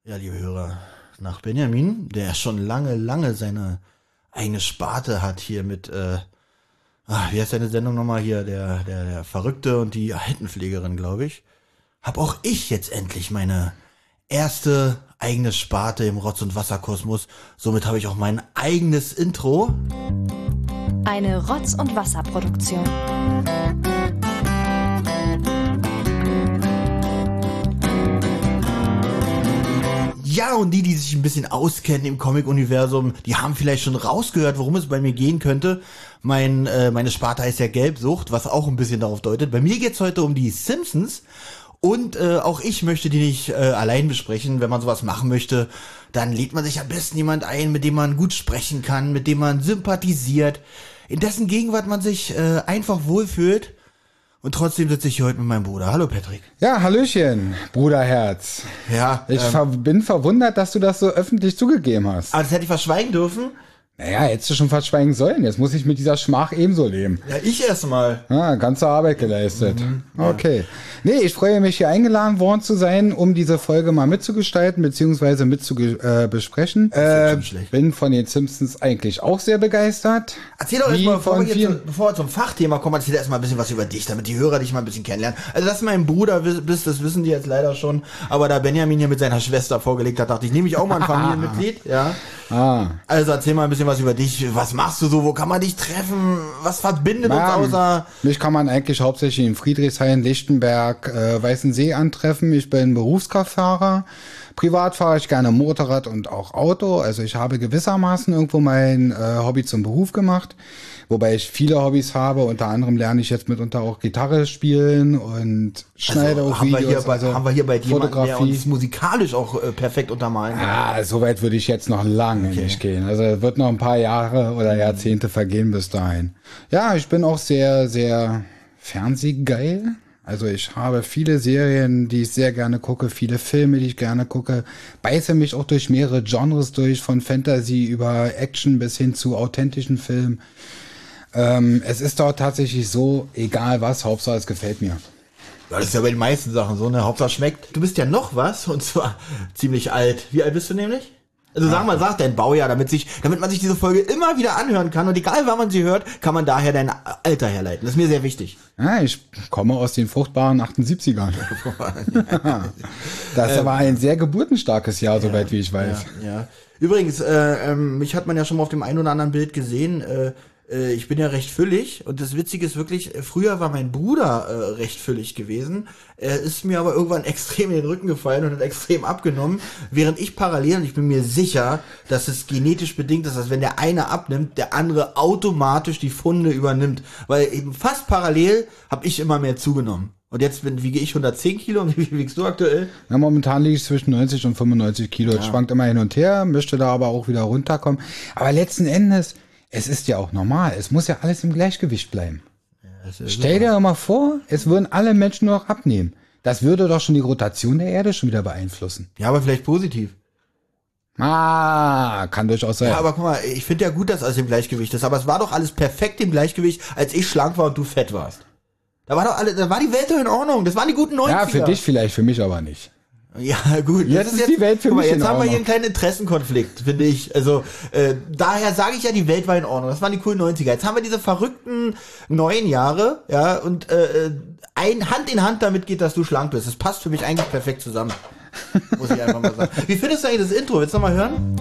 Ja, liebe Hörer, nach Benjamin, der schon lange seine eigene Sparte hat hier mit, wie heißt seine Sendung nochmal hier, der Verrückte und die Altenpflegerin, glaube ich, hab auch ich jetzt endlich meine erste eigene Sparte im Rotz- und Wasserkosmos. Somit habe ich auch mein eigenes Intro. Eine Rotz- und Wasserproduktion. Ja, und die sich ein bisschen auskennen im Comic-Universum, die haben vielleicht schon rausgehört, worum es bei mir gehen könnte. Meine Sparte heißt ja Gelbsucht, was auch ein bisschen darauf deutet. Bei mir geht's heute um die Simpsons. Und auch ich möchte die nicht allein besprechen. Wenn man sowas machen möchte, dann lädt man sich am besten jemand ein, mit dem man gut sprechen kann, mit dem man sympathisiert, in dessen Gegenwart man sich einfach wohlfühlt. Und trotzdem sitze ich hier heute mit meinem Bruder. Hallo Patrick. Ja, Hallöchen, Bruderherz. Ja. Ich bin verwundert, dass du das so öffentlich zugegeben hast. Aber das hätte ich verschweigen dürfen. Naja, hättest du schon verschweigen sollen. Jetzt muss ich mit dieser Schmach ebenso leben. Ja, ich erstmal. Ah, ganze Arbeit geleistet. Okay. Nee, ich freue mich, hier eingeladen worden zu sein, um diese Folge mal mitzugestalten, beziehungsweise besprechen. Bin von den Simpsons eigentlich auch sehr begeistert. Erzähl doch erstmal, bevor wir zum Fachthema kommen, erzähl erstmal ein bisschen was über dich, damit die Hörer dich mal ein bisschen kennenlernen. Also, dass du mein Bruder bist, das wissen die jetzt leider schon. Aber da Benjamin hier mit seiner Schwester vorgelegt hat, dachte ich, nehme ich auch mal ein Familienmitglied. Ja. Also, erzähl mal ein bisschen was über dich. Was machst du so? Wo kann man dich treffen? Was verbindet uns außer... Mich kann man eigentlich hauptsächlich in Friedrichshain, Lichtenberg, Weißensee antreffen. Ich bin Berufskraftfahrer. Privat fahre ich gerne Motorrad und auch Auto. Also ich habe gewissermaßen irgendwo mein Hobby zum Beruf gemacht. Wobei ich viele Hobbys habe. Unter anderem lerne ich jetzt mitunter auch Gitarre spielen und schneide auch Videos. Haben wir hier bei dir jemanden, der uns musikalisch auch perfekt untermalen kann? Ja, so weit würde ich jetzt noch lange nicht gehen. Also es wird noch ein paar Jahre oder Jahrzehnte vergehen bis dahin. Ja, ich bin auch sehr, sehr fernsehgeil. Also ich habe viele Serien, die ich sehr gerne gucke, viele Filme, die ich gerne gucke, beiße mich auch durch mehrere Genres durch, von Fantasy über Action bis hin zu authentischen Filmen. Es ist dort tatsächlich so, egal was, Hauptsache es gefällt mir. Ja, das ist ja bei den meisten Sachen so, ne? Hauptsache schmeckt. Du bist ja noch was, und zwar ziemlich alt. Wie alt bist du nämlich? Also sag dein Baujahr, damit man sich diese Folge immer wieder anhören kann. Und egal wann man sie hört, kann man daher dein Alter herleiten. Das ist mir sehr wichtig. Ja, ich komme aus den fruchtbaren 78ern. Das ist aber ein sehr geburtenstarkes Jahr, soweit wie ich weiß. Ja. Übrigens, mich hat man ja schon mal auf dem einen oder anderen Bild gesehen. Ich bin ja recht füllig und das Witzige ist wirklich, früher war mein Bruder recht füllig gewesen. Er ist mir aber irgendwann extrem in den Rücken gefallen und hat extrem abgenommen, während ich parallel, und ich bin mir sicher, dass es genetisch bedingt ist, dass wenn der eine abnimmt, der andere automatisch die Funde übernimmt. Weil eben fast parallel habe ich immer mehr zugenommen. Und jetzt wiege ich 110 Kilo und wie wiegst du aktuell? Ja, momentan liege ich zwischen 90 und 95 Kilo. Ja. Es schwankt immer hin und her, möchte da aber auch wieder runterkommen. Aber letzten Endes, es ist ja auch normal. Es muss ja alles im Gleichgewicht bleiben. Ja, stell dir doch mal vor, es würden alle Menschen noch abnehmen. Das würde doch schon die Rotation der Erde schon wieder beeinflussen. Ja, aber vielleicht positiv. Kann durchaus sein. Ja, aber guck mal, ich finde ja gut, dass alles im Gleichgewicht ist. Aber es war doch alles perfekt im Gleichgewicht, als ich schlank war und du fett warst. Da war die Welt doch in Ordnung. Das waren die guten 90er. Ja, für dich vielleicht, für mich aber nicht. Ja, gut. Jetzt ist die Welt für mich in Ordnung. Jetzt haben wir hier einen kleinen Interessenkonflikt, finde ich. Also, daher sage ich ja, die Welt war in Ordnung. Das waren die coolen 90er. Jetzt haben wir diese verrückten neuen Jahre, ja, und Hand in Hand damit geht, dass du schlank bist. Das passt für mich eigentlich perfekt zusammen. Muss ich einfach mal sagen. Wie findest du eigentlich das Intro? Willst du noch mal hören?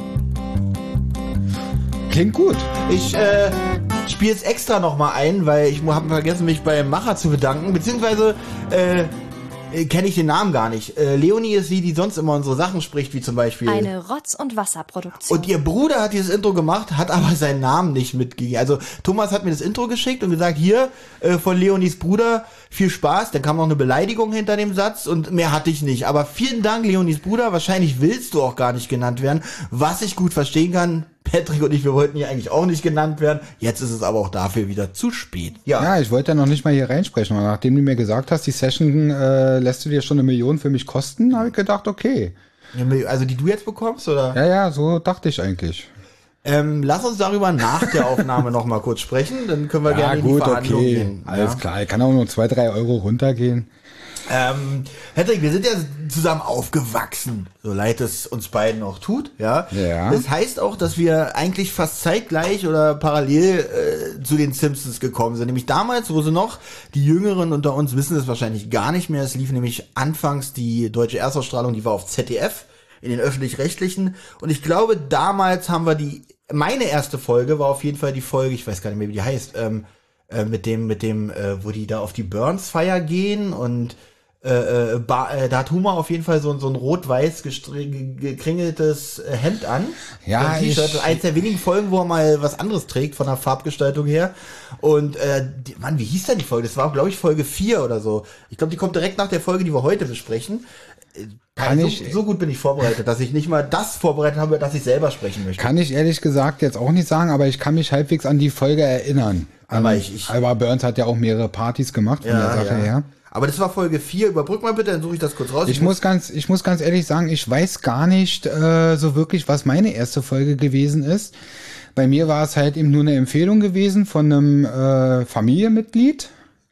Klingt gut. Ich spiele es extra noch mal ein, weil ich habe vergessen, mich beim Macher zu bedanken, beziehungsweise kenne ich den Namen gar nicht. Leonie ist die sonst immer unsere Sachen spricht, wie zum Beispiel... Eine Rotz- und Wasserproduktion. Und ihr Bruder hat dieses Intro gemacht, hat aber seinen Namen nicht mitgegeben. Also Thomas hat mir das Intro geschickt und gesagt, hier, von Leonies Bruder, viel Spaß. Dann kam noch eine Beleidigung hinter dem Satz und mehr hatte ich nicht. Aber vielen Dank, Leonies Bruder. Wahrscheinlich willst du auch gar nicht genannt werden, was ich gut verstehen kann. Patrick und ich, wir wollten hier eigentlich auch nicht genannt werden. Jetzt ist es aber auch dafür wieder zu spät. Ja, ich wollte ja noch nicht mal hier reinsprechen. Aber nachdem du mir gesagt hast, die Session lässt du dir schon 1 Million für mich kosten, habe ich gedacht, okay. Also die du jetzt bekommst, oder? Ja, so dachte ich eigentlich. Lass uns darüber nach der Aufnahme noch mal kurz sprechen. Dann können wir gerne in die Verhandlung gehen. Alles klar, ich kann auch nur 2-3 Euro runtergehen. Hendrik, wir sind ja zusammen aufgewachsen, so leid es uns beiden auch tut, ja. Ja. Das heißt auch, dass wir eigentlich fast zeitgleich oder parallel zu den Simpsons gekommen sind. Nämlich damals, wo sie noch, die Jüngeren unter uns wissen es wahrscheinlich gar nicht mehr, es lief nämlich anfangs die deutsche Erstausstrahlung, die war auf ZDF, in den Öffentlich-Rechtlichen. Und ich glaube, damals haben wir meine erste Folge war auf jeden Fall die Folge, ich weiß gar nicht mehr, wie die heißt, mit dem, wo die da auf die Burns-Feier gehen und da hat Homer auf jeden Fall so ein rot-weiß gekringeltes Hemd an. Ja, so ein T-Shirt. Das ist eins der wenigen Folgen, wo er mal was anderes trägt von der Farbgestaltung her. Und Mann, wie hieß denn die Folge? Das war, glaube ich, Folge 4 oder so. Ich glaube, die kommt direkt nach der Folge, die wir heute besprechen. So gut bin ich vorbereitet, dass ich nicht mal das vorbereitet habe, dass ich selber sprechen möchte. Kann ich ehrlich gesagt jetzt auch nicht sagen, aber ich kann mich halbwegs an die Folge erinnern. Aber Burns hat ja auch mehrere Partys gemacht von der Sache her. Aber das war Folge 4. Überbrück mal bitte, dann suche ich das kurz raus. Ich muss ganz ehrlich sagen, ich weiß gar nicht so wirklich, was meine erste Folge gewesen ist. Bei mir war es halt eben nur eine Empfehlung gewesen von einem Familienmitglied.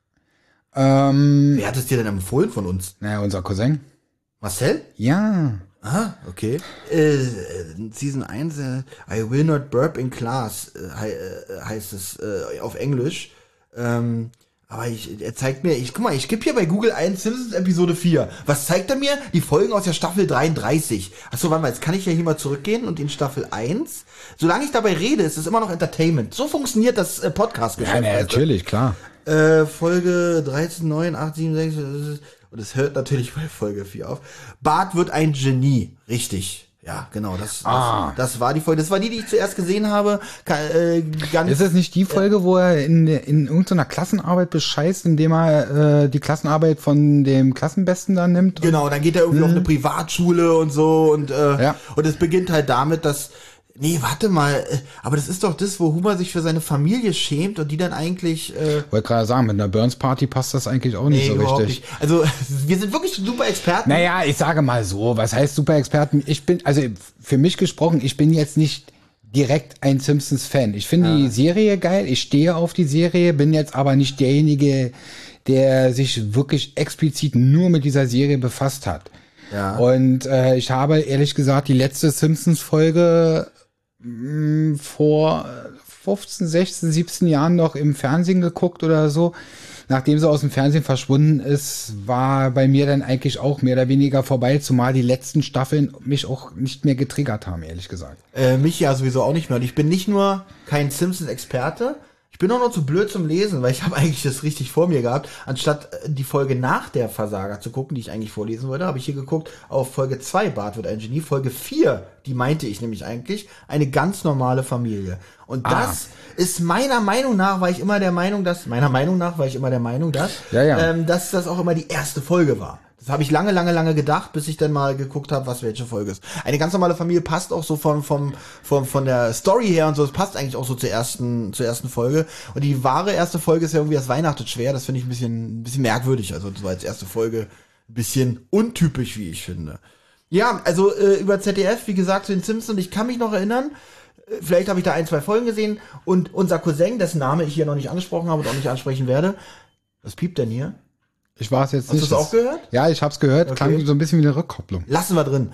Wer hat es dir denn empfohlen von uns? Naja, unser Cousin. Marcel? Ja. Ah, okay. Season 1, I will not burp in class, heißt es auf Englisch. Aber er zeigt mir, guck mal, ich gebe hier bei Google ein Simpsons Episode 4. Was zeigt er mir? Die Folgen aus der Staffel 33. Achso, warte mal, jetzt kann ich ja hier mal zurückgehen und in Staffel 1. Solange ich dabei rede, ist es immer noch Entertainment. So funktioniert das Podcast-Geschäft. Ja, natürlich, klar. Folge 13, 9, 8, 7, 6, und es hört natürlich bei Folge 4 auf. Bart wird ein Genie. Richtig. Ja, genau, das war die Folge. Das war die ich zuerst gesehen habe. Ist es nicht die Folge, wo er in irgendeiner Klassenarbeit bescheißt, indem er die Klassenarbeit von dem Klassenbesten dann nimmt? Genau, dann geht er irgendwie auf eine Privatschule und so und es beginnt halt damit, dass nee, warte mal, aber das ist doch das, wo Homer sich für seine Familie schämt und die dann eigentlich wollte gerade sagen, mit einer Burns-Party passt das eigentlich auch nicht so richtig. Nicht. Also, wir sind wirklich super Experten. Naja, ich sage mal so, was heißt super Experten? Also für mich gesprochen, ich bin jetzt nicht direkt ein Simpsons-Fan. Ich finde die Serie geil, ich stehe auf die Serie, bin jetzt aber nicht derjenige, der sich wirklich explizit nur mit dieser Serie befasst hat. Ja. Und ich habe ehrlich gesagt die letzte Simpsons-Folge vor 15, 16, 17 Jahren noch im Fernsehen geguckt oder so. Nachdem sie aus dem Fernsehen verschwunden ist, war bei mir dann eigentlich auch mehr oder weniger vorbei, zumal die letzten Staffeln mich auch nicht mehr getriggert haben, ehrlich gesagt. Mich ja sowieso auch nicht mehr. Und ich bin nicht nur kein Simpsons-Experte, ich bin auch noch zu blöd zum Lesen, weil ich habe eigentlich das richtig vor mir gehabt. Anstatt die Folge nach der Versager zu gucken, die ich eigentlich vorlesen wollte, habe ich hier geguckt auf Folge 2, Bart wird ein Genie. Folge 4, die meinte ich nämlich eigentlich, eine ganz normale Familie. Und das ist meiner Meinung nach war ich immer der Meinung, dass das auch immer die erste Folge war. Das habe ich lange gedacht, bis ich dann mal geguckt habe, welche Folge ist. Eine ganz normale Familie passt auch so von der Story her und so, es passt eigentlich auch so zur ersten Folge. Und die wahre erste Folge ist ja irgendwie das Weihnachtet schwer, das finde ich ein bisschen merkwürdig, also so als erste Folge ein bisschen untypisch, wie ich finde. Ja, also über ZDF, wie gesagt, zu den Simpsons, ich kann mich noch erinnern, vielleicht habe ich da 1, 2 Folgen gesehen und unser Cousin, dessen Name ich hier noch nicht angesprochen habe und auch nicht ansprechen werde, was piept denn hier? Ich war es jetzt nicht. Hast du es auch gehört? Ja, ich hab's gehört. Okay. Klang so ein bisschen wie eine Rückkopplung. Lassen wir drin.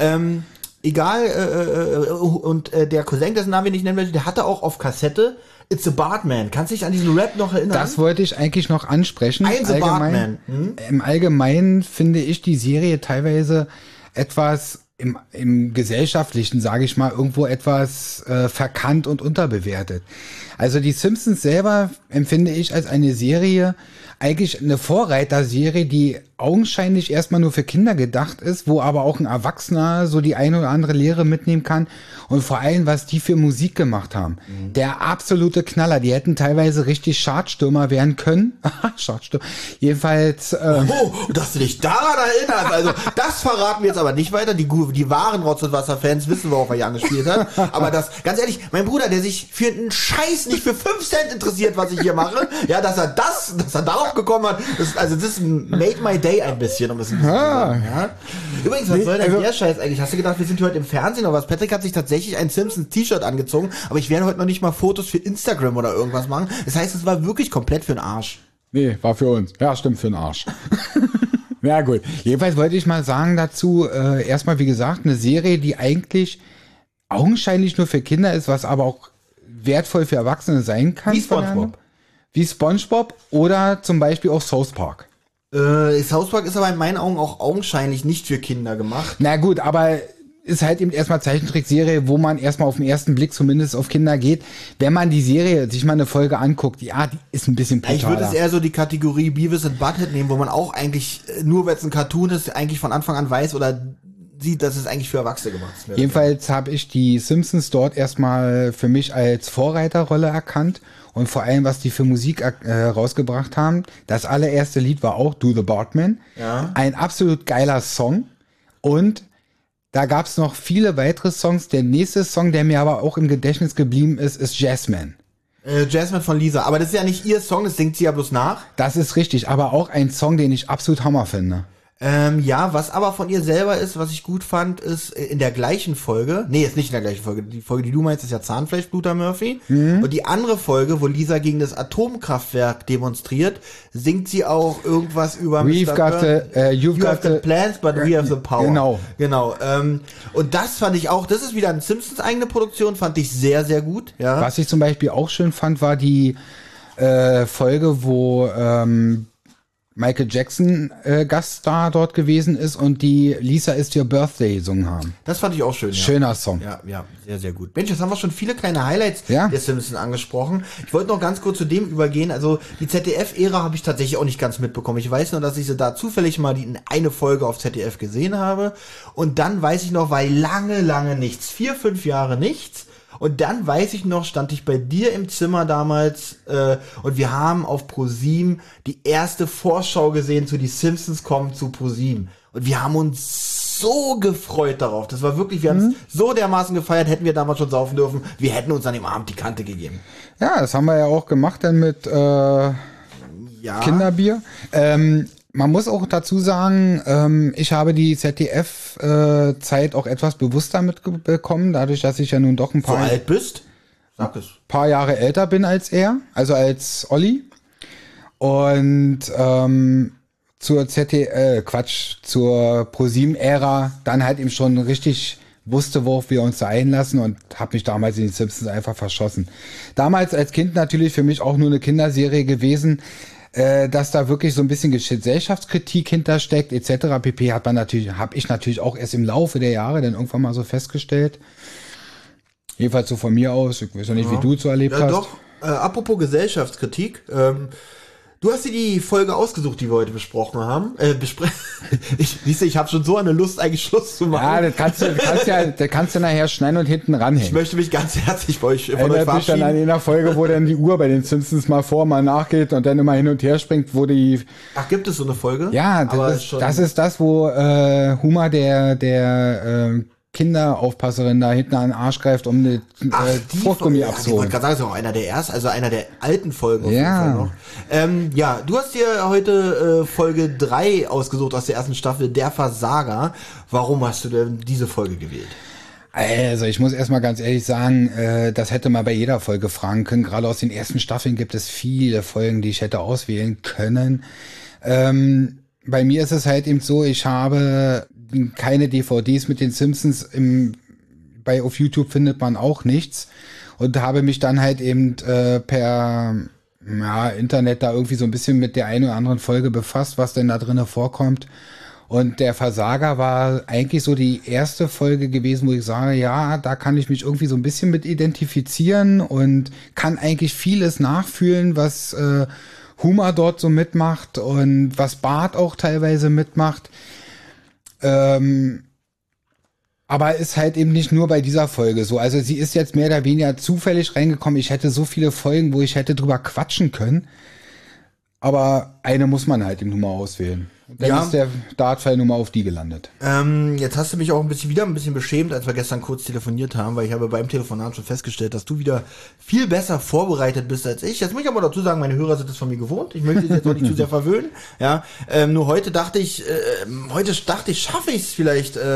Egal, und der Cousin, dessen Namen wir nicht nennen will, der hatte auch auf Kassette It's a Bartman. Kannst du dich an diesen Rap noch erinnern? Das wollte ich eigentlich noch ansprechen. It's a Bartman. Im Allgemeinen finde ich die Serie teilweise etwas im Gesellschaftlichen, sage ich mal, irgendwo etwas verkannt und unterbewertet. Also die Simpsons selber empfinde ich als eine Serie, eigentlich eine Vorreiterserie, die augenscheinlich erstmal nur für Kinder gedacht ist, wo aber auch ein Erwachsener so die eine oder andere Lehre mitnehmen kann und vor allem, was die für Musik gemacht haben. Der absolute Knaller, die hätten teilweise richtig Chartstürmer werden können. Chartstürmer. Jedenfalls dass du dich daran erinnerst, also das verraten wir jetzt aber nicht weiter, die wahren Rotz- und Wasser-Fans wissen, worauf er hier angespielt hat, aber das, ganz ehrlich, mein Bruder, der sich für einen Scheiß nicht für 5 Cent interessiert, was ich hier mache, ja, dass er darauf gekommen hat, das made my day ein bisschen, um es ein bisschen zu sagen. Ja? Übrigens, was soll denn der Scheiß eigentlich? Hast du gedacht, wir sind heute im Fernsehen oder was? Patrick hat sich tatsächlich ein Simpsons-T-Shirt angezogen, aber ich werde heute noch nicht mal Fotos für Instagram oder irgendwas machen. Das heißt, es war wirklich komplett für den Arsch. Nee, war für uns. Ja, stimmt, für den Arsch. Ja gut, jedenfalls wollte ich mal sagen dazu, erstmal wie gesagt, eine Serie, die eigentlich augenscheinlich nur für Kinder ist, was aber auch wertvoll für Erwachsene sein kann. Wie SpongeBob. Wie SpongeBob oder zum Beispiel auch South Park. South Park ist aber in meinen Augen auch augenscheinlich nicht für Kinder gemacht. Na gut, aber ist halt eben erstmal Zeichentrickserie, wo man erstmal auf den ersten Blick zumindest auf Kinder geht. Wenn man die Serie sich mal eine Folge anguckt, ja, die ist ein bisschen brutaler. Ich würde es eher so die Kategorie Beavis and Butthead nehmen, wo man auch eigentlich, nur weil es ein Cartoon ist, eigentlich von Anfang an weiß oder sieht, dass es eigentlich für Erwachsene gemacht ist. Jedenfalls habe ich die Simpsons dort erstmal für mich als Vorreiterrolle erkannt und vor allem, was die für Musik rausgebracht haben. Das allererste Lied war auch Do the Bartman. Ja. Ein absolut geiler Song und da gab es noch viele weitere Songs. Der nächste Song, der mir aber auch im Gedächtnis geblieben ist, ist Jasmine. Jasmine von Lisa. Aber das ist ja nicht ihr Song, das singt sie ja bloß nach. Das ist richtig, aber auch ein Song, den ich absolut Hammer finde. Ja, was aber von ihr selber ist, was ich gut fand, ist in der gleichen Folge, nee, ist nicht in der gleichen Folge, die Folge, die du meinst, ist ja Zahnfleischbluter Murphy. Und die andere Folge, wo Lisa gegen das Atomkraftwerk demonstriert, singt sie auch irgendwas über You've got the plans, but we have the power. Genau. Und das fand ich auch, das ist wieder eine Simpsons eigene Produktion, fand ich sehr, sehr gut. Ja. Was ich zum Beispiel auch schön fand, war die Folge, wo Michael Jackson Gaststar dort gewesen ist und die Lisa Is Your Birthday gesungen haben. Das fand ich auch schön. Ja. Schöner Song. Ja, sehr, sehr gut. Mensch, jetzt haben wir schon viele kleine Highlights der Simpsons angesprochen. Ich wollte noch ganz kurz zu dem übergehen. Also die ZDF-Ära habe ich tatsächlich auch nicht ganz mitbekommen. Ich weiß nur, dass ich sie da zufällig mal in eine Folge auf ZDF gesehen habe. Und dann weiß ich noch, war lange, lange nichts. 4-5 Jahre nichts. Und dann weiß ich noch, stand ich bei dir im Zimmer damals und wir haben auf ProSieben die erste Vorschau gesehen zu die Simpsons kommen zu ProSieben. Und wir haben uns so gefreut darauf. Das war wirklich, wir haben es so dermaßen gefeiert, hätten wir damals schon saufen dürfen. Wir hätten uns an dem Abend die Kante gegeben. Ja, das haben wir ja auch gemacht dann mit Kinderbier. Man muss auch dazu sagen, ich habe die ZDF-Zeit auch etwas bewusster mitbekommen, dadurch, dass ich ja nun doch ein paar, so alt bist? Sag es. Paar Jahre älter bin als er, also als Olli. Und zur zur ProSieben-Ära dann halt eben schon richtig wusste, worauf wir uns da einlassen und habe mich damals in die Simpsons einfach verschossen. Damals als Kind natürlich für mich auch nur eine Kinderserie gewesen, dass da wirklich so ein bisschen Gesellschaftskritik hintersteckt etc. pp. Habe ich natürlich auch erst im Laufe der Jahre dann irgendwann mal so festgestellt. Jedenfalls so von mir aus. Ich weiß ja nicht, wie du es so erlebt hast. Doch, apropos Gesellschaftskritik, du hast dir die Folge ausgesucht, die wir heute besprochen haben. Ich habe schon so eine Lust, eigentlich Schluss zu machen. Ja, das kannst du nachher schneiden und hinten ranhängen. Ich möchte mich ganz herzlich von euch verabschieden. Mich dann an einer Folge, wo dann die Uhr bei den Simpsons mal vor, mal nachgeht und dann immer hin und her springt, wo die... Ach, gibt es so eine Folge? Ja, das ist das, wo Homer der Kinderaufpasserin da hinten an den Arsch greift, um eine Fruchtgummi abzuholen. Ich wollte gerade sagen, das ist auch einer der ersten, also einer der alten Folgen auf jeden Fall noch. Du hast dir heute Folge 3 ausgesucht aus der ersten Staffel, Der Versager. Warum hast du denn diese Folge gewählt? Also ich muss erstmal ganz ehrlich sagen, das hätte man bei jeder Folge fragen können. Gerade aus den ersten Staffeln gibt es viele Folgen, die ich hätte auswählen können. Bei mir ist es halt eben so, ich habe keine DVDs mit den Simpsons, auf YouTube findet man auch nichts und habe mich dann halt eben per Internet da irgendwie so ein bisschen mit der einen oder anderen Folge befasst, was denn da drinnen vorkommt. Und der Versager war eigentlich so die erste Folge gewesen, wo ich sage, ja, da kann ich mich irgendwie so ein bisschen mit identifizieren und kann eigentlich vieles nachfühlen, was Homer dort so mitmacht und was Bart auch teilweise mitmacht. Aber ist halt eben nicht nur bei dieser Folge so. Also sie ist jetzt mehr oder weniger zufällig reingekommen. Ich hätte so viele Folgen, wo ich hätte drüber quatschen können. Aber eine muss man halt eben nur mal auswählen. Dann ist der Dartpfeil nur mal auf die gelandet. Jetzt hast du mich auch wieder ein bisschen beschämt, als wir gestern kurz telefoniert haben, weil ich habe beim Telefonat schon festgestellt, dass du wieder viel besser vorbereitet bist als ich. Jetzt muss ich aber dazu sagen, meine Hörer sind es von mir gewohnt. Ich möchte sie jetzt auch nicht zu sehr verwöhnen. Ja, nur heute dachte ich, schaffe ich es vielleicht,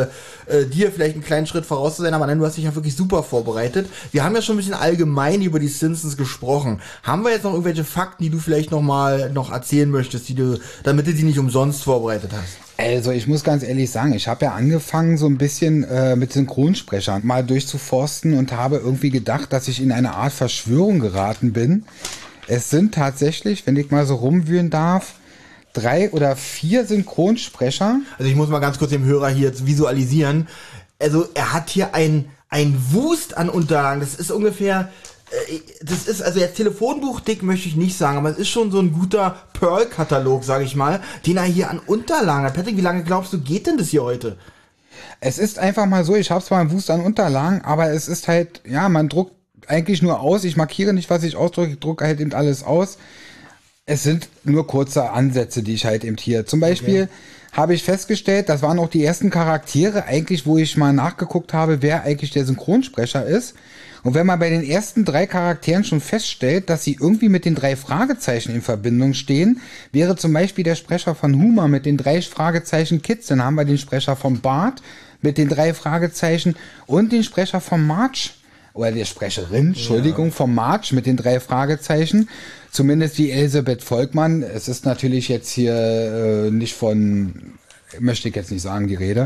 dir vielleicht einen kleinen Schritt voraus zu sein, aber nein, du hast dich ja wirklich super vorbereitet. Wir haben ja schon ein bisschen allgemein über die Simpsons gesprochen. Haben wir jetzt noch irgendwelche Fakten, die du vielleicht noch erzählen möchtest, damit du die nicht umsonst vorbereitet hast? Also ich muss ganz ehrlich sagen, ich habe ja angefangen so ein bisschen mit Synchronsprechern mal durchzuforsten und habe irgendwie gedacht, dass ich in eine Art Verschwörung geraten bin. Es sind tatsächlich, wenn ich mal so rumwühlen darf, 3 oder 4 Synchronsprecher. Also ich muss mal ganz kurz dem Hörer hier jetzt visualisieren. Also er hat hier ein Wust an Unterlagen. Das ist ungefähr... Das ist, also jetzt Telefonbuch dick möchte ich nicht sagen, aber es ist schon so ein guter Pearl-Katalog, sage ich mal, den er hier an Unterlagen hat. Patrick, wie lange glaubst du, geht denn das hier heute? Es ist einfach mal so, ich habe zwar einen Wust an Unterlagen, aber es ist halt, ja, man druckt eigentlich nur aus, ich markiere nicht, was ich ausdrücke, ich drucke halt eben alles aus. Es sind nur kurze Ansätze, die ich halt eben hier, zum Beispiel habe ich festgestellt, das waren auch die ersten Charaktere eigentlich, wo ich mal nachgeguckt habe, wer eigentlich der Synchronsprecher ist. Und wenn man bei den ersten 3 Charakteren schon feststellt, dass sie irgendwie mit den 3 Fragezeichen in Verbindung stehen, wäre zum Beispiel der Sprecher von Homer mit den 3 Fragezeichen Kids, dann haben wir den Sprecher von Bart mit den 3 Fragezeichen und den Sprecher von Marge, oder der Sprecherin, Entschuldigung, von Marge mit den 3 Fragezeichen, zumindest wie Elisabeth Volkmann. Es ist natürlich jetzt hier nicht von, möchte ich jetzt nicht sagen, die Rede.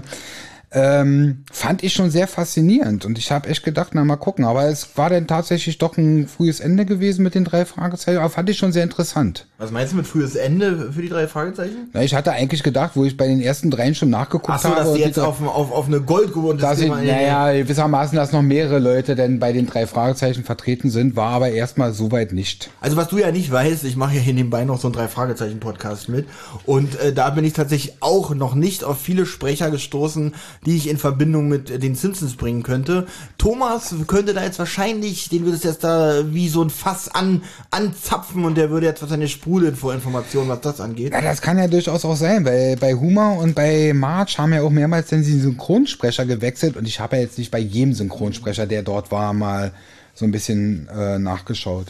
Fand ich schon sehr faszinierend und ich habe echt gedacht, na mal gucken, aber es war dann tatsächlich doch ein frühes Ende gewesen mit den 3 Fragezeichen, aber fand ich schon sehr interessant. Was meinst du mit frühes Ende für die 3 Fragezeichen? Na, ich hatte eigentlich gedacht, wo ich bei den ersten 3 schon nachgeguckt habe. Ach so, dass die jetzt auf eine Goldgrube naja, gewissermaßen, dass noch mehrere Leute denn bei den 3 Fragezeichen vertreten sind, war aber erstmal soweit nicht. Also was du ja nicht weißt, ich mache ja hier nebenbei noch so einen 3 Fragezeichen Podcast mit und da bin ich tatsächlich auch noch nicht auf viele Sprecher gestoßen, die ich in Verbindung mit den Simpsons bringen könnte. Thomas könnte da jetzt wahrscheinlich, den würde es jetzt da wie so ein Fass anzapfen und der würde jetzt wahrscheinlich sprudeln vor Informationen, was das angeht. Ja, das kann ja durchaus auch sein, weil bei Homer und bei Marge haben ja auch mehrmals den Synchronsprecher gewechselt und ich habe ja jetzt nicht bei jedem Synchronsprecher, der dort war, mal so ein bisschen nachgeschaut.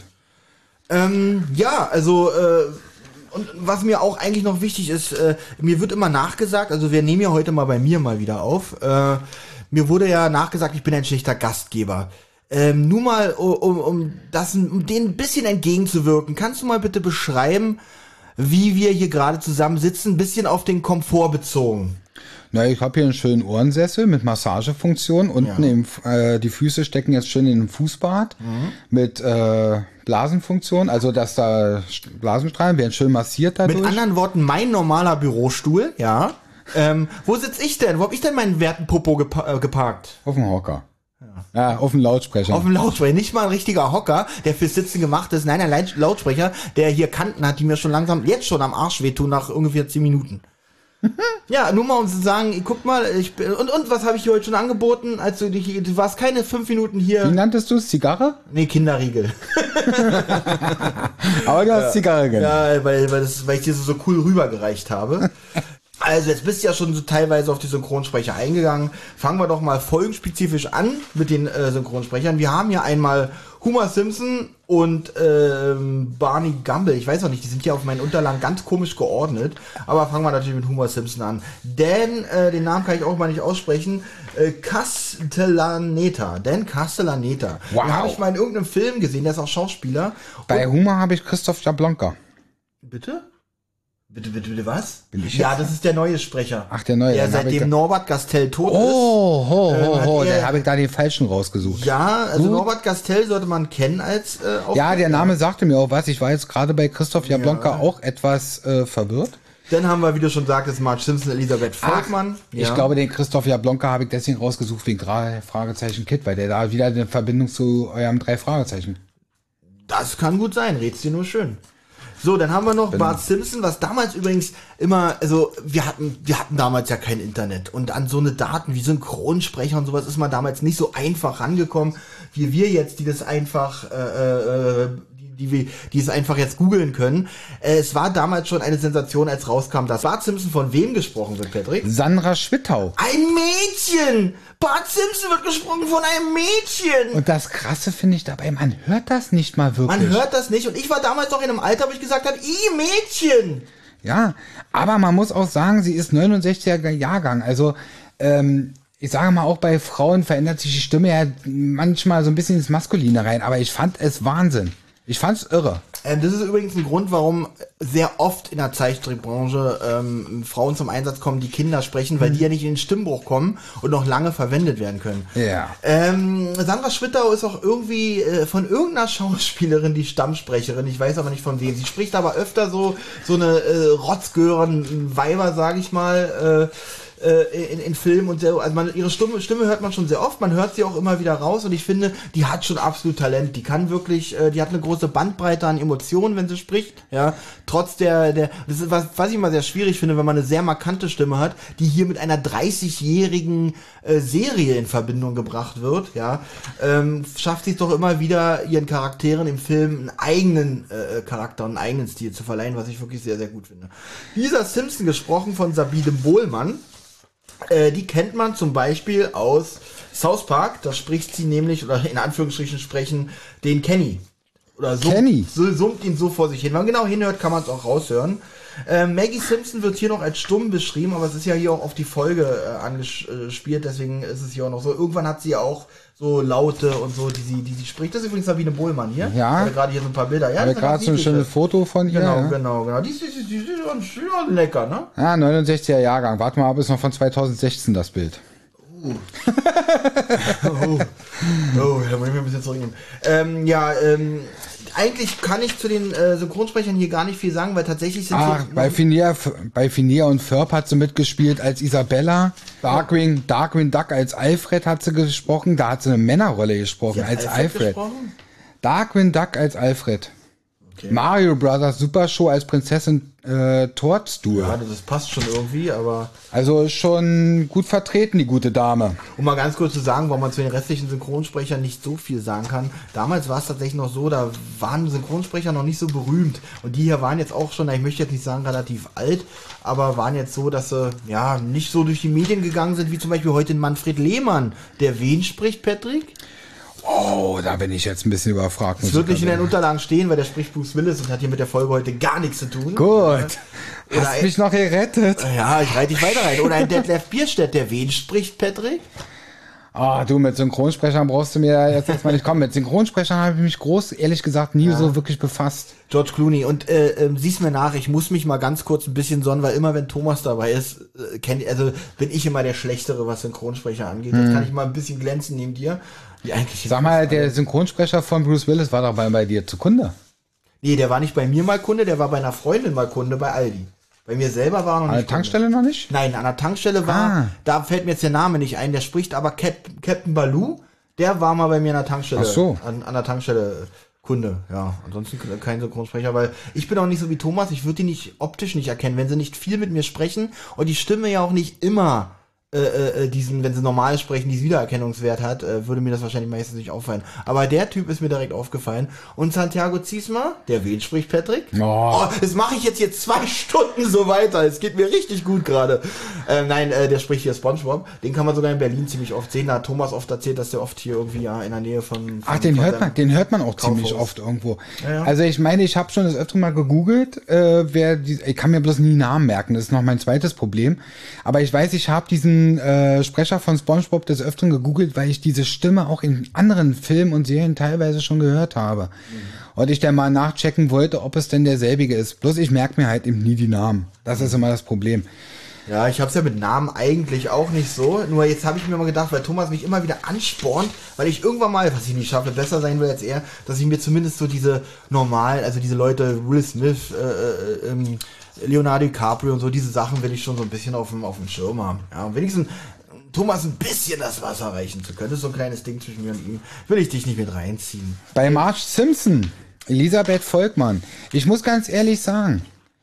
Ja, also und was mir auch eigentlich noch wichtig ist, mir wird immer nachgesagt, also wir nehmen ja heute mal bei mir mal wieder auf, mir wurde ja nachgesagt, ich bin ein schlechter Gastgeber. Nur mal, um denen ein bisschen entgegenzuwirken, kannst du mal bitte beschreiben, wie wir hier gerade zusammen sitzen, ein bisschen auf den Komfort bezogen? Na, ich habe hier einen schönen Ohrensessel mit Massagefunktion. Unten die Füße stecken jetzt schön in einem Fußbad mit Blasenfunktion, also dass da Blasenstrahlen werden schön massiert dadurch. Mit anderen Worten, mein normaler Bürostuhl, ja. Wo sitze ich denn? Wo habe ich denn meinen werten Popo geparkt? Auf dem Hocker. Ja, auf dem Lautsprecher. Auf dem Lautsprecher, nicht mal ein richtiger Hocker, der fürs Sitzen gemacht ist. Nein, ein Lautsprecher, der hier Kanten hat, die mir schon langsam, jetzt schon am Arsch wehtun nach ungefähr 10 Minuten. Ja, nur mal um zu sagen, guck mal, und was habe ich dir heute schon angeboten, als du warst keine 5 Minuten hier. Wie nanntest du es? Zigarre? Nee, Kinderriegel. Aber du hast Zigarre genannt. Ja, weil ich dir so cool rübergereicht habe. Also jetzt bist du ja schon so teilweise auf die Synchronsprecher eingegangen. Fangen wir doch mal folgenspezifisch an mit den Synchronsprechern. Wir haben hier einmal Homer Simpson und Barney Gumble. Ich weiß auch nicht, die sind hier auf meinen Unterlagen ganz komisch geordnet. Aber fangen wir natürlich mit Homer Simpson an. Dan, den Namen kann ich auch mal nicht aussprechen. Castellaneta. Dan Castellaneta. Wow. Den habe ich mal in irgendeinem Film gesehen, der ist auch Schauspieler. Bei Homer habe ich Christoph Jablonka. Bitte? Bitte was? Bin ich Ja, jetzt? das ist der neue Sprecher. Ach, der neue. Der seitdem Norbert Gastel tot ist. Da habe ich da den falschen rausgesucht. Ja, also Gut. Norbert Gastel sollte man kennen als Ja, der Name sagte mir auch was. Ich war jetzt gerade bei Christoph Jablonka auch etwas verwirrt. Dann haben wir, wie du schon sagtest, Marge Simpson, Elisabeth Volkmann. Ich glaube, den Christoph Jablonka habe ich deswegen rausgesucht wegen 3 Fragezeichen Kid, weil der da wieder eine Verbindung zu eurem 3 Fragezeichen. Das kann gut sein, red's dir nur schön. So, dann haben wir noch Bart Simpson, was damals übrigens immer, also wir hatten damals ja kein Internet und an so eine Daten wie Synchronsprecher und sowas ist man damals nicht so einfach rangekommen, wie wir jetzt, die das einfach, die es einfach jetzt googeln können. Es war damals schon eine Sensation, als rauskam, dass Bart Simpson von wem gesprochen wird, Patrick? Sandra Schwittau. Ein Mädchen! Bart Simpson wird gesprochen von einem Mädchen! Und das Krasse finde ich dabei, man hört das nicht mal wirklich. Man hört das nicht und ich war damals noch in einem Alter, wo ich gesagt habe, Mädchen! Ja, aber man muss auch sagen, sie ist 69er Jahrgang. Also, ich sage mal, auch bei Frauen verändert sich die Stimme ja manchmal so ein bisschen ins Maskuline rein, aber ich fand es Wahnsinn. Ich fand's irre. Das ist übrigens ein Grund, warum sehr oft in der Zeichentrickbranche Frauen zum Einsatz kommen, die Kinder sprechen, weil die ja nicht in den Stimmbruch kommen und noch lange verwendet werden können. Ja. Sandra Schwittau ist auch irgendwie von irgendeiner Schauspielerin die Stammsprecherin, ich weiß aber nicht von wem. Sie spricht aber öfter so eine Rotzgören-Weiber, sag ich mal, in Filmen und so. Also ihre Stimme hört man schon sehr oft, man hört sie auch immer wieder raus und ich finde, die hat schon absolut Talent. Die kann wirklich, die hat eine große Bandbreite an Emotionen, wenn sie spricht, ja. Trotz das ist was ich immer sehr schwierig finde, wenn man eine sehr markante Stimme hat, die hier mit einer 30-jährigen Serie in Verbindung gebracht wird, ja. Schafft sie es doch immer wieder, ihren Charakteren im Film einen eigenen Charakter, einen eigenen Stil zu verleihen, was ich wirklich sehr, sehr gut finde. Lisa Simpson, gesprochen von Sabine Bohlmann, die kennt man zum Beispiel aus South Park, da spricht sie nämlich, oder in Anführungsstrichen sprechen, den Kenny. Oder summt ihn so vor sich hin. Wenn man genau hinhört, kann man es auch raushören. Maggie Simpson wird hier noch als stumm beschrieben, aber es ist ja hier auch auf die Folge angespielt, deswegen ist es hier auch noch so. Irgendwann hat sie ja auch so Laute und so, die sie spricht. Das ist übrigens Sabine Bohlmann hier. Ja. Gerade hier so ein paar Bilder. Ja, gerade so ein schönes Foto von ihr. Genau. Die ist lecker, ne? Ja, 69er Jahrgang. Warte mal ab, ist noch von 2016 das Bild. Da muss ich mir ein bisschen zurücknehmen. Eigentlich kann ich zu den Synchronsprechern hier gar nicht viel sagen, weil tatsächlich sind bei Finea und Ferb hat sie mitgespielt als Isabella. Darkwing Duck als Alfred hat sie gesprochen. Da hat sie eine Männerrolle gesprochen als Alfred. Darkwing Duck als Alfred. Okay. Mario Brothers Super Show als Prinzessin Toadstool. Ja, das passt schon irgendwie, aber... Also ist schon gut vertreten, die gute Dame. Um mal ganz kurz zu sagen, warum man zu den restlichen Synchronsprechern nicht so viel sagen kann. Damals war es tatsächlich noch so, da waren Synchronsprecher noch nicht so berühmt. Und die hier waren jetzt auch schon, ich möchte jetzt nicht sagen relativ alt, aber waren jetzt so, dass sie ja nicht so durch die Medien gegangen sind, wie zum Beispiel heute Manfred Lehmann. Der wen spricht, Patrick? Oh, da bin ich jetzt ein bisschen überfragt. Das wird nicht in den Unterlagen stehen, weil der spricht Bruce Willis und hat hier mit der Folge heute gar nichts zu tun. Gut. Hast mich noch gerettet. Ja, ich reite dich weiter rein. Oder ein Detlef Bierstedt, der wen spricht, Patrick? Du, mit Synchronsprechern brauchst du mir jetzt erstmal nicht kommen. Mit Synchronsprechern habe ich mich ehrlich gesagt, nie so wirklich befasst. George Clooney. Und sieh's mir nach, ich muss mich mal ganz kurz ein bisschen sonnen, weil immer wenn Thomas dabei ist, bin ich immer der Schlechtere, was Synchronsprecher angeht. Das kann ich mal ein bisschen glänzen neben dir. Sag mal, der Synchronsprecher von Bruce Willis war doch bei dir zu Kunde. Nee, der war nicht bei mir mal Kunde, der war bei einer Freundin mal Kunde bei Aldi. Bei mir selber war er noch nicht. An der Tankstelle noch nicht? Nein, an der Tankstelle war, da fällt mir jetzt der Name nicht ein, der spricht aber Captain Baloo, der war mal bei mir an der Tankstelle. Ach so. An der Tankstelle Kunde, ja. Ansonsten kein Synchronsprecher, weil ich bin auch nicht so wie Thomas, ich würde die optisch nicht erkennen, wenn sie nicht viel mit mir sprechen und die Stimme ja auch nicht immer wenn sie normal sprechen, diesen Wiedererkennungswert hat, würde mir das wahrscheinlich meistens nicht auffallen. Aber der Typ ist mir direkt aufgefallen. Und Santiago Ziesma, der wen spricht, Patrick? Das mache ich jetzt hier 2 Stunden so weiter. Es geht mir richtig gut gerade. Der spricht hier SpongeBob. Den kann man sogar in Berlin ziemlich oft sehen. Da hat Thomas oft erzählt, dass der oft hier irgendwie in der Nähe von den hört man auch ziemlich oft irgendwo. Ja. Also ich meine, ich habe schon das öfter mal gegoogelt, ich kann mir bloß nie Namen merken. Das ist noch mein zweites Problem. Aber ich weiß, ich habe diesen Sprecher von SpongeBob des Öfteren gegoogelt, weil ich diese Stimme auch in anderen Filmen und Serien teilweise schon gehört habe. Und ich dann mal nachchecken wollte, ob es denn derselbige ist. Bloß ich merke mir halt eben nie die Namen. Das ist immer das Problem. Ja, ich hab's ja mit Namen eigentlich auch nicht so. Nur jetzt habe ich mir mal gedacht, weil Thomas mich immer wieder anspornt, weil ich irgendwann mal, was ich nicht schaffe, besser sein will als er, dass ich mir zumindest so diese normalen, also diese Leute, Will Smith, Leonardo DiCaprio und so, diese Sachen will ich schon so ein bisschen auf dem Schirm haben. Ja, und wenigstens Thomas ein bisschen das Wasser reichen zu können. Das ist so ein kleines Ding zwischen mir und ihm. Will ich dich nicht mit reinziehen. Bei Marge Simpson, Elisabeth Volkmann. Ich muss ganz ehrlich sagen,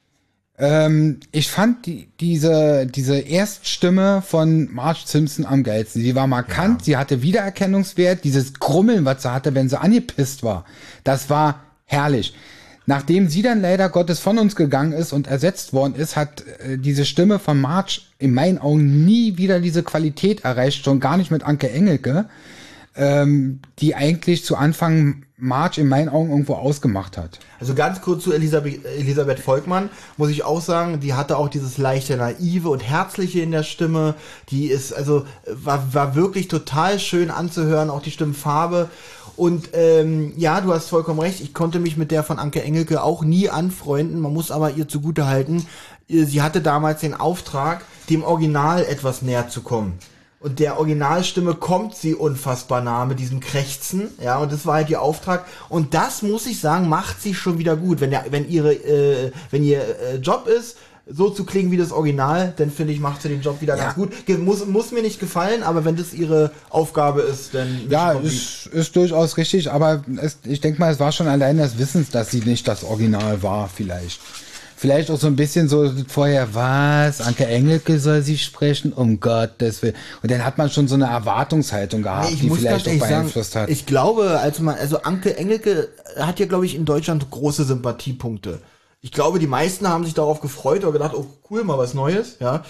ich fand diese Erststimme von Marge Simpson am geilsten. Sie war markant, sie hatte Wiedererkennungswert, dieses Grummeln, was sie hatte, wenn sie angepisst war. Das war herrlich. Nachdem sie dann leider Gottes von uns gegangen ist und ersetzt worden ist, hat diese Stimme von Marge in meinen Augen nie wieder diese Qualität erreicht, schon gar nicht mit Anke Engelke. die eigentlich zu Anfang March in meinen Augen irgendwo ausgemacht hat. Also ganz kurz zu Elisabeth Volkmann, muss ich auch sagen, die hatte auch dieses leichte Naive und Herzliche in der Stimme. Die ist, also, war wirklich total schön anzuhören, auch die Stimmfarbe. Und ja, du hast vollkommen recht, ich konnte mich mit der von Anke Engelke auch nie anfreunden, man muss aber ihr zugutehalten, sie hatte damals den Auftrag, dem Original etwas näher zu kommen. Und der Originalstimme kommt sie unfassbar nah mit diesem Krächzen, ja, und das war halt ihr Auftrag. Und das, muss ich sagen, macht sie schon wieder gut. Wenn ihr Job ist, so zu klingen wie das Original, dann finde ich, macht sie den Job wieder ganz gut. Muss mir nicht gefallen, aber wenn das ihre Aufgabe ist, dann... Ja, ist durchaus richtig, aber ich denke mal, es war schon allein das Wissens, dass sie nicht das Original war, vielleicht. Vielleicht auch so ein bisschen so vorher, was, Anke Engelke soll sie sprechen, um Gottes Willen. Und dann hat man schon so eine Erwartungshaltung gehabt, die vielleicht auch beeinflusst hat. Ich glaube, also Anke Engelke hat ja, glaube ich, in Deutschland große Sympathiepunkte. Ich glaube, die meisten haben sich darauf gefreut oder gedacht, oh cool, mal was Neues, ja.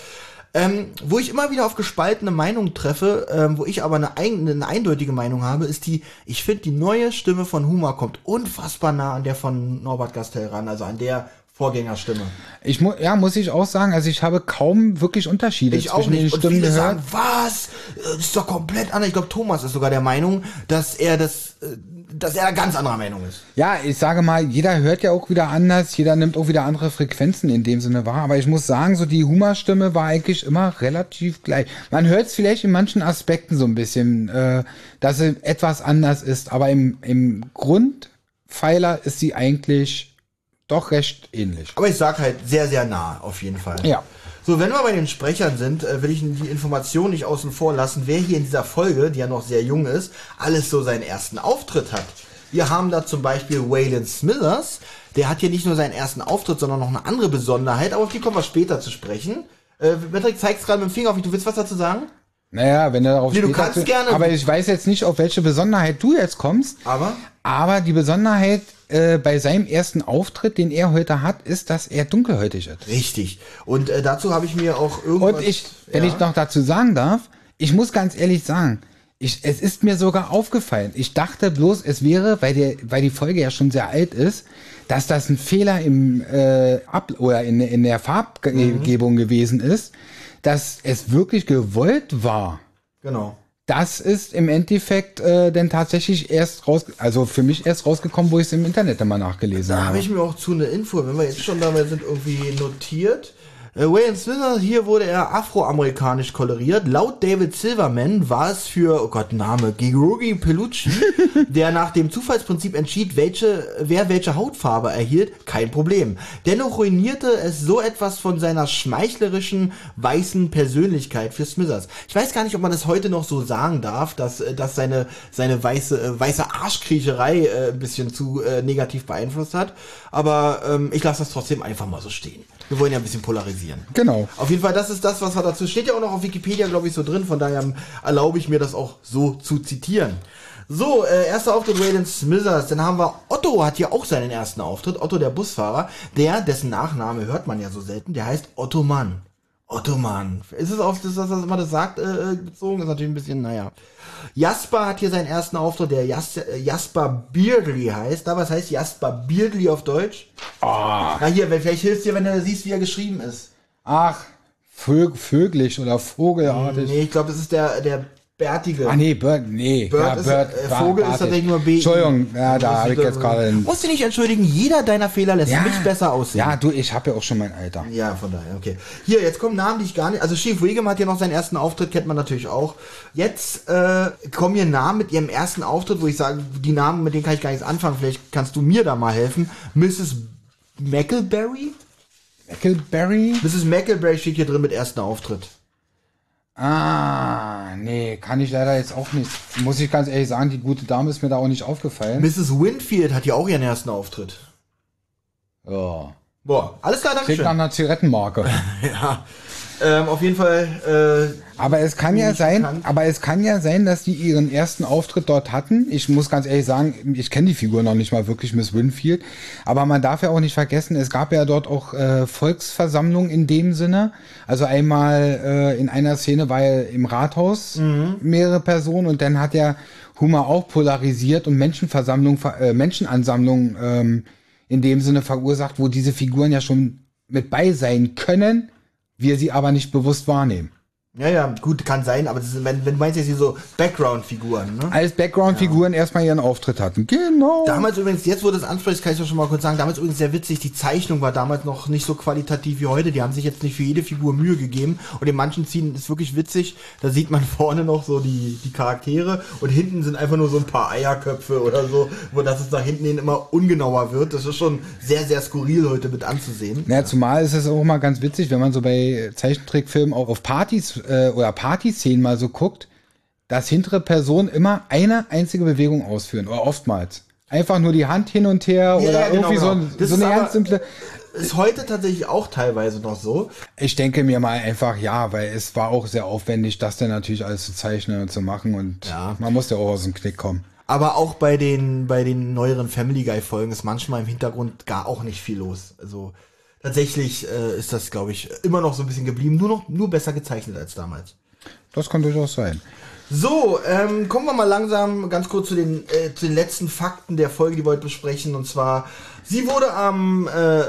Wo ich immer wieder auf gespaltene Meinungen treffe, wo ich aber eine eindeutige Meinung habe, ist ich finde, die neue Stimme von Huma kommt unfassbar nah an der von Norbert Gastel ran, also an der Vorgängerstimme. Muss ich auch sagen, also ich habe kaum wirklich Unterschiede zwischen den Stimmen gehört. Sagen, was? Das ist doch komplett anders. Ich glaube, Thomas ist sogar der Meinung, dass er ganz anderer Meinung ist. Ja, ich sage mal, jeder hört ja auch wieder anders, jeder nimmt auch wieder andere Frequenzen in dem Sinne wahr, aber ich muss sagen, so die Huma-Stimme war eigentlich immer relativ gleich. Man hört es vielleicht in manchen Aspekten so ein bisschen, dass sie etwas anders ist, aber im Grundpfeiler ist sie eigentlich doch recht ähnlich. Aber ich sag halt sehr, sehr nah, auf jeden Fall. Ja. So, wenn wir bei den Sprechern sind, will ich die Information nicht außen vor lassen, wer hier in dieser Folge, die ja noch sehr jung ist, alles so seinen ersten Auftritt hat. Wir haben da zum Beispiel Waylon Smithers, der hat hier nicht nur seinen ersten Auftritt, sondern noch eine andere Besonderheit, aber auf die kommen wir später zu sprechen. Patrick, zeigst gerade mit dem Finger auf mich, du willst was dazu sagen? Naja, wenn er darauf du kannst gerne. Aber ich weiß jetzt nicht, auf welche Besonderheit du jetzt kommst. Aber die Besonderheit bei seinem ersten Auftritt, den er heute hat, ist, dass er dunkelhäutig ist. Richtig. Und dazu habe ich mir auch irgendwas... Und wenn ich noch dazu sagen darf, ich muss ganz ehrlich sagen, es ist mir sogar aufgefallen. Ich dachte bloß, es wäre, weil die Folge ja schon sehr alt ist, dass das ein Fehler in der Farbgebung gewesen ist, dass es wirklich gewollt war. Genau. Das ist im Endeffekt dann tatsächlich also für mich erst rausgekommen, wo ich es im Internet immer nachgelesen habe. Da habe ich mir auch zu eine Info, wenn wir jetzt schon dabei sind, irgendwie notiert. Waylon Smithers, hier wurde er afroamerikanisch koloriert. Laut David Silverman war es für, oh Gott, Name, Giorgi Pellucci, der nach dem Zufallsprinzip entschied, wer welche Hautfarbe erhielt, kein Problem. Dennoch ruinierte es so etwas von seiner schmeichlerischen, weißen Persönlichkeit für Smithers. Ich weiß gar nicht, ob man das heute noch so sagen darf, dass seine weiße Arschkriecherei ein bisschen zu negativ beeinflusst hat. Aber ich lasse das trotzdem einfach mal so stehen. Wir wollen ja ein bisschen polarisieren. Genau. Auf jeden Fall, das ist das, was dazu steht ja auch noch auf Wikipedia, glaube ich, so drin. Von daher erlaube ich mir das auch so zu zitieren. So, erster Auftritt Waylon Smithers. Dann haben wir Otto, hat hier auch seinen ersten Auftritt. Otto, der Busfahrer, dessen Nachname hört man ja so selten. Der heißt Otto Mann. Otto Mann. Ist es auf das, was man das sagt, bezogen? Ist natürlich ein bisschen, naja. Jasper hat hier seinen ersten Auftritt, der Jasper Beardley heißt. Aber was heißt Jasper Beardley auf Deutsch? Na hier, vielleicht hilft dir, wenn du siehst, wie er geschrieben ist. Ach, vöglich oder vogelartig. Nee, ich glaube, das ist der Bärtige. Ah nee, Bird. Vogel ist tatsächlich nur B. Entschuldigung, ja, da habe ich jetzt gerade... Musst du nicht entschuldigen, jeder deiner Fehler lässt mich besser aussehen. Ja, ich habe ja auch schon mein Alter. Ja, von daher, okay. Hier, jetzt kommen Namen, die ich gar nicht... Also Chief Wiggum hat hier noch seinen ersten Auftritt, kennt man natürlich auch. Jetzt kommen hier Namen mit ihrem ersten Auftritt, wo ich sage, die Namen, mit denen kann ich gar nichts anfangen. Vielleicht kannst du mir da mal helfen. Mrs. Mackleberry? Mrs. Mackleberry steht hier drin mit ersten Auftritt. Nee, kann ich leider jetzt auch nicht. Muss ich ganz ehrlich sagen, die gute Dame ist mir da auch nicht aufgefallen. Mrs. Winfield hat ja auch ihren ersten Auftritt. Ja. Boah, alles klar, danke schön. Klingt nach einer Zigarettenmarke. Ja. Auf jeden Fall. Aber es kann ja sein, dass die ihren ersten Auftritt dort hatten. Ich muss ganz ehrlich sagen, ich kenne die Figur noch nicht mal wirklich, Miss Winfield. Aber man darf ja auch nicht vergessen, es gab ja dort auch Volksversammlungen in dem Sinne. Also einmal in einer Szene war ja im Rathaus mehrere Personen und dann hat ja Humor auch polarisiert und Menschenansammlungen in dem Sinne verursacht, wo diese Figuren ja schon mit bei sein können, wir sie aber nicht bewusst wahrnehmen. Ja, gut, kann sein, aber das ist, wenn du meinst jetzt hier so Background-Figuren, ne? Als Background-Figuren erstmal ihren Auftritt hatten. Genau. Damals übrigens, jetzt wo du das ansprichst, kann ich doch schon mal kurz sagen, damals übrigens sehr witzig, die Zeichnung war damals noch nicht so qualitativ wie heute, die haben sich jetzt nicht für jede Figur Mühe gegeben und in manchen Szenen ist wirklich witzig, da sieht man vorne noch so die Charaktere und hinten sind einfach nur so ein paar Eierköpfe oder so, wo das nach hinten hin immer ungenauer wird. Das ist schon sehr, sehr skurril heute mit anzusehen. Ja, zumal ist es auch mal ganz witzig, wenn man so bei Zeichentrickfilmen auch auf Partys oder Partyszenen mal so guckt, dass hintere Personen immer eine einzige Bewegung ausführen oder oftmals. Einfach nur die Hand hin und her oder genau, irgendwie genau. so eine ganz simple. Ist heute tatsächlich auch teilweise noch so. Ich denke mir mal einfach ja, weil es war auch sehr aufwendig, das dann natürlich alles zu zeichnen und zu machen und man muss ja auch aus dem Knick kommen. Aber auch bei den neueren Family Guy Folgen ist manchmal im Hintergrund gar auch nicht viel los. Also tatsächlich ist das, glaube ich, immer noch so ein bisschen geblieben, nur besser gezeichnet als damals. Das kann durchaus sein. So, kommen wir mal langsam ganz kurz zu den letzten Fakten der Folge, die wir heute besprechen. Und zwar, sie wurde am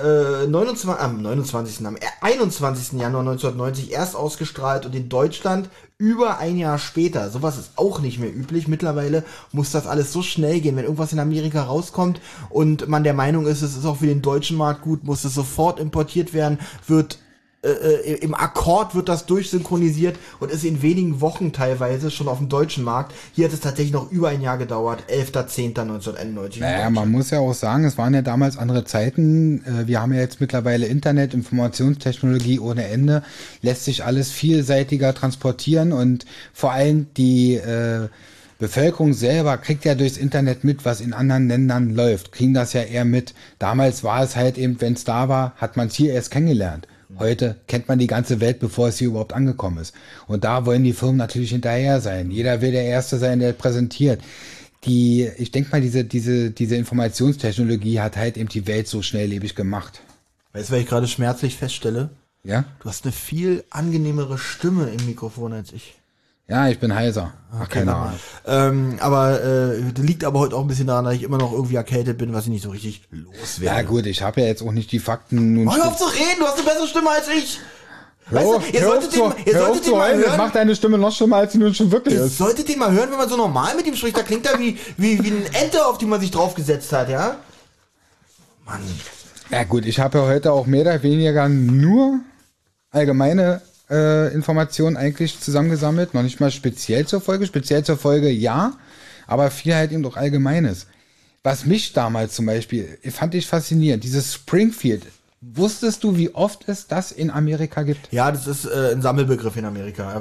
21. Januar 1990 erst ausgestrahlt und in Deutschland über ein Jahr später. Sowas ist auch nicht mehr üblich. Mittlerweile muss das alles so schnell gehen. Wenn irgendwas in Amerika rauskommt und man der Meinung ist, es ist auch für den deutschen Markt gut, muss es sofort importiert werden, wird im Akkord wird das durchsynchronisiert und ist in wenigen Wochen teilweise schon auf dem deutschen Markt. Hier hat es tatsächlich noch über ein Jahr gedauert, 11.10.1991. Naja, man muss ja auch sagen, es waren ja damals andere Zeiten. Wir haben ja jetzt mittlerweile Internet, Informationstechnologie ohne Ende. Lässt sich alles vielseitiger transportieren und vor allem die Bevölkerung selber kriegt ja durchs Internet mit, was in anderen Ländern läuft. Kriegen das ja eher mit. Damals war es halt eben, wenn es da war, hat man es hier erst kennengelernt. Heute kennt man die ganze Welt, bevor es hier überhaupt angekommen ist. Und da wollen die Firmen natürlich hinterher sein. Jeder will der Erste sein, der präsentiert. Ich denke mal, diese Informationstechnologie hat halt eben die Welt so schnelllebig gemacht. Weißt du, weil ich gerade schmerzlich feststelle? Ja? Du hast eine viel angenehmere Stimme im Mikrofon als ich. Ja, ich bin heiser. Ach, keine Ahnung. Liegt aber heute auch ein bisschen daran, dass ich immer noch irgendwie erkältet bin, was ich nicht so richtig loswerde. Ja gut, ich habe ja jetzt auch nicht die Fakten nun. Hör auf zu reden, du hast eine bessere Stimme als ich. Ihr solltet den mal hören. Macht deine Stimme noch schlimmer, als sie nun schon wirklich ist. Ihr solltet den mal hören, wenn man so normal mit ihm spricht. Da klingt er wie eine Ente, auf die man sich draufgesetzt hat, ja? Mann. Ja gut, ich habe ja heute auch mehr oder weniger nur allgemeine Informationen eigentlich zusammengesammelt, noch nicht mal speziell zur Folge ja, aber viel halt eben doch Allgemeines. Was mich damals zum Beispiel, fand ich faszinierend, dieses Springfield. Wusstest du, wie oft es das in Amerika gibt? Ja, das ist ein Sammelbegriff in Amerika.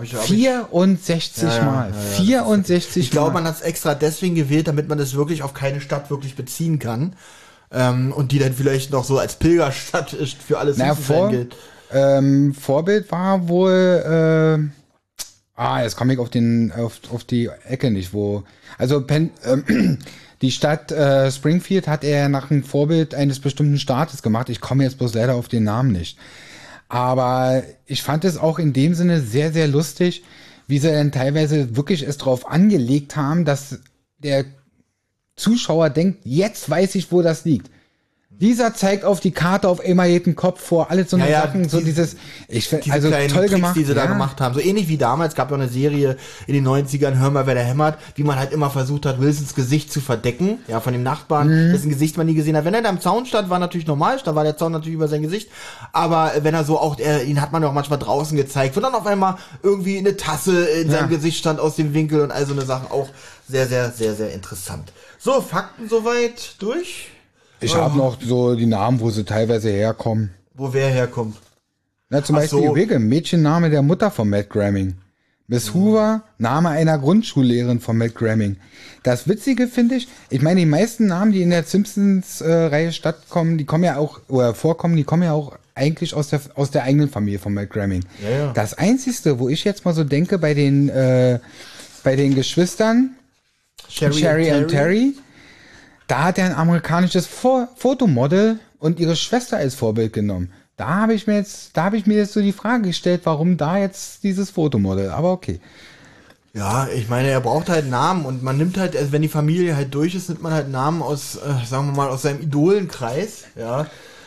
64 Mal. 64 Mal. Ich glaube, man hat es extra deswegen gewählt, damit man das wirklich auf keine Stadt wirklich beziehen kann. Und die dann vielleicht noch so als Pilgerstadt für alles gilt. Vorbild war wohl, jetzt komme ich auf die Ecke nicht, wo, also die Stadt Springfield hat er nach einem Vorbild eines bestimmten Staates gemacht. Ich komme jetzt bloß leider auf den Namen nicht. Aber ich fand es auch in dem Sinne sehr, sehr lustig, wie sie dann teilweise wirklich es drauf angelegt haben, dass der Zuschauer denkt, jetzt weiß ich, wo das liegt. Dieser zeigt auf die Karte, auf einmal jeden Kopf vor, alles so eine Sachen, so diese also kleinen toll Tricks, gemacht, die sie da gemacht haben. So ähnlich wie damals, gab es auch eine Serie in den 90ern, Hör mal, wer da hämmert, wie man halt immer versucht hat, Wilsons Gesicht zu verdecken, ja, von dem Nachbarn, dessen Gesicht man nie gesehen hat. Wenn er da im Zaun stand, war natürlich normal, da war der Zaun natürlich über sein Gesicht, aber wenn er so auch, ihn hat man ja auch manchmal draußen gezeigt, wo dann auf einmal irgendwie eine Tasse in seinem Gesicht stand aus dem Winkel und all so eine Sachen, auch sehr, sehr, sehr, sehr interessant. So, Fakten soweit durch? Ich habe noch so die Namen, wo sie teilweise herkommen. Wo wer herkommt? Na, zum Beispiel Wigge, Mädchenname der Mutter von Matt Groening. Miss Hoover, Name einer Grundschullehrerin von Matt Groening. Das Witzige finde ich meine, die meisten Namen, die in der Simpsons-Reihe vorkommen, die kommen ja auch eigentlich aus der eigenen Familie von Matt Groening. Ja. Das Einzige, wo ich jetzt mal so denke, bei den Geschwistern, Sherry und Terry, da hat er ein amerikanisches Fotomodel und ihre Schwester als Vorbild genommen. Da habe ich mir jetzt so die Frage gestellt, warum da jetzt dieses Fotomodel, aber okay. Ja, ich meine, er braucht halt Namen und man nimmt halt, also wenn die Familie halt durch ist, nimmt man halt Namen aus, sagen wir mal, aus seinem Idolenkreis, ja.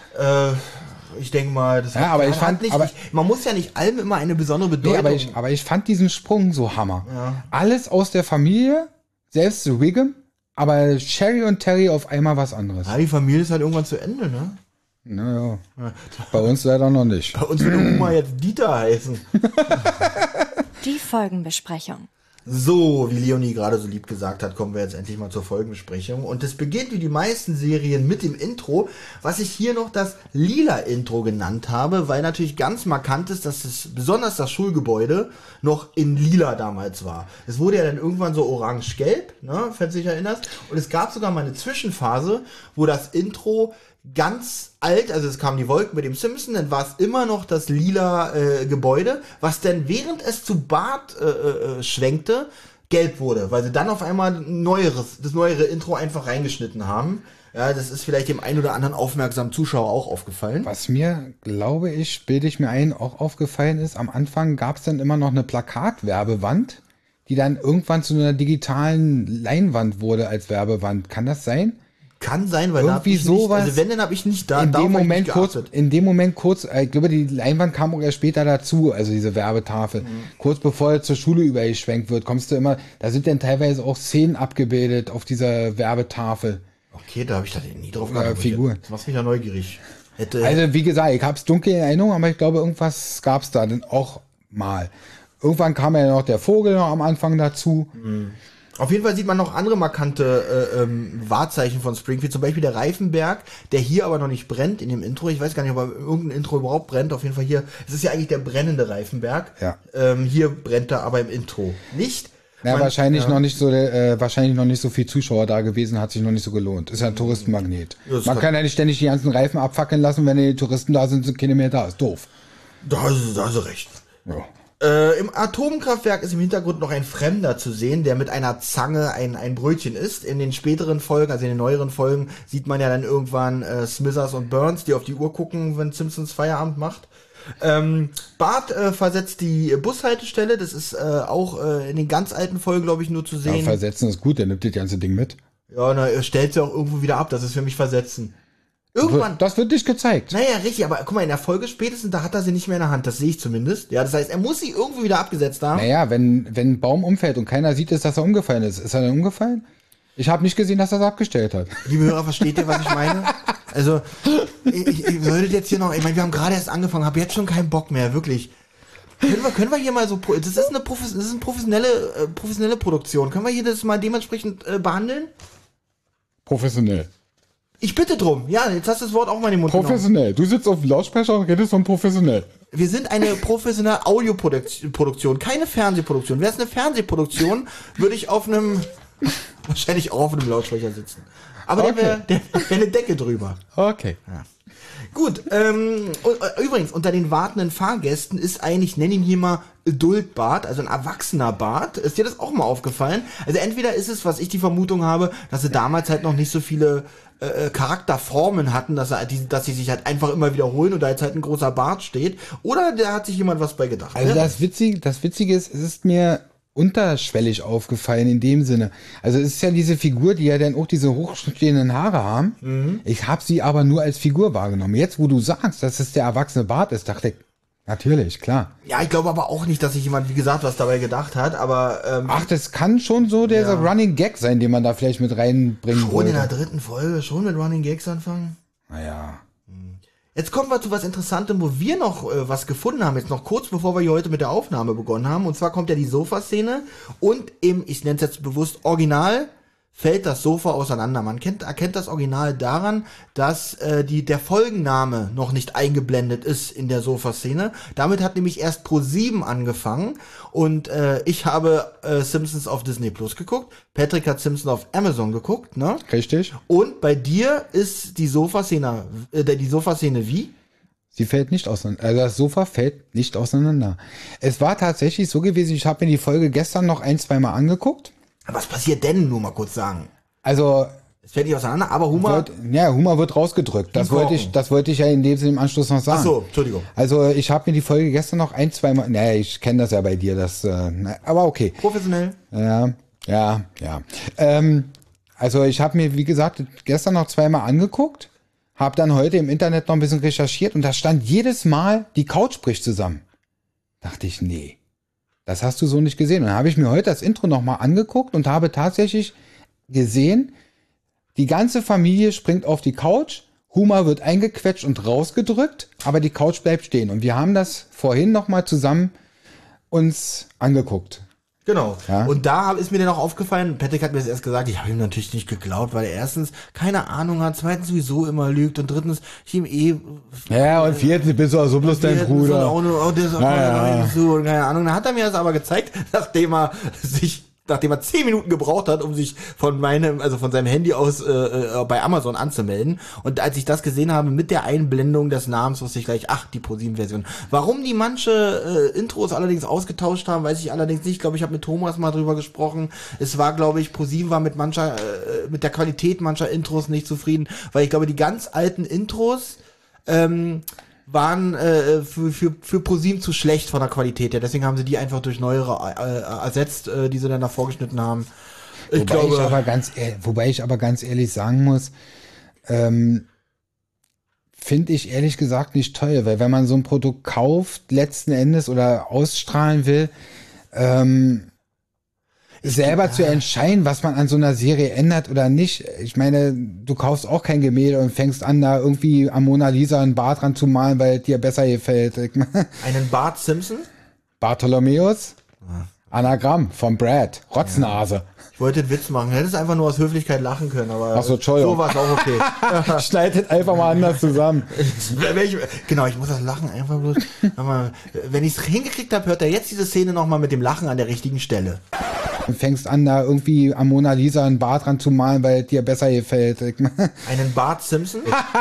Ich denke mal, das ja, aber ich fand, nicht, aber, man muss ja nicht allem immer eine besondere Bedeutung. Nee, aber ich fand diesen Sprung so Hammer. Ja. Alles aus der Familie, selbst Wiggum, aber Sherry und Terry auf einmal was anderes. Ja, die Familie ist halt irgendwann zu Ende, ne? Naja, bei uns leider noch nicht. Bei uns wird Oma jetzt Dieter heißen. Die Folgenbesprechung. So, wie Leonie gerade so lieb gesagt hat, kommen wir jetzt endlich mal zur Folgenbesprechung. Und es beginnt wie die meisten Serien mit dem Intro, was ich hier noch das lila Intro genannt habe, weil natürlich ganz markant ist, dass es besonders das Schulgebäude noch in lila damals war. Es wurde ja dann irgendwann so orange-gelb, ne, falls du dich erinnerst. Und es gab sogar mal eine Zwischenphase, wo das Intro ganz alt, also es kamen die Wolken mit dem Simpson, dann war es immer noch das lila Gebäude, was dann während es zu Bart schwenkte, gelb wurde, weil sie dann auf einmal das neuere Intro einfach reingeschnitten haben. Ja, das ist vielleicht dem einen oder anderen aufmerksamen Zuschauer auch aufgefallen. Was mir, glaube ich, bilde ich mir ein, auch aufgefallen ist, am Anfang gab es dann immer noch eine Plakatwerbewand, die dann irgendwann zu einer digitalen Leinwand wurde als Werbewand. Kann das sein? Kann sein, weil irgendwie sowas. Also wenn, dann habe ich nicht da. In dem Moment kurz, ich glaube, die Leinwand kam auch erst später dazu, also diese Werbetafel. Kurz bevor er zur Schule übergeschwenkt wird, kommst du immer, da sind dann teilweise auch Szenen abgebildet auf dieser Werbetafel. Okay, da habe ich da nie drauf geachtet. Figur. Das macht mich ja neugierig. Also wie gesagt, ich habe es dunkel in Erinnerung, aber ich glaube, irgendwas gab es da dann auch mal. Irgendwann kam ja noch der Vogel noch am Anfang dazu. Auf jeden Fall sieht man noch andere markante Wahrzeichen von Springfield, zum Beispiel der Reifenberg, der hier aber noch nicht brennt in dem Intro. Ich weiß gar nicht, ob er irgendein Intro überhaupt brennt. Auf jeden Fall hier, es ist ja eigentlich der brennende Reifenberg. Ja. Hier brennt er aber im Intro nicht. Ja, wahrscheinlich noch nicht so viel Zuschauer da gewesen, hat sich noch nicht so gelohnt. Ist ja ein Touristenmagnet. Ja, man kann ja nicht ständig die ganzen Reifen abfackeln lassen, wenn die Touristen da sind, sind keine mehr da. Ist doof. Da hast du recht. Ja. Im Atomkraftwerk ist im Hintergrund noch ein Fremder zu sehen, der mit einer Zange ein Brötchen isst. In den späteren Folgen, also in den neueren Folgen, sieht man ja dann irgendwann Smithers und Burns, die auf die Uhr gucken, wenn Simpsons Feierabend macht. Bart versetzt die Bushaltestelle, das ist auch in den ganz alten Folgen, glaube ich, nur zu sehen. Ja, versetzen ist gut, der nimmt das ganze Ding mit. Ja, er stellt sie auch irgendwo wieder ab, das ist für mich versetzen. Irgendwann. Das wird nicht gezeigt. Naja, richtig, aber guck mal, in der Folge spätestens, da hat er sie nicht mehr in der Hand, das sehe ich zumindest. Ja, das heißt, er muss sie irgendwo wieder abgesetzt haben. Naja, wenn ein Baum umfällt und keiner sieht, dass er umgefallen ist. Ist er denn umgefallen? Ich habe nicht gesehen, dass er es abgestellt hat. Liebe Hörer, versteht ihr, was ich meine? Also, ich sollte jetzt hier noch, ich meine, wir haben gerade erst angefangen, habe jetzt schon keinen Bock mehr, wirklich. Können wir hier mal so, das ist eine professionelle Produktion. Können wir hier das mal dementsprechend behandeln? Professionell. Ich bitte drum. Ja, jetzt hast du das Wort auch mal in den Mund professionell. Genommen. Du sitzt auf dem Lautsprecher und redest von professionell. Wir sind eine professionelle Audioproduktion, keine Fernsehproduktion. Wäre es eine Fernsehproduktion, würde ich wahrscheinlich auch auf einem Lautsprecher sitzen. Aber okay. der wäre eine Decke drüber. Okay. Ja. Gut, übrigens, unter den wartenden Fahrgästen ist ich nenne ihn hier mal Adult Bart, also ein erwachsener Bart. Ist dir das auch mal aufgefallen? Also entweder ist es, was ich die Vermutung habe, dass sie damals halt noch nicht so viele Charakterformen hatten, dass sie sich halt einfach immer wiederholen und da jetzt halt ein großer Bart steht. Oder da hat sich jemand was bei gedacht. Also das Witzige ist, es ist mir unterschwellig aufgefallen in dem Sinne. Also es ist ja diese Figur, die ja dann auch diese hochstehenden Haare haben. Mhm. Ich habe sie aber nur als Figur wahrgenommen. Jetzt, wo du sagst, dass es der erwachsene Bart ist, dachte ich, natürlich, klar. Ja, ich glaube aber auch nicht, dass sich jemand, wie gesagt, was dabei gedacht hat, aber... Ach, das kann schon so der Running Gag sein, den man da vielleicht mit reinbringen schon wollte. In der 3. Folge, schon mit Running Gags anfangen? Naja. Jetzt kommen wir zu was Interessantem, wo wir noch was gefunden haben, jetzt noch kurz bevor wir hier heute mit der Aufnahme begonnen haben. Und zwar kommt ja die Sofa-Szene und ich nenne es jetzt bewusst Original, fällt das Sofa auseinander. Man erkennt das Original daran, dass der Folgenname noch nicht eingeblendet ist in der Sofa-Szene. Damit hat nämlich erst Pro7 angefangen und ich habe Simpsons auf Disney Plus geguckt. Patrick hat Simpsons auf Amazon geguckt, ne? Richtig. Und bei dir ist die Sofa-Szene wie? Sie fällt nicht auseinander. Also das Sofa fällt nicht auseinander. Es war tatsächlich so gewesen, ich habe mir die Folge gestern noch 1-2 Mal angeguckt. Was passiert denn, nur mal kurz sagen? Also Es fällt nicht auseinander, aber Humor... Humor wird rausgedrückt. Das wollte ich ja in dem Sinne im Anschluss noch sagen. Ach so, Entschuldigung. Also ich habe mir die Folge gestern noch 1-2 Mal... Naja, ich kenne das ja bei dir, aber okay. Professionell. Ja. Also ich habe mir, wie gesagt, gestern noch 2 Mal angeguckt, habe dann heute im Internet noch ein bisschen recherchiert und da stand jedes Mal, die Couch bricht zusammen. Dachte ich, nee, das hast du so nicht gesehen. Und dann habe ich mir heute das Intro nochmal angeguckt und habe tatsächlich gesehen, die ganze Familie springt auf die Couch, Huma wird eingequetscht und rausgedrückt, aber die Couch bleibt stehen. Und wir haben das vorhin nochmal zusammen uns angeguckt. Genau. Ja. Und da ist mir dann auch aufgefallen, Patrick hat mir das erst gesagt, ich habe ihm natürlich nicht geglaubt, weil er erstens keine Ahnung hat, zweitens sowieso immer lügt und drittens ich ihm Ja, und viertens bist du auch so bloß dein Bruder. Der ist auch so, keine Ahnung. Dann hat er mir das aber gezeigt, nachdem er 10 Minuten gebraucht hat, um sich von seinem Handy aus bei Amazon anzumelden. Und als ich das gesehen habe mit der Einblendung des Namens, wusste ich gleich, ach, die ProSieben-Version. Warum die manche Intros allerdings ausgetauscht haben, weiß ich allerdings nicht. Ich glaube, ich habe mit Thomas mal drüber gesprochen. Es war, glaube ich, ProSieben war mit der Qualität mancher Intros nicht zufrieden, weil ich glaube, die ganz alten Intros waren für ProSieben zu schlecht von der Qualität her. Deswegen haben sie die einfach durch neuere ersetzt, die sie dann da vorgeschnitten haben. Wobei ich aber ganz ehrlich sagen muss, finde ich ehrlich gesagt nicht toll, weil wenn man so ein Produkt kauft, letzten Endes oder ausstrahlen will, selber zu entscheiden, was man an so einer Serie ändert oder nicht. Ich meine, du kaufst auch kein Gemälde und fängst an, da irgendwie am Mona Lisa einen Bart dran zu malen, weil dir besser gefällt. Einen Bart Simpson? Bartholomäus? Anagramm von Brad. Rotznase. Ich wollte den Witz machen. Hättest einfach nur aus Höflichkeit lachen können, aber so war es auch okay. Schneidet einfach mal anders zusammen. Genau, ich muss das Lachen einfach bloß... Wenn ich es hingekriegt habe, hört er jetzt diese Szene nochmal mit dem Lachen an der richtigen Stelle. Und fängst an, da irgendwie am Mona Lisa einen Bart dran zu malen, weil dir besser gefällt. Einen Bart Simpson?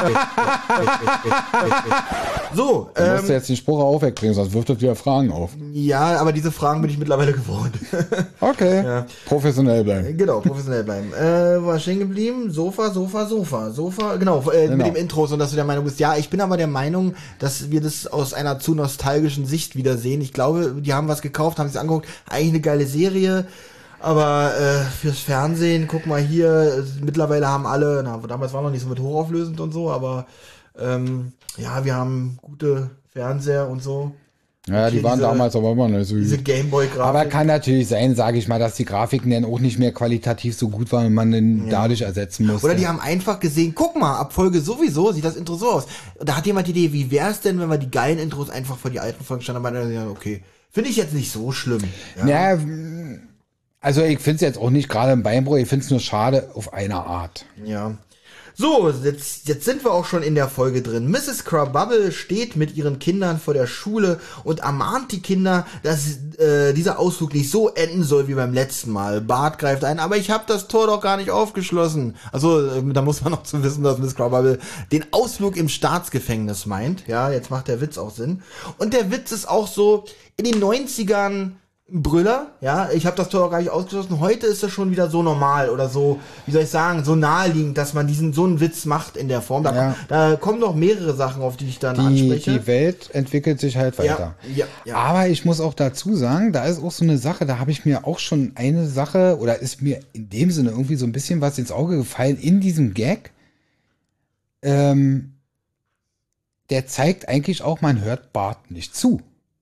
So, du musst jetzt den Spruch auch wegbringen, sonst wirft er wieder Fragen auf. Ja, aber diese Fragen bin ich mittlerweile gewohnt. Okay, ja. Professionell bleiben. Genau, professionell bleiben. Wo war stehen geblieben? Sofa, genau, mit dem Intro, und dass du der Meinung bist. Ja, ich bin aber der Meinung, dass wir das aus einer zu nostalgischen Sicht wiedersehen. Ich glaube, die haben was gekauft, haben sich angeguckt, eigentlich eine geile Serie. Aber fürs Fernsehen, guck mal hier, mittlerweile haben alle, damals war noch nicht so mit hochauflösend und so, aber wir haben gute Fernseher und so. Ja, die waren damals aber immer nicht so diese Gameboy-Grafik. Aber kann natürlich sein, sage ich mal, dass die Grafiken dann auch nicht mehr qualitativ so gut waren und man den dadurch ersetzen musste. Oder die haben einfach gesehen, guck mal, ab Folge sowieso sieht das Intro so aus. Da hat jemand die Idee, wie wär's denn, wenn wir die geilen Intros einfach vor die alten Folgen standen, aber dann okay, finde ich jetzt nicht so schlimm. Ja, also ich finde es jetzt auch nicht gerade im Beinbruch, ich finde es nur schade auf eine Art. Ja. So, jetzt sind wir auch schon in der Folge drin. Mrs. Crabubble steht mit ihren Kindern vor der Schule und ermahnt die Kinder, dass dieser Ausflug nicht so enden soll wie beim letzten Mal. Bart greift ein, aber ich habe das Tor doch gar nicht aufgeschlossen. Also, da muss man noch zu wissen, dass Mrs. Crabubble den Ausflug im Staatsgefängnis meint. Ja, jetzt macht der Witz auch Sinn. Und der Witz ist auch so, in den 90ern Brüller, ja, ich habe das Tor auch gar nicht ausgeschlossen. Heute ist das schon wieder so normal oder so, wie soll ich sagen, so naheliegend, dass man so einen Witz macht in der Form. Da kommen noch mehrere Sachen, auf die ich dann anspreche. Die Welt entwickelt sich halt weiter. Ja. Aber ich muss auch dazu sagen, da ist auch so eine Sache, da habe ich mir auch schon eine Sache, oder ist mir in dem Sinne irgendwie so ein bisschen was ins Auge gefallen, in diesem Gag. Der zeigt eigentlich auch, man hört Bart nicht zu.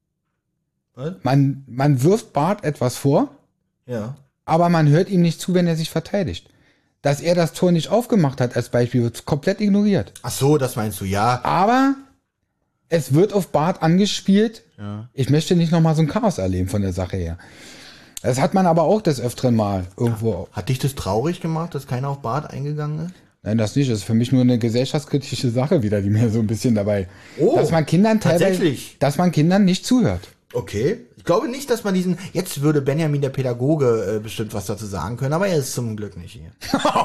Man wirft Bart etwas vor, aber man hört ihm nicht zu, wenn er sich verteidigt. Dass er das Tor nicht aufgemacht hat als Beispiel, wird komplett ignoriert. Ach so, das meinst du, ja. Aber es wird auf Bart angespielt. Ja. Ich möchte nicht nochmal so ein Chaos erleben von der Sache her. Das hat man aber auch des Öfteren mal irgendwo. Hat dich das traurig gemacht, dass keiner auf Bart eingegangen ist? Nein, das nicht. Das ist für mich nur eine gesellschaftskritische Sache wieder, die mir so ein bisschen dabei. Oh, dass man Kindern tatsächlich. Dass man Kindern nicht zuhört. Okay, Ich glaube nicht, dass man jetzt würde Benjamin der Pädagoge bestimmt was dazu sagen können, aber er ist zum Glück nicht hier.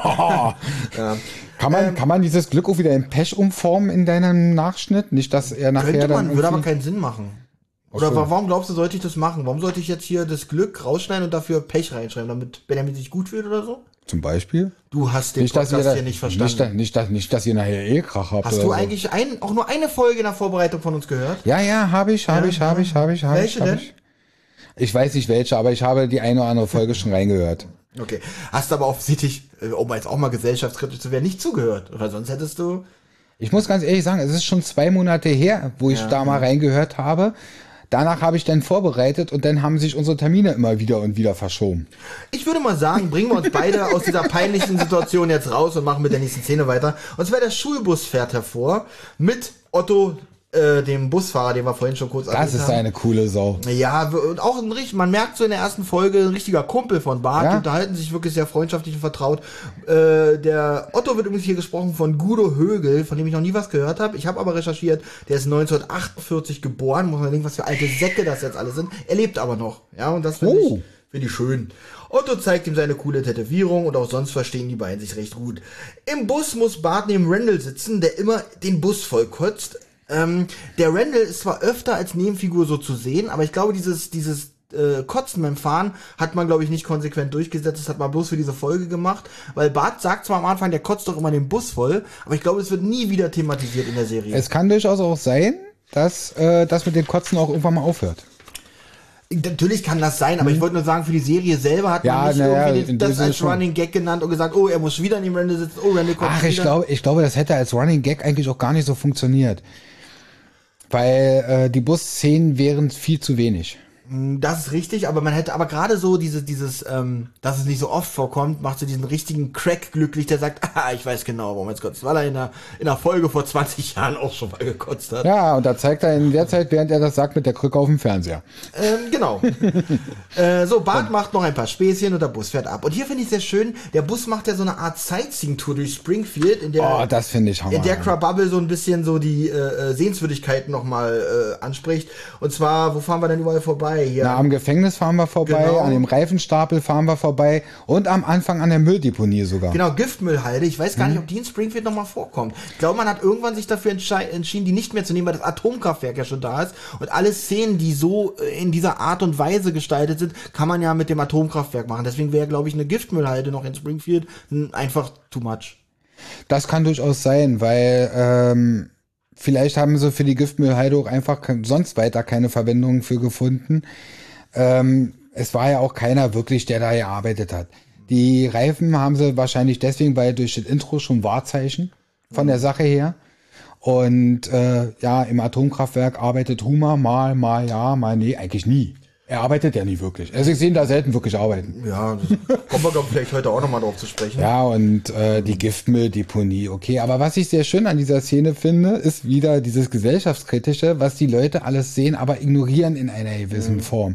Ja. Kann man dieses Glück auch wieder in Pech umformen in deinem Nachschnitt? Nicht, dass er nachher Könnte man, dann würde aber keinen Sinn machen. Oder warum glaubst du, sollte ich das machen? Warum sollte ich jetzt hier das Glück rausschneiden und dafür Pech reinschreiben, damit Benjamin sich gut fühlt oder so? Zum Beispiel? Du hast den Podcast hier nicht verstanden. Nicht, dass ihr nachher Krach habt. Hast du eigentlich auch nur eine Folge in der Vorbereitung von uns gehört? Ja, habe ich. Welche denn? Ich weiß nicht welche, aber ich habe die eine oder andere Folge schon reingehört. Okay. Hast aber offensichtlich, um jetzt auch mal gesellschaftskritisch zu werden, nicht zugehört. Oder sonst hättest du... Ich muss ganz ehrlich sagen, es ist schon 2 Monate her, wo ich da mal reingehört habe. Danach habe ich dann vorbereitet und dann haben sich unsere Termine immer wieder und wieder verschoben. Ich würde mal sagen, bringen wir uns beide aus dieser peinlichen Situation jetzt raus und machen mit der nächsten Szene weiter. Und zwar der Schulbus fährt hervor mit Otto, dem Busfahrer, den wir vorhin schon kurz Das ist eine coole Sau. Ja, und auch man merkt so in der ersten Folge, ein richtiger Kumpel von Bart, die unterhalten sich wirklich sehr freundschaftlich und vertraut. Der Otto wird übrigens hier gesprochen von Guido Högel, von dem ich noch nie was gehört habe. Ich habe aber recherchiert, der ist 1948 geboren, muss man denken, was für alte Säcke das jetzt alles sind. Er lebt aber noch, ja, und das finde ich schön. Otto zeigt ihm seine coole Tätowierung und auch sonst verstehen die beiden sich recht gut. Im Bus muss Bart neben Randall sitzen, der immer den Bus vollkotzt. Der Randall ist zwar öfter als Nebenfigur so zu sehen, aber ich glaube, dieses Kotzen beim Fahren hat man, glaube ich, nicht konsequent durchgesetzt. Das hat man bloß für diese Folge gemacht, weil Bart sagt zwar am Anfang, der kotzt doch immer den Bus voll, aber ich glaube, es wird nie wieder thematisiert in der Serie. Es kann durchaus auch sein, dass das mit dem Kotzen auch irgendwann mal aufhört. Natürlich kann das sein, aber ich wollte nur sagen, für die Serie selber hat man nicht irgendwie das als Running Gag genannt und gesagt, oh, er muss wieder neben Randall sitzen, oh, Randall kommt wieder. Ich glaube, das hätte als Running Gag eigentlich auch gar nicht so funktioniert. Weil die Busszenen wären viel zu wenig. Das ist richtig, aber man hätte aber gerade so dass es nicht so oft vorkommt, macht so diesen richtigen Crack glücklich, der sagt, ich weiß genau, warum er jetzt kotzt, weil er in einer Folge vor 20 Jahren auch schon mal gekotzt hat. Ja, und da zeigt er in der Zeit, während er das sagt, mit der Krücke auf dem Fernseher. Genau. So, Bart macht noch ein paar Späßchen und der Bus fährt ab. Und hier finde ich sehr schön, der Bus macht ja so eine Art Sightseeing-Tour durch Springfield, das finde ich hammer. In der Crabubble so ein bisschen so die Sehenswürdigkeiten nochmal anspricht. Und zwar, wo fahren wir denn überall vorbei? Hier. Na, am Gefängnis fahren wir vorbei, genau. An dem Reifenstapel fahren wir vorbei und am Anfang an der Mülldeponie sogar. Genau, Giftmüllhalde. Ich weiß gar nicht, ob die in Springfield nochmal vorkommt. Ich glaube, man hat irgendwann sich dafür entschieden, die nicht mehr zu nehmen, weil das Atomkraftwerk ja schon da ist. Und alle Szenen, die so in dieser Art und Weise gestaltet sind, kann man ja mit dem Atomkraftwerk machen. Deswegen wäre, glaube ich, eine Giftmüllhalde noch in Springfield einfach too much. Das kann durchaus sein, weil vielleicht haben sie für die Giftmüllhalde auch einfach sonst weiter keine Verwendung für gefunden. Es war ja auch keiner wirklich, der da gearbeitet hat. Die Reifen haben sie wahrscheinlich deswegen, weil durch das Intro schon Wahrzeichen von der Sache her. Und im Atomkraftwerk arbeitet Homer mal ja, mal nee, eigentlich nie. Er arbeitet ja nie wirklich. Also ich sehe ihn da selten wirklich arbeiten. Ja, kommen wir, glaube ich, vielleicht heute auch nochmal drauf zu sprechen. Ja, und die Giftmülldeponie, okay. Aber was ich sehr schön an dieser Szene finde, ist wieder dieses Gesellschaftskritische, was die Leute alles sehen, aber ignorieren in einer gewissen Form.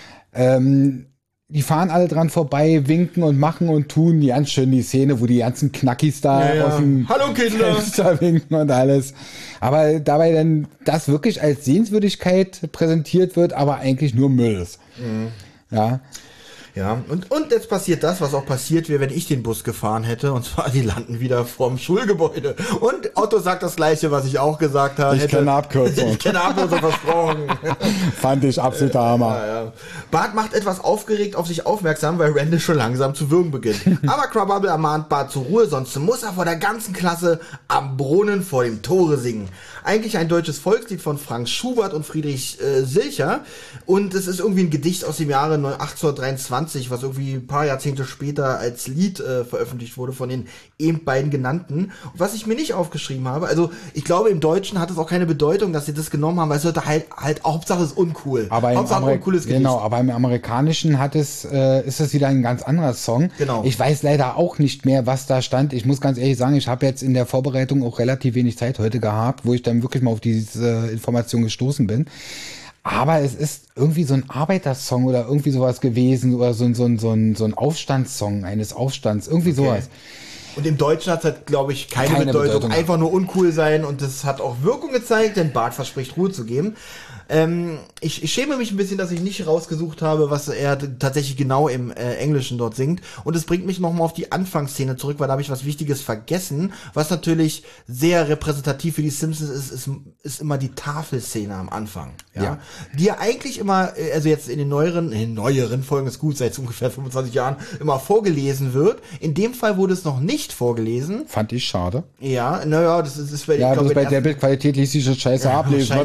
Die fahren alle dran vorbei, winken und machen und tun ganz schön die Szene, wo die ganzen Knackis da aus dem Fenster winken und alles. Aber dabei dann das wirklich als Sehenswürdigkeit präsentiert wird, aber eigentlich nur Müll ist. Ja. Ja, und jetzt passiert das, was auch passiert wäre, wenn ich den Bus gefahren hätte, und zwar, die landen wieder vorm Schulgebäude. Und Otto sagt das Gleiche, was ich auch gesagt habe. Ich kenne Abkürzung. Ich kenne Abkürzung, versprochen. Fand ich absoluter Hammer. Ja. Bart macht etwas aufgeregt auf sich aufmerksam, weil Randall schon langsam zu würgen beginnt. Aber Crabubble ermahnt Bart zur Ruhe, sonst muss er vor der ganzen Klasse am Brunnen vor dem Tore singen. Eigentlich ein deutsches Volkslied von Franz Schubert und Friedrich Silcher. Und es ist irgendwie ein Gedicht aus dem Jahre 1823, was irgendwie ein paar Jahrzehnte später als Lied veröffentlicht wurde von den eben beiden genannten. Und was ich mir nicht aufgeschrieben habe, also ich glaube, im Deutschen hat es auch keine Bedeutung, dass sie das genommen haben, weil es sollte halt Hauptsache ist uncool. Aber Hauptsache ein cooles Gedicht. Genau, aber im Amerikanischen ist es wieder ein ganz anderer Song. Genau. Ich weiß leider auch nicht mehr, was da stand. Ich muss ganz ehrlich sagen, ich habe jetzt in der Vorbereitung auch relativ wenig Zeit heute gehabt, wo ich dann wirklich mal auf diese Information gestoßen bin. Aber es ist irgendwie so ein Arbeitersong oder irgendwie sowas gewesen oder so ein Aufstandssong eines Aufstands, irgendwie sowas. Und im Deutschen hat es halt, glaube ich, keine Bedeutung. Einfach nur uncool sein und das hat auch Wirkung gezeigt, denn Bart verspricht Ruhe zu geben. Ich schäme mich ein bisschen, dass ich nicht rausgesucht habe, was er tatsächlich genau im Englischen dort singt. Und es bringt mich nochmal auf die Anfangsszene zurück, weil da habe ich was Wichtiges vergessen. Was natürlich sehr repräsentativ für die Simpsons ist immer die Tafelszene am Anfang. Ja. Die ja eigentlich immer, also jetzt in den neueren Folgen ist gut, seit ungefähr 25 Jahren, immer vorgelesen wird. In dem Fall wurde es noch nicht vorgelesen. Fand ich schade. Ja, naja, das ist bei bei der Bildqualität ließ sich das scheiße ablesen.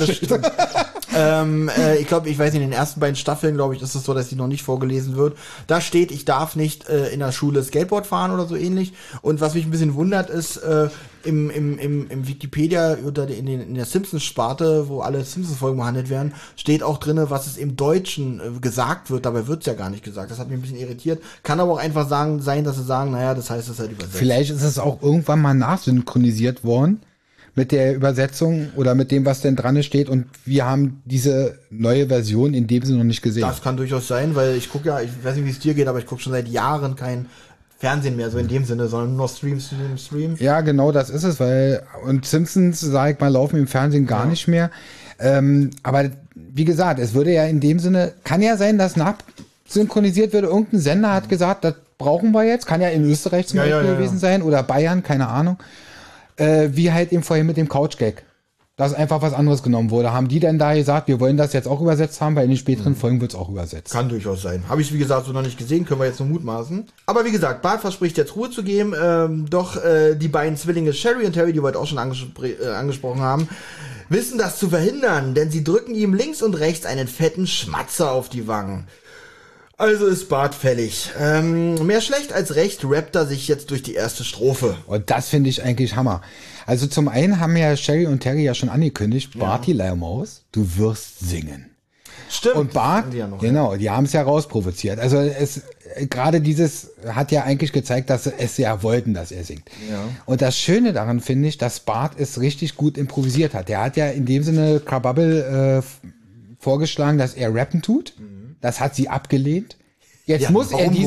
Ich glaube, ich weiß nicht, in den ersten beiden Staffeln, glaube ich, ist es so, dass die noch nicht vorgelesen wird. Da steht, ich darf nicht in der Schule Skateboard fahren oder so ähnlich. Und was mich ein bisschen wundert, ist, im Wikipedia oder in der Simpsons-Sparte, wo alle Simpsons-Folgen behandelt werden, steht auch drinne, was es im Deutschen gesagt wird. Dabei wird's ja gar nicht gesagt. Das hat mich ein bisschen irritiert. Kann aber auch einfach sein, dass sie sagen, naja, das heißt, es halt übersetzt. Vielleicht ist es auch irgendwann mal nachsynchronisiert worden mit der Übersetzung oder mit dem, was denn dran steht, und wir haben diese neue Version in dem Sinne noch nicht gesehen. Das kann durchaus sein, weil ich gucke ja, ich weiß nicht, wie es dir geht, aber ich gucke schon seit Jahren kein Fernsehen mehr, so in dem Sinne, sondern nur Stream. Ja, genau, das ist es, und Simpsons, sag ich mal, laufen im Fernsehen gar nicht mehr. Aber wie gesagt, es würde ja in dem Sinne, kann ja sein, dass nachsynchronisiert würde, irgendein Sender hat gesagt, das brauchen wir jetzt, kann ja in Österreich zum Beispiel gewesen sein oder Bayern, keine Ahnung. Wie halt eben vorhin mit dem Couch-Gag, dass einfach was anderes genommen wurde. Haben die denn da gesagt, wir wollen das jetzt auch übersetzt haben, weil in den späteren Folgen wird es auch übersetzt. Kann durchaus sein. Habe ich, wie gesagt, so noch nicht gesehen, können wir jetzt nur mutmaßen. Aber wie gesagt, Bart verspricht jetzt Ruhe zu geben, doch die beiden Zwillinge Sherry und Terry, die wir heute auch schon angesprochen haben, wissen das zu verhindern, denn sie drücken ihm links und rechts einen fetten Schmatzer auf die Wangen. Also ist Bart fällig. Mehr schlecht als recht rappt er sich jetzt durch die erste Strophe. Und das finde ich eigentlich Hammer. Also zum einen haben ja Sherry und Terry ja schon angekündigt, Bart die Leiermaus, du wirst singen. Stimmt. Und Bart, genau, die haben es ja rausprovoziert. Also gerade dieses hat ja eigentlich gezeigt, dass sie es ja wollten, dass er singt. Ja. Und das Schöne daran finde ich, dass Bart es richtig gut improvisiert hat. Der hat ja in dem Sinne Krabappel vorgeschlagen, dass er rappen tut. Das hat sie abgelehnt. Jetzt muss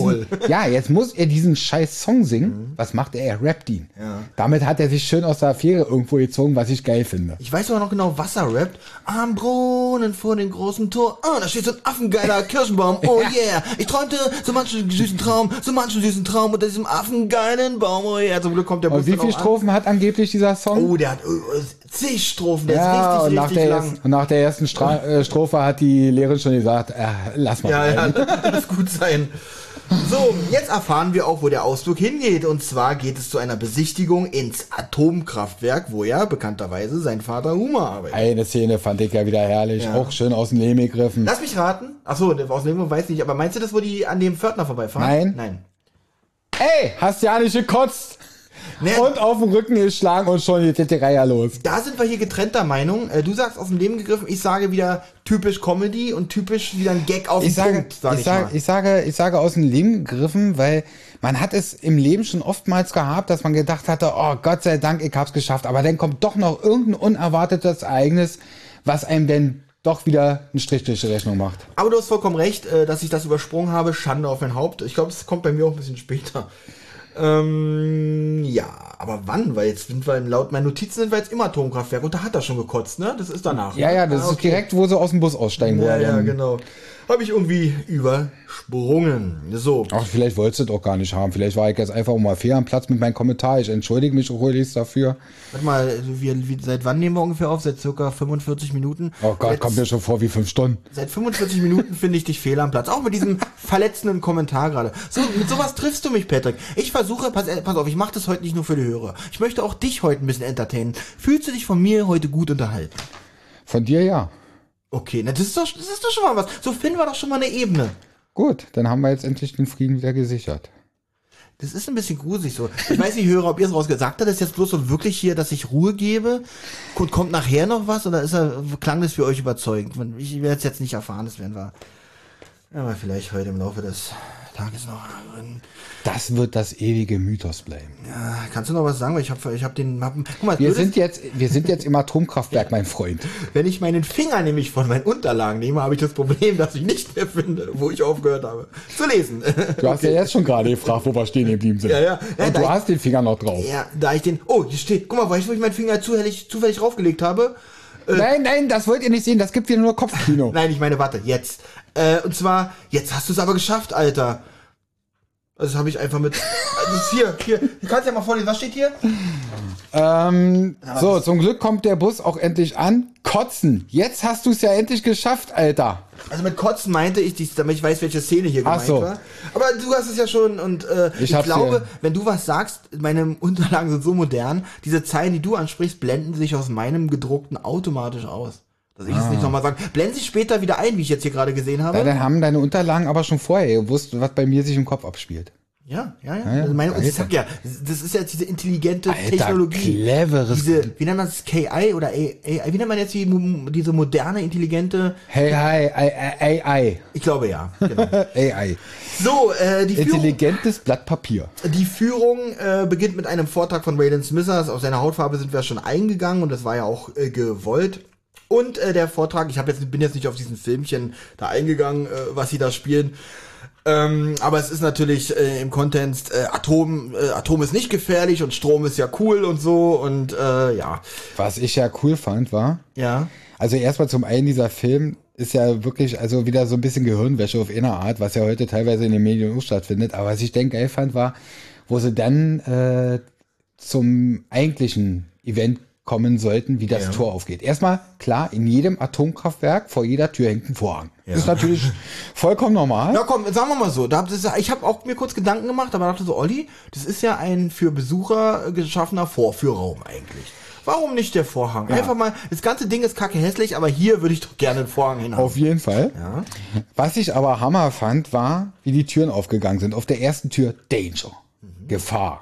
er diesen scheiß Song singen. Was macht er? Er rappt ihn. Ja. Damit hat er sich schön aus der Affäre irgendwo gezogen, was ich geil finde. Ich weiß aber noch genau, was er rappt. Am Brunnen vor dem großen Tor. Oh, da steht so ein affengeiler Kirschenbaum. Oh yeah. Ich träumte so manchen süßen Traum unter diesem affengeilen Baum. Oh yeah. Zum Glück kommt der Bus. Und wie viele Strophen hat angeblich dieser Song? Oh, der hat zig Strophen. Der ist richtig lang. Und nach der ersten Strophe hat die Lehrerin schon gesagt, lass mal. Ja, das gut sein. So, jetzt erfahren wir auch, wo der Ausflug hingeht. Und zwar geht es zu einer Besichtigung ins Atomkraftwerk, wo ja bekannterweise sein Vater Homer arbeitet. Eine Szene fand ich ja wieder herrlich. Ja. Auch schön aus dem Leben gegriffen. Lass mich raten. Achso, aus dem Leben weiß ich nicht. Aber meinst du das, wo die an dem Pförtner vorbeifahren? Nein. Ey, hast ja nicht gekotzt. Und auf den Rücken geschlagen und schon geht die Reihe los. Da sind wir hier getrennter Meinung. Du sagst aus dem Leben gegriffen, ich sage wieder typisch Comedy und typisch wieder ein Gag auf den Punkt, ich sage aus dem Leben gegriffen, weil man hat es im Leben schon oftmals gehabt, dass man gedacht hatte, oh Gott sei Dank, ich hab's geschafft. Aber dann kommt doch noch irgendein unerwartetes Ereignis, was einem denn doch wieder einen Strich durch die Rechnung macht. Aber du hast vollkommen recht, dass ich das übersprungen habe. Schande auf mein Haupt. Ich glaube, es kommt bei mir auch ein bisschen später. Ja, aber wann? Weil jetzt sind wir laut meinen Notizen sind wir jetzt im Atomkraftwerk und da hat er schon gekotzt, ne? Das ist danach. Ja, das ist direkt, wo sie aus dem Bus aussteigen wollen. Ja, genau. Habe ich irgendwie übersprungen. So. Ach, vielleicht wolltest du doch gar nicht haben. Vielleicht war ich jetzt einfach mal fair am Platz mit meinem Kommentar. Ich entschuldige mich dafür. Warte mal, seit wann nehmen wir ungefähr auf? Seit circa 45 Minuten? Oh Gott, kommt mir schon vor wie 5 Stunden. Seit 45 Minuten finde ich dich fehl am Platz. Auch mit diesem verletzenden Kommentar gerade. So, mit sowas triffst du mich, Patrick. Ich versuche, pass auf, ich mache das heute nicht nur für die Hörer. Ich möchte auch dich heute ein bisschen entertainen. Fühlst du dich von mir heute gut unterhalten? Von dir ja. Okay, na das ist doch schon mal was. So finden wir doch schon mal eine Ebene. Gut, dann haben wir jetzt endlich den Frieden wieder gesichert. Das ist ein bisschen gruselig so. Ich weiß nicht, Hörer, ob ihr es rausgesagt habt, ist jetzt bloß so wirklich hier, dass ich Ruhe gebe. Und kommt nachher noch was oder klang das für euch überzeugend? Ich werde es jetzt nicht erfahren, das werden wir aber vielleicht heute im Laufe des Tag ist noch... Das wird das ewige Mythos bleiben. Ja, kannst du noch was sagen? Weil ich hab den... Guck mal, Wir sind jetzt im Atomkraftwerk, mein Freund. wenn ich meinen Finger nämlich von meinen Unterlagen nehme, habe ich das Problem, dass ich nicht mehr finde, wo ich aufgehört habe zu lesen. Du hast ja jetzt schon gerade gefragt, wo wir stehen geblieben sind. Ja. Und du hast den Finger noch drauf. Ja, da ich den... Oh, hier steht... Guck mal, weißt du, wo ich meinen Finger zufällig raufgelegt habe? Nein, das wollt ihr nicht sehen. Das gibt wieder nur Kopfkino. Nein, ich meine, warte, jetzt. Und zwar, jetzt hast du es aber geschafft, Alter. Also das habe ich einfach mit... Das ist hier. Du kannst ja mal vorlesen, was steht hier? So, zum Glück kommt der Bus auch endlich an. Kotzen. Jetzt hast du es ja endlich geschafft, Alter. Also mit Kotzen meinte ich, damit ich weiß, welche Szene hier gemeint war. Aber du hast es ja schon und ich glaube, wenn du was sagst, meine Unterlagen sind so modern, diese Zeilen, die du ansprichst, blenden sich aus meinem gedruckten automatisch aus. Dass ich es nicht nochmal sage. Blenden sich später wieder ein, wie ich jetzt hier gerade gesehen habe. Ja, dann haben deine Unterlagen aber schon vorher gewusst, was bei mir sich im Kopf abspielt. Ja. Also ich sag ja, das ist jetzt diese intelligente Technologie. Cleveres. Wie nennt man das? KI oder AI? Wie nennt man jetzt diese moderne, intelligente? AI. Ich glaube ja. Genau. AI. So, die Führung. Intelligentes Blatt Papier. Die Führung beginnt mit einem Vortrag von Waylon Smithers. Auf seine Hautfarbe sind wir schon eingegangen und das war ja auch gewollt. Und der Vortrag, bin jetzt nicht auf diesen Filmchen da eingegangen, was sie da spielen. Aber es ist natürlich im Kontext, Atom ist nicht gefährlich und Strom ist ja cool und so und ja. Was ich ja cool fand, war, ja. Also erstmal zum einen, dieser Film ist ja wirklich also wieder so ein bisschen Gehirnwäsche auf eine Art, was ja heute teilweise in den Medien auch stattfindet. Aber was ich dann geil fand, war, wo sie dann zum eigentlichen Event kommen sollten, wie das Tor aufgeht. Erstmal, klar, in jedem Atomkraftwerk vor jeder Tür hängt ein Vorhang. Ja. Das ist natürlich vollkommen normal. Ja, komm, sagen wir mal so. Ich habe auch mir kurz Gedanken gemacht, aber dachte so, Olli, das ist ja ein für Besucher geschaffener Vorführraum eigentlich. Warum nicht der Vorhang? Ja. Einfach mal, das ganze Ding ist kacke hässlich, aber hier würde ich doch gerne einen Vorhang hinhaben. Auf jeden Fall. Ja. Was ich aber Hammer fand, war, wie die Türen aufgegangen sind. Auf der ersten Tür Danger, Gefahr.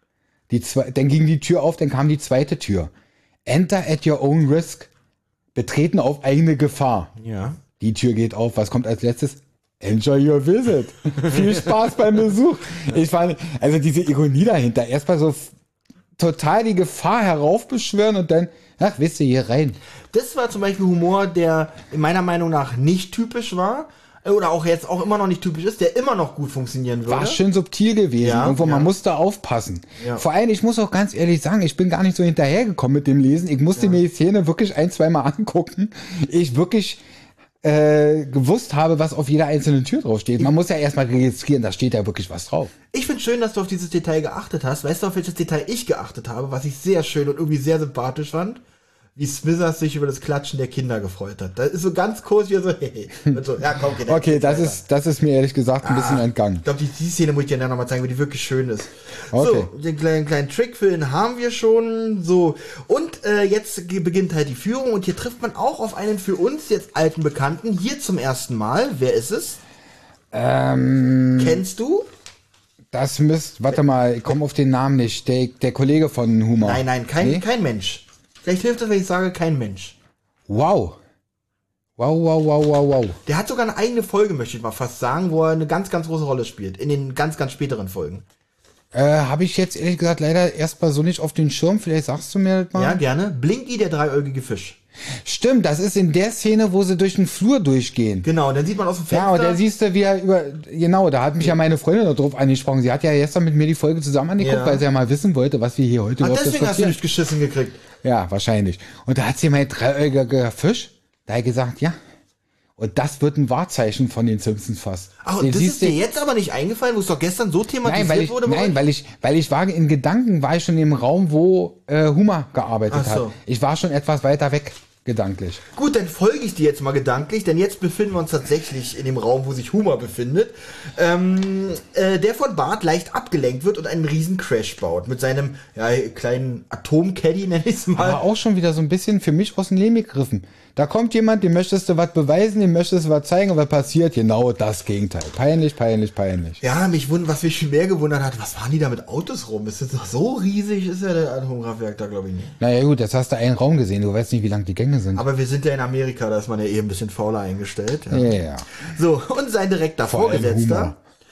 Dann ging die Tür auf, dann kam die zweite Tür. Enter at your own risk. Betreten auf eigene Gefahr. Ja. Die Tür geht auf. Was kommt als letztes? Enjoy your visit. Viel Spaß beim Besuch. Ich fand, also diese Ironie dahinter. Erstmal so total die Gefahr heraufbeschwören und dann, ach, wisst ihr, hier rein. Das war zum Beispiel Humor, der in meiner Meinung nach nicht typisch war. Oder auch jetzt auch immer noch nicht typisch ist, der immer noch gut funktionieren würde. War schön subtil gewesen. Ja, Irgendwo, man musste aufpassen. Ja. Vor allem, ich muss auch ganz ehrlich sagen, ich bin gar nicht so hinterhergekommen mit dem Lesen. Ich musste mir die Szene wirklich 1-2 Mal angucken. Ich wirklich gewusst habe, was auf jeder einzelnen Tür drauf steht. Man muss ja erstmal registrieren, da steht ja wirklich was drauf. Ich finde schön, dass du auf dieses Detail geachtet hast. Weißt du, auf welches Detail ich geachtet habe, was ich sehr schön und irgendwie sehr sympathisch fand? Wie Smithers sich über das Klatschen der Kinder gefreut hat. Das ist so ganz kurz, wie er so, hey. Und so, ja, komm, Kinder. Okay, das ist mir ehrlich gesagt ein bisschen entgangen. Ich glaube, die Szene muss ich dir dann nochmal zeigen, wie die wirklich schön ist. Okay. So, den kleinen Trick für den haben wir schon. So, und jetzt beginnt halt die Führung und hier trifft man auch auf einen für uns jetzt alten Bekannten. Hier zum ersten Mal. Wer ist es? Kennst du? Das warte mal, ich komme auf den Namen nicht. Der Kollege von Humor. Nein, kein Mensch. Vielleicht hilft es, wenn ich sage, kein Mensch. Wow. Der hat sogar eine eigene Folge, möchte ich mal fast sagen, wo er eine ganz, ganz große Rolle spielt. In den ganz, ganz späteren Folgen. Habe ich jetzt ehrlich gesagt leider erstmal so nicht auf den Schirm. Vielleicht sagst du mir das mal. Ja, gerne. Blinky, der dreieugige Fisch. Stimmt, das ist in der Szene, wo sie durch den Flur durchgehen. Genau, dann sieht man aus dem Fenster. Ja, und da siehst du, wie er genau, da hat mich ja meine Freundin darauf angesprochen. Sie hat ja gestern mit mir die Folge zusammen angeguckt, weil sie ja mal wissen wollte, was wir hier heute überhaupt deswegen hast du nicht geschissen gekriegt. Ja, wahrscheinlich. Und da hat sie mein dreieugiger Fisch, da hat gesagt, ja. Und das wird ein Wahrzeichen von den Simpsons fast. Ach, und das ist dir jetzt aber nicht eingefallen, wo es doch gestern so thematisiert wurde? Nein, weil ich war in Gedanken, war ich schon im Raum, wo Humor gearbeitet hat. Ich war schon etwas weiter weg. Gedanklich. Gut, dann folge ich dir jetzt mal gedanklich, denn jetzt befinden wir uns tatsächlich in dem Raum, wo sich Humor befindet, der von Bart leicht abgelenkt wird und einen riesen Crash baut mit seinem kleinen Atomcaddy, nenne ich es mal. Aber auch schon wieder so ein bisschen für mich aus dem Leben gegriffen. Da kommt jemand, dem möchtest du was beweisen, dem möchtest du was zeigen, und was passiert? Genau das Gegenteil. Peinlich. Ja, was mich viel mehr gewundert hat, was waren die da mit Autos rum? Ist das doch so riesig, ist ja der Atomkraftwerk da, glaube ich, nicht. Naja gut, jetzt hast du einen Raum gesehen, du weißt nicht, wie lang die Gänge sind. Aber wir sind ja in Amerika, da ist man ja eben ein bisschen fauler eingestellt. Ja. So, und sein direkter Vorgesetzter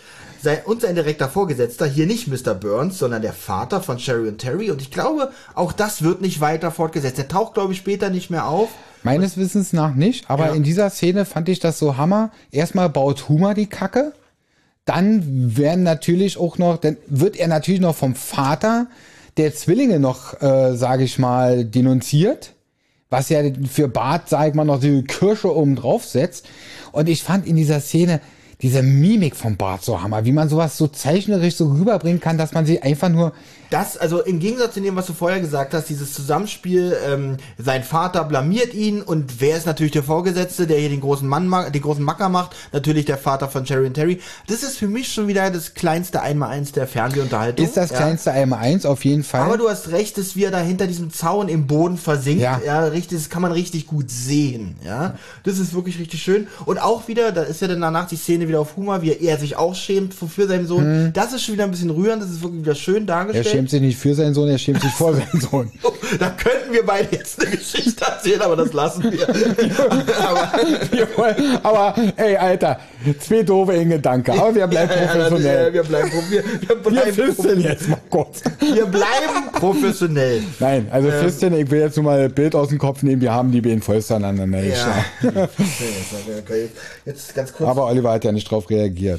sein direkter Vorgesetzter, hier nicht Mr. Burns, sondern der Vater von Sherry und Terry. Und ich glaube, auch das wird nicht weiter fortgesetzt. Der taucht, glaube ich, später nicht mehr auf. Meines Wissens nach nicht, aber in dieser Szene fand ich das so Hammer. Erstmal baut Homer die Kacke, dann werden natürlich auch noch, dann wird er natürlich noch vom Vater der Zwillinge noch, sage ich mal, denunziert, was ja für Bart, sag ich mal, noch die Kirsche oben drauf setzt. Und ich fand in dieser Szene diese Mimik von Bart so Hammer, wie man sowas so zeichnerisch so rüberbringen kann, dass man sie einfach nur... Das, also im Gegensatz zu dem, was du vorher gesagt hast, dieses Zusammenspiel, sein Vater blamiert ihn und wer ist natürlich der Vorgesetzte, der hier den großen Macker macht? Natürlich der Vater von Sherry und Terry. Das ist für mich schon wieder das kleinste Einmaleins der Fernsehunterhaltung. Ist das kleinste Einmaleins, auf jeden Fall. Aber du hast recht, dass wir da hinter diesem Zaun im Boden versinkt. Ja, richtig, das kann man richtig gut sehen. Ja, das ist wirklich richtig schön. Und auch wieder, da ist ja dann danach die Szene wieder auf Homer, wie er sich auch schämt für seinen Sohn. Das ist schon wieder ein bisschen rührend, das ist wirklich wieder schön dargestellt. Er schämt sich nicht für seinen Sohn, er schämt sich vor seinen Sohn. Da könnten wir beide jetzt eine Geschichte erzählen, aber das lassen wir. aber ey, Alter, 2 doofe in Gedanke. Aber wir bleiben professionell. Wir bleiben Fisteln jetzt mal kurz. Wir bleiben professionell. Nein, also Fisteln, ich will jetzt nur mal ein Bild aus dem Kopf nehmen, wir haben die beiden Fäuste aneinander. Jetzt ganz kurz. Aber Oliver hat ja nicht drauf reagiert.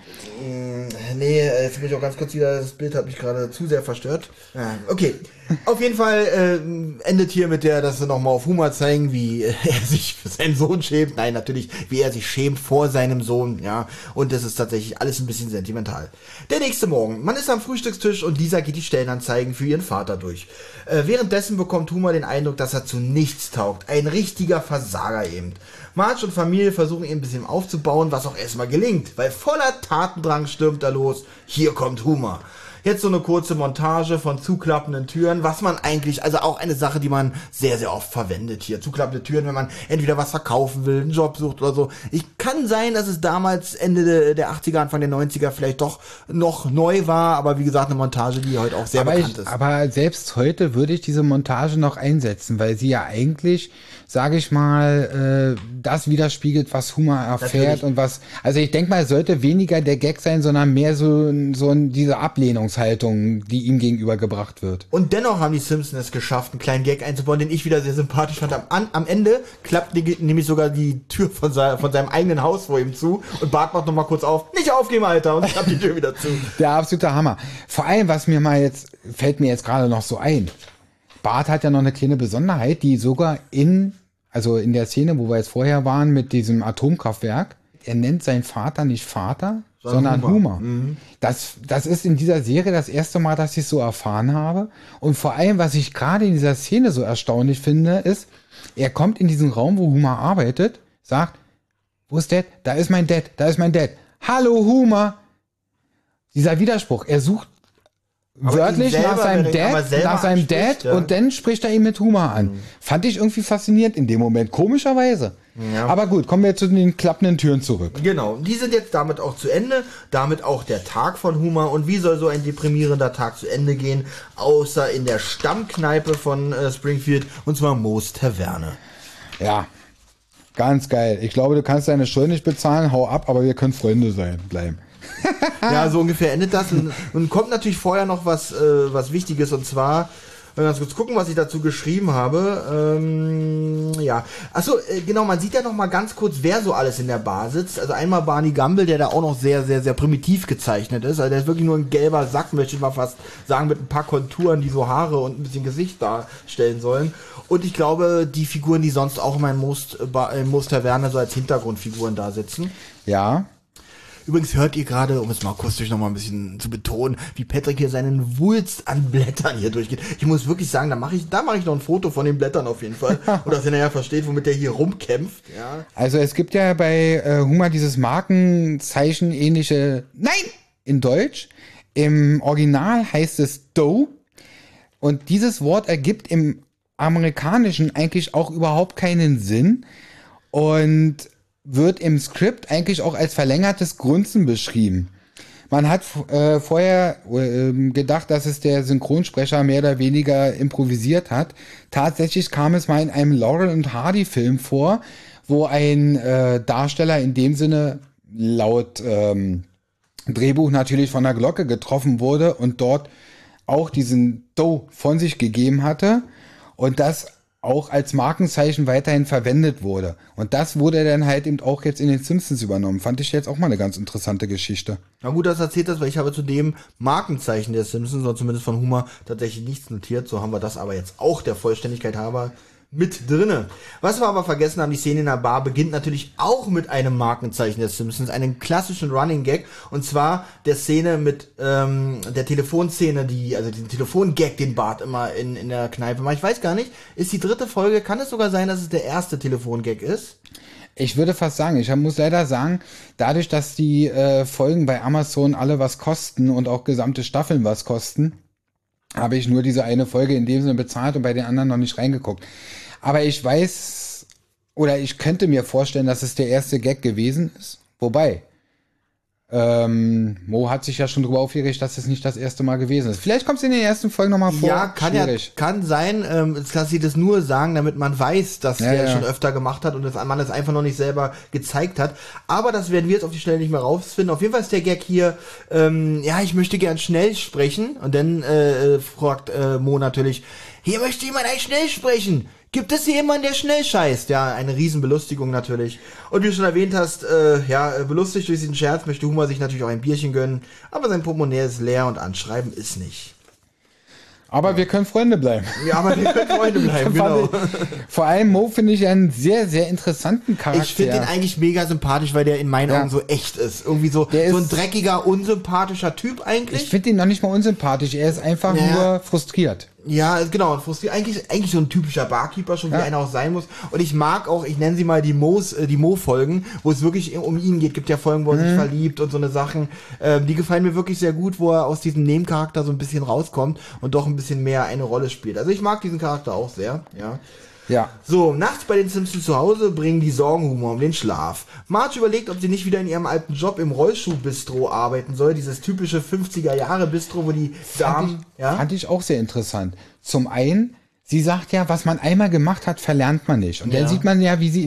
Nee, jetzt bin ich auch ganz kurz wieder, das Bild hat mich gerade zu sehr verstört. Okay, auf jeden Fall endet hier mit der, dass sie nochmal auf Homer zeigen, wie er sich für seinen Sohn schämt. Nein, natürlich, wie er sich schämt vor seinem Sohn, ja. Und das ist tatsächlich alles ein bisschen sentimental. Der nächste Morgen, man ist am Frühstückstisch und Lisa geht die Stellenanzeigen für ihren Vater durch. Währenddessen bekommt Homer den Eindruck, dass er zu nichts taugt. Ein richtiger Versager eben. Marge und Familie versuchen ihn ein bisschen aufzubauen, was auch erstmal gelingt, weil voller Tatendrang stürmt er los. Hier kommt Homer. Jetzt so eine kurze Montage von zuklappenden Türen, was man eigentlich, also auch eine Sache, die man sehr, sehr oft verwendet hier. Zuklappende Türen, wenn man entweder was verkaufen will, einen Job sucht oder so. Kann sein, dass es damals Ende der 80er, Anfang der 90er vielleicht doch noch neu war, aber wie gesagt, eine Montage, die heute auch sehr bekannt ist. Aber selbst heute würde ich diese Montage noch einsetzen, weil sie ja eigentlich, sage ich mal, das widerspiegelt, was Homer erfährt. Natürlich. Und was, also ich denke mal, es sollte weniger der Gag sein, sondern mehr so diese Ablehnungshaltung, die ihm gegenübergebracht wird. Und dennoch haben die Simpsons es geschafft, einen kleinen Gag einzubauen, den ich wieder sehr sympathisch fand. Am Ende klappt nämlich sogar die Tür von seinem eigenen Haus vor ihm zu und Bart macht nochmal kurz auf, nicht aufgeben, Alter, und klappt die Tür wieder zu. Der absolute Hammer. Vor allem, fällt mir jetzt gerade noch so ein. Bart hat ja noch eine kleine Besonderheit, die sogar in der Szene, wo wir jetzt vorher waren mit diesem Atomkraftwerk, er nennt seinen Vater nicht Vater, sondern Homer. Mhm. Das ist in dieser Serie das erste Mal, dass ich es so erfahren habe. Und vor allem, was ich gerade in dieser Szene so erstaunlich finde, ist, er kommt in diesen Raum, wo Homer arbeitet, sagt, wo ist Dad? Da ist mein Dad, da ist mein Dad. Hallo Homer! Dieser Widerspruch, er sucht wörtlich nach seinem Dad und dann spricht er ihn mit Homer an. Fand ich irgendwie faszinierend in dem Moment, komischerweise. Ja. Aber gut, kommen wir jetzt zu den klappenden Türen zurück. Genau, die sind jetzt damit auch zu Ende, damit auch der Tag von Homer. Und wie soll so ein deprimierender Tag zu Ende gehen, außer in der Stammkneipe von Springfield, und zwar Moos Taverne. Ja, ganz geil. Ich glaube, du kannst deine Schuld nicht bezahlen, hau ab, aber wir können Freunde bleiben. Ja, so ungefähr endet das. Und kommt natürlich vorher noch was Wichtiges, und zwar, ganz kurz gucken, was ich dazu geschrieben habe. Ja, achso, genau, man sieht ja noch mal ganz kurz, wer so alles in der Bar sitzt. Also einmal Barney Gumble, der da auch noch sehr, sehr, sehr primitiv gezeichnet ist. Also der ist wirklich nur ein gelber Sack, möchte ich mal fast sagen, mit ein paar Konturen, die so Haare und ein bisschen Gesicht darstellen sollen. Und ich glaube, die Figuren, die sonst auch immer in Moos Taverne so als Hintergrundfiguren da sitzen. Ja. Übrigens hört ihr gerade, um es mal akustisch noch mal ein bisschen zu betonen, wie Patrick hier seinen Wulst an Blättern hier durchgeht. Ich muss wirklich sagen, da mache ich noch ein Foto von den Blättern auf jeden Fall. Und dass ihr nachher versteht, womit der hier rumkämpft. Ja. Also es gibt ja bei Homer dieses Markenzeichen ähnliche, nein, in Deutsch. Im Original heißt es Dough. Und dieses Wort ergibt im Amerikanischen eigentlich auch überhaupt keinen Sinn. Und wird im Skript eigentlich auch als verlängertes Grunzen beschrieben. Man hat vorher gedacht, dass es der Synchronsprecher mehr oder weniger improvisiert hat. Tatsächlich kam es mal in einem Laurel und Hardy Film vor, wo ein Darsteller in dem Sinne laut Drehbuch natürlich von der Glocke getroffen wurde und dort auch diesen Doe von sich gegeben hatte und das auch als Markenzeichen weiterhin verwendet wurde. Und das wurde dann halt eben auch jetzt in den Simpsons übernommen. Fand ich jetzt auch mal eine ganz interessante Geschichte. Na gut, dass du erzählt hast, weil ich habe zu dem Markenzeichen der Simpsons, oder zumindest von Homer, tatsächlich nichts notiert. So haben wir das aber jetzt auch der Vollständigkeit halber mit drinne. Was wir aber vergessen haben, die Szene in der Bar beginnt natürlich auch mit einem Markenzeichen der Simpsons, einem klassischen Running Gag, und zwar der Szene mit der Telefonszene, also diesen Telefongag, den Bart immer in der Kneipe macht. Ich weiß gar nicht, ist die 3. Folge, kann es sogar sein, dass es der erste Telefongag ist? Ich würde fast sagen, ich muss leider sagen, dadurch, dass die Folgen bei Amazon alle was kosten und auch gesamte Staffeln was kosten, habe ich nur diese eine Folge in dem Sinne bezahlt und bei den anderen noch nicht reingeguckt. Aber ich weiß, oder ich könnte mir vorstellen, dass es der erste Gag gewesen ist. Wobei, Mo hat sich ja schon drüber aufgeregt, dass es nicht das erste Mal gewesen ist. Vielleicht kommt es in den ersten Folgen nochmal vor. Ja, kann sein, dass sie das nur sagen, damit man weiß, dass der schon öfter gemacht hat und dass man es einfach noch nicht selber gezeigt hat. Aber das werden wir jetzt auf die Schnelle nicht mehr rausfinden. Auf jeden Fall ist der Gag hier, ich möchte gern schnell sprechen. Und dann fragt Mo natürlich, hier möchte jemand eigentlich schnell sprechen. Gibt es hier jemanden, der schnell scheißt? Ja, eine Riesenbelustigung natürlich. Und wie du schon erwähnt hast, belustigt durch diesen Scherz möchte Homer sich natürlich auch ein Bierchen gönnen, aber sein Portemonnaie ist leer und anschreiben ist nicht. Aber wir können Freunde bleiben. Ja, aber wir können Freunde bleiben, genau. Vor allem Mo finde ich einen sehr, sehr interessanten Charakter. Ich finde den eigentlich mega sympathisch, weil der in meinen Augen so echt ist. Irgendwie so ein dreckiger, unsympathischer Typ eigentlich. Ich finde ihn noch nicht mal unsympathisch, er ist einfach nur frustriert. Ja, genau, frustriert. Eigentlich so ein typischer Barkeeper, schon wie einer auch sein muss. Und ich mag auch, ich nenne sie mal die Mo-Folgen, wo es wirklich um ihn geht. Gibt ja Folgen, wo er sich verliebt und so eine Sachen. Die gefallen mir wirklich sehr gut, wo er aus diesem Nebencharakter so ein bisschen rauskommt und doch ein bisschen mehr eine Rolle spielt. Also ich mag diesen Charakter auch sehr, ja. Ja. So, nachts bei den Simpsons zu Hause bringen die Sorgen Homer um den Schlaf. Marge überlegt, ob sie nicht wieder in ihrem alten Job im Rollschuh-Bistro arbeiten soll. Dieses typische 50er-Jahre-Bistro, wo die Damen... Fand ich auch sehr interessant. Zum einen, sie sagt ja, was man einmal gemacht hat, verlernt man nicht. Und dann sieht man ja, wie sie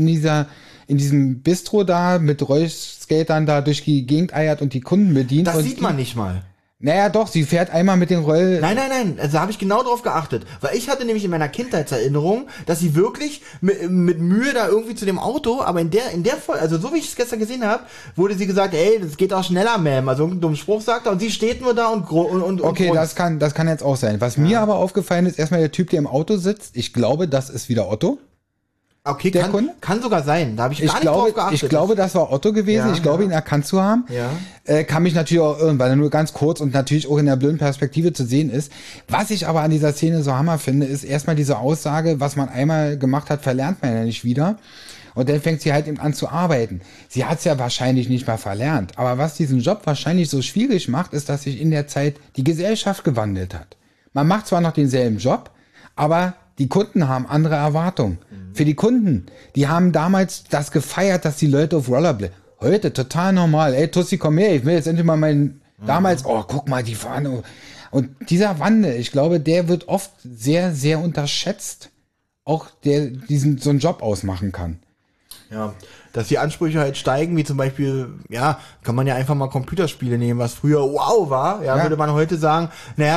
in diesem Bistro da mit Rollskatern da durch die Gegend eiert und die Kunden bedient. Das sieht man nicht mal. Naja, doch, sie fährt einmal mit den Nein, also da habe ich genau drauf geachtet. Weil ich hatte nämlich in meiner Kindheitserinnerung, dass sie wirklich mit Mühe da irgendwie zu dem Auto, aber in der Folge, also so wie ich es gestern gesehen habe, wurde sie gesagt, ey, das geht auch schneller, Ma'am. Also irgendeinen dummen Spruch sagt er und sie steht nur da und okay, das kann jetzt auch sein. Was mir aber aufgefallen ist, erstmal der Typ, der im Auto sitzt, ich glaube, das ist wieder Otto. Okay, kann sogar sein. Da habe ich gar nicht drauf geachtet. Ich glaube, das war Otto gewesen. Ich glaube, ihn erkannt zu haben. Ja. Kann mich natürlich auch irren, weil er nur ganz kurz und natürlich auch in der blöden Perspektive zu sehen ist. Was ich aber an dieser Szene so hammer finde, ist erstmal diese Aussage, was man einmal gemacht hat, verlernt man ja nicht wieder. Und dann fängt sie halt eben an zu arbeiten. Sie hat es ja wahrscheinlich nicht mal verlernt. Aber was diesen Job wahrscheinlich so schwierig macht, ist, dass sich in der Zeit die Gesellschaft gewandelt hat. Man macht zwar noch denselben Job, aber die Kunden haben andere Erwartungen. Für die Kunden, die haben damals das gefeiert, dass die Leute auf Rollerblade. Heute total normal. Ey, Tussi, komm her, ich will jetzt endlich mal damals, guck mal, die fahren. Und dieser Wandel, ich glaube, der wird oft sehr, sehr unterschätzt, auch der so einen Job ausmachen kann. Ja, dass die Ansprüche halt steigen, wie zum Beispiel, kann man ja einfach mal Computerspiele nehmen, was früher wow war, würde man heute sagen,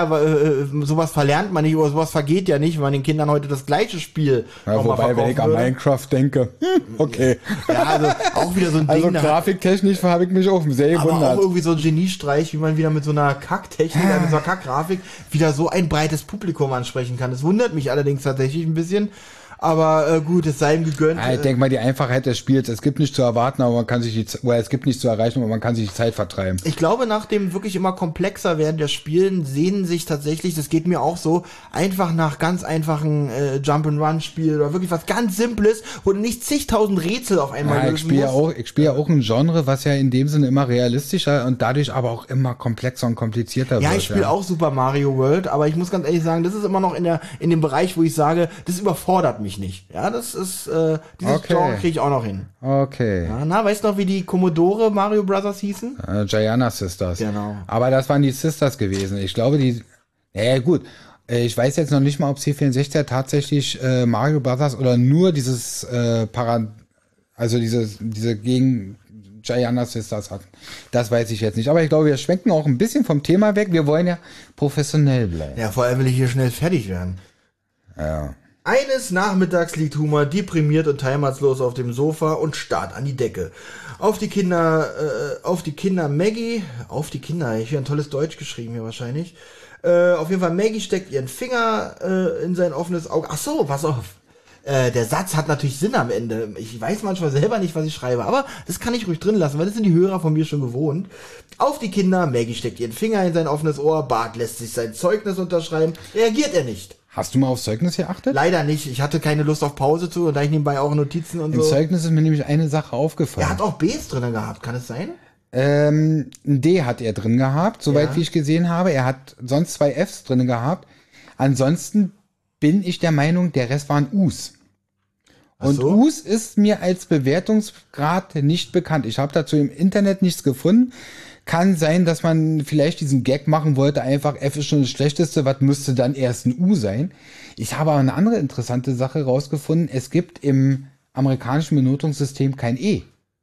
sowas verlernt man nicht oder sowas vergeht ja nicht, wenn man den Kindern heute das gleiche Spiel wobei, wenn ich an Minecraft denke, okay. Ja, also auch wieder so ein Ding. Also grafiktechnisch habe ich mich auch sehr gewundert. Aber auch irgendwie so ein Geniestreich, wie man wieder mit so einer Kacktechnik, mit so einer Kackgrafik wieder so ein breites Publikum ansprechen kann. Das wundert mich allerdings tatsächlich ein bisschen. Aber gut, es sei ihm gegönnt. Ich denke mal, die Einfachheit des Spiels, es gibt nichts zu erwarten, aber man kann sich es gibt nichts zu erreichen, aber man kann sich die Zeit vertreiben. Ich glaube, nach dem wirklich immer komplexer werden der Spielen sehnen sich tatsächlich, das geht mir auch so, einfach nach ganz einfachen Jump-and-Run-Spielen oder wirklich was ganz Simples, wo du nicht zigtausend Rätsel auf einmal lösen musst. Ich spiele ja auch ein Genre, was ja in dem Sinne immer realistischer und dadurch aber auch immer komplexer und komplizierter wird. Ja, ich spiele auch Super Mario World, aber ich muss ganz ehrlich sagen, das ist immer noch in dem Bereich, wo ich sage, das überfordert mich nicht. Ja, das ist, dieses Genre kriege ich auch noch hin. Okay. Ja, weißt du noch, wie die Commodore Mario Brothers hießen? Gianna Sisters. Genau. Aber das waren die Sisters gewesen. Ich glaube, gut. Ich weiß jetzt noch nicht mal, ob C64 tatsächlich Mario Brothers oder nur dieses diese gegen Gianna Sisters hatten. Das weiß ich jetzt nicht. Aber ich glaube, wir schwenken auch ein bisschen vom Thema weg. Wir wollen ja professionell bleiben. Ja, vor allem will ich hier schnell fertig werden. Ja. Eines Nachmittags liegt Homer deprimiert und heimatslos auf dem Sofa und starrt an die Decke. Auf die Kinder Maggie, ich habe ein tolles Deutsch geschrieben hier wahrscheinlich. Auf jeden Fall Maggie steckt ihren Finger in sein offenes Auge. Ach so, pass auf. Der Satz hat natürlich Sinn am Ende. Ich weiß manchmal selber nicht, was ich schreibe, aber das kann ich ruhig drin lassen, weil das sind die Hörer von mir schon gewohnt. Auf die Kinder, Maggie steckt ihren Finger in sein offenes Ohr, Bart lässt sich sein Zeugnis unterschreiben, reagiert er nicht. Hast du mal aufs Zeugnis geachtet? Leider nicht. Ich hatte keine Lust auf Pause zu und da ich nebenbei auch Notizen und Im so. Zeugnis ist mir nämlich eine Sache aufgefallen. Er hat auch Bs drin gehabt, kann es sein? Ein D hat er drin gehabt, soweit Ja. wie ich gesehen habe. Er hat sonst 2 Fs drin gehabt. Ansonsten bin ich der Meinung, der Rest waren Us. Und so. Us ist mir als Bewertungsgrad nicht bekannt. Ich habe dazu im Internet nichts gefunden. Kann sein, dass man vielleicht diesen Gag machen wollte, einfach F ist schon das Schlechteste, was müsste dann erst ein U sein. Ich habe aber eine andere interessante Sache rausgefunden. Es gibt im amerikanischen Benotungssystem kein E.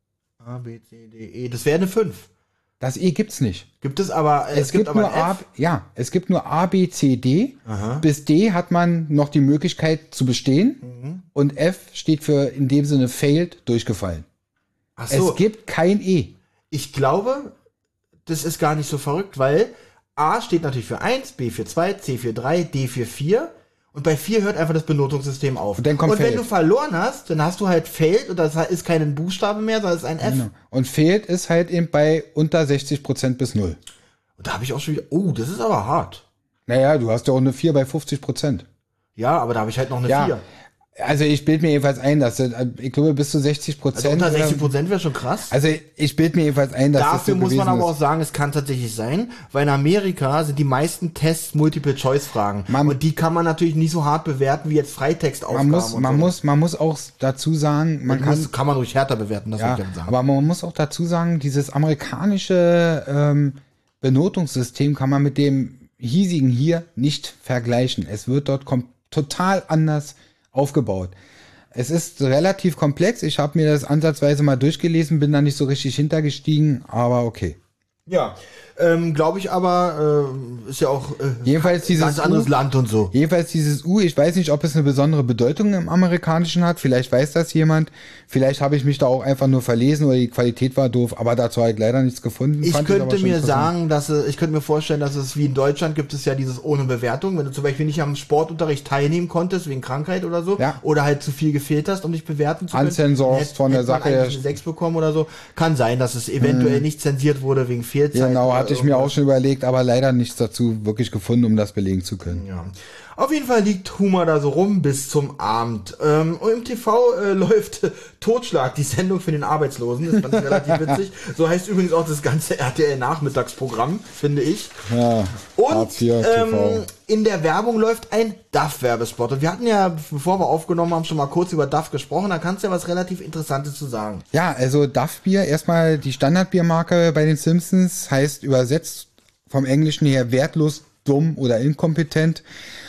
A, B, C, D, E. Das wäre eine 5. Das E gibt's nicht. Gibt es aber, Es gibt aber nur ein A, F. ja, es gibt nur A, B, C, D. Aha. Bis D hat man noch die Möglichkeit zu bestehen. Und F steht für in dem Sinne failed, durchgefallen. Ach so. Es gibt kein E. Ich glaube, das ist gar nicht so verrückt, weil A steht natürlich für 1, B für 2, C für 3, D für 4. Und bei 4 hört einfach das Benotungssystem auf. Und dann kommt wenn failed. du verloren hast, dann hast du halt failed und das ist kein Buchstabe mehr, sondern es ist ein F. Genau. Und failed ist halt eben bei unter 60% bis 0. Und da habe ich auch schon wieder, oh, das ist aber hart. Naja, du hast ja auch eine 4 bei 50%. Ja, aber da habe ich halt noch eine Ja. 4. Also ich bilde mir jedenfalls ein, dass ich glaube bis zu 60%. Also unter 60% wäre schon krass. Also ich bilde mir jedenfalls ein, dass Dafür das so muss man gewesen aber ist. auch sagen, es kann tatsächlich sein, weil in Amerika sind die meisten Tests Multiple-Choice-Fragen. Und die kann man natürlich nicht so hart bewerten wie jetzt Freitextaufgaben. Man muss auch dazu sagen, kann man ruhig härter bewerten, das ja, würde ich gerne sagen. aber man muss auch dazu sagen, dieses amerikanische Benotungssystem kann man mit dem hiesigen hier nicht vergleichen. Es wird dort total anders aufgebaut. Es ist relativ komplex. Ich habe mir das ansatzweise mal durchgelesen, bin da nicht so richtig hintergestiegen, aber okay. Ja, glaube ich aber, ist ja auch Jedenfalls dieses ganz anderes Land und so. Jedenfalls dieses U, ich weiß nicht, ob es eine besondere Bedeutung im Amerikanischen hat, vielleicht weiß das jemand, vielleicht habe ich mich da auch einfach nur verlesen oder die Qualität war doof, aber dazu habe ich leider nichts gefunden. Ich Fand aber könnte schon mir interessant. sagen, ich könnte mir vorstellen, dass es wie in Deutschland gibt es ja dieses ohne Bewertung, wenn du zum Beispiel nicht am Sportunterricht teilnehmen konntest, wegen Krankheit oder so, Ja. oder halt zu viel gefehlt hast, um dich bewerten zu können. Uncensored von der hätte man Sache her. eigentlich eine 6 bekommen oder so. Kann sein, dass es eventuell nicht zensiert wurde wegen Fehlzeit. Genau, oder hatte ich mir irgendwas. auch schon überlegt, aber leider nichts dazu wirklich gefunden, um das belegen zu können. Ja. Auf jeden Fall liegt Homer da so rum bis zum Abend. Und im TV läuft Totschlag, die Sendung für den Arbeitslosen. Das fand ich relativ witzig. So heißt übrigens auch das ganze RTL-Nachmittagsprogramm, finde ich. Ja, Und Hartz IV TV. in der Werbung läuft ein DAF-Werbespot. Und wir hatten ja, bevor wir aufgenommen haben, schon mal kurz über DAF gesprochen. Da kannst du ja was relativ Interessantes zu sagen. Ja, also Duff Bier, erstmal die Standardbiermarke bei den Simpsons, heißt übersetzt vom Englischen her wertlos, dumm oder inkompetent.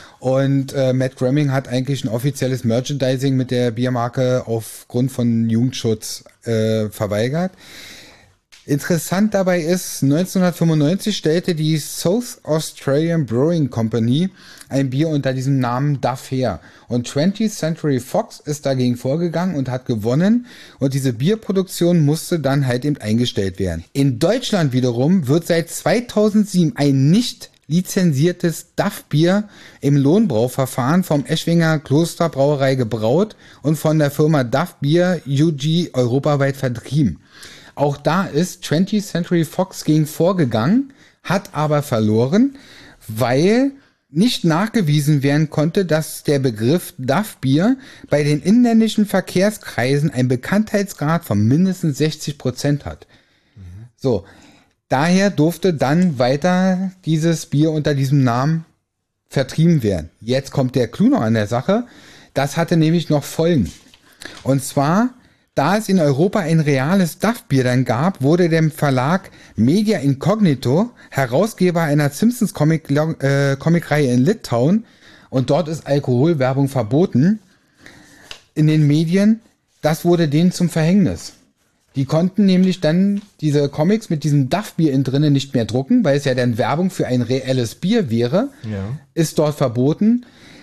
Und Matt Groening hat eigentlich ein offizielles Merchandising mit der Biermarke aufgrund von Jugendschutz verweigert. Interessant dabei ist, 1995 stellte die South Australian Brewing Company ein Bier unter diesem Namen Duff her. Und 20th Century Fox ist dagegen vorgegangen und hat gewonnen. Und diese Bierproduktion musste dann halt eben eingestellt werden. In Deutschland wiederum wird seit 2007 ein nicht lizenziertes Duff-Bier im Lohnbrauverfahren vom Eschwinger Klosterbrauerei gebraut und von der Firma Duff Bier UG europaweit vertrieben. Auch da ist 20th Century Fox gegen vorgegangen, hat aber verloren, weil nicht nachgewiesen werden konnte, dass der Begriff Duff Bier bei den inländischen Verkehrskreisen einen Bekanntheitsgrad von mindestens 60% hat. So, daher durfte dann weiter dieses Bier unter diesem Namen vertrieben werden. Jetzt kommt der Clou noch an der Sache. Das hatte nämlich noch Folgen. Und zwar, da es in Europa ein reales Duff-Bier dann gab, wurde dem Verlag Media Incognito, Herausgeber einer Simpsons-Comicreihe in Litauen, und dort ist Alkoholwerbung verboten, in den Medien, das wurde denen zum Verhängnis. Die konnten nämlich dann diese Comics mit diesem Duff-Bier innen drinnen nicht mehr drucken, weil es ja dann Werbung für ein reelles Bier wäre. Ja. Ist dort verboten.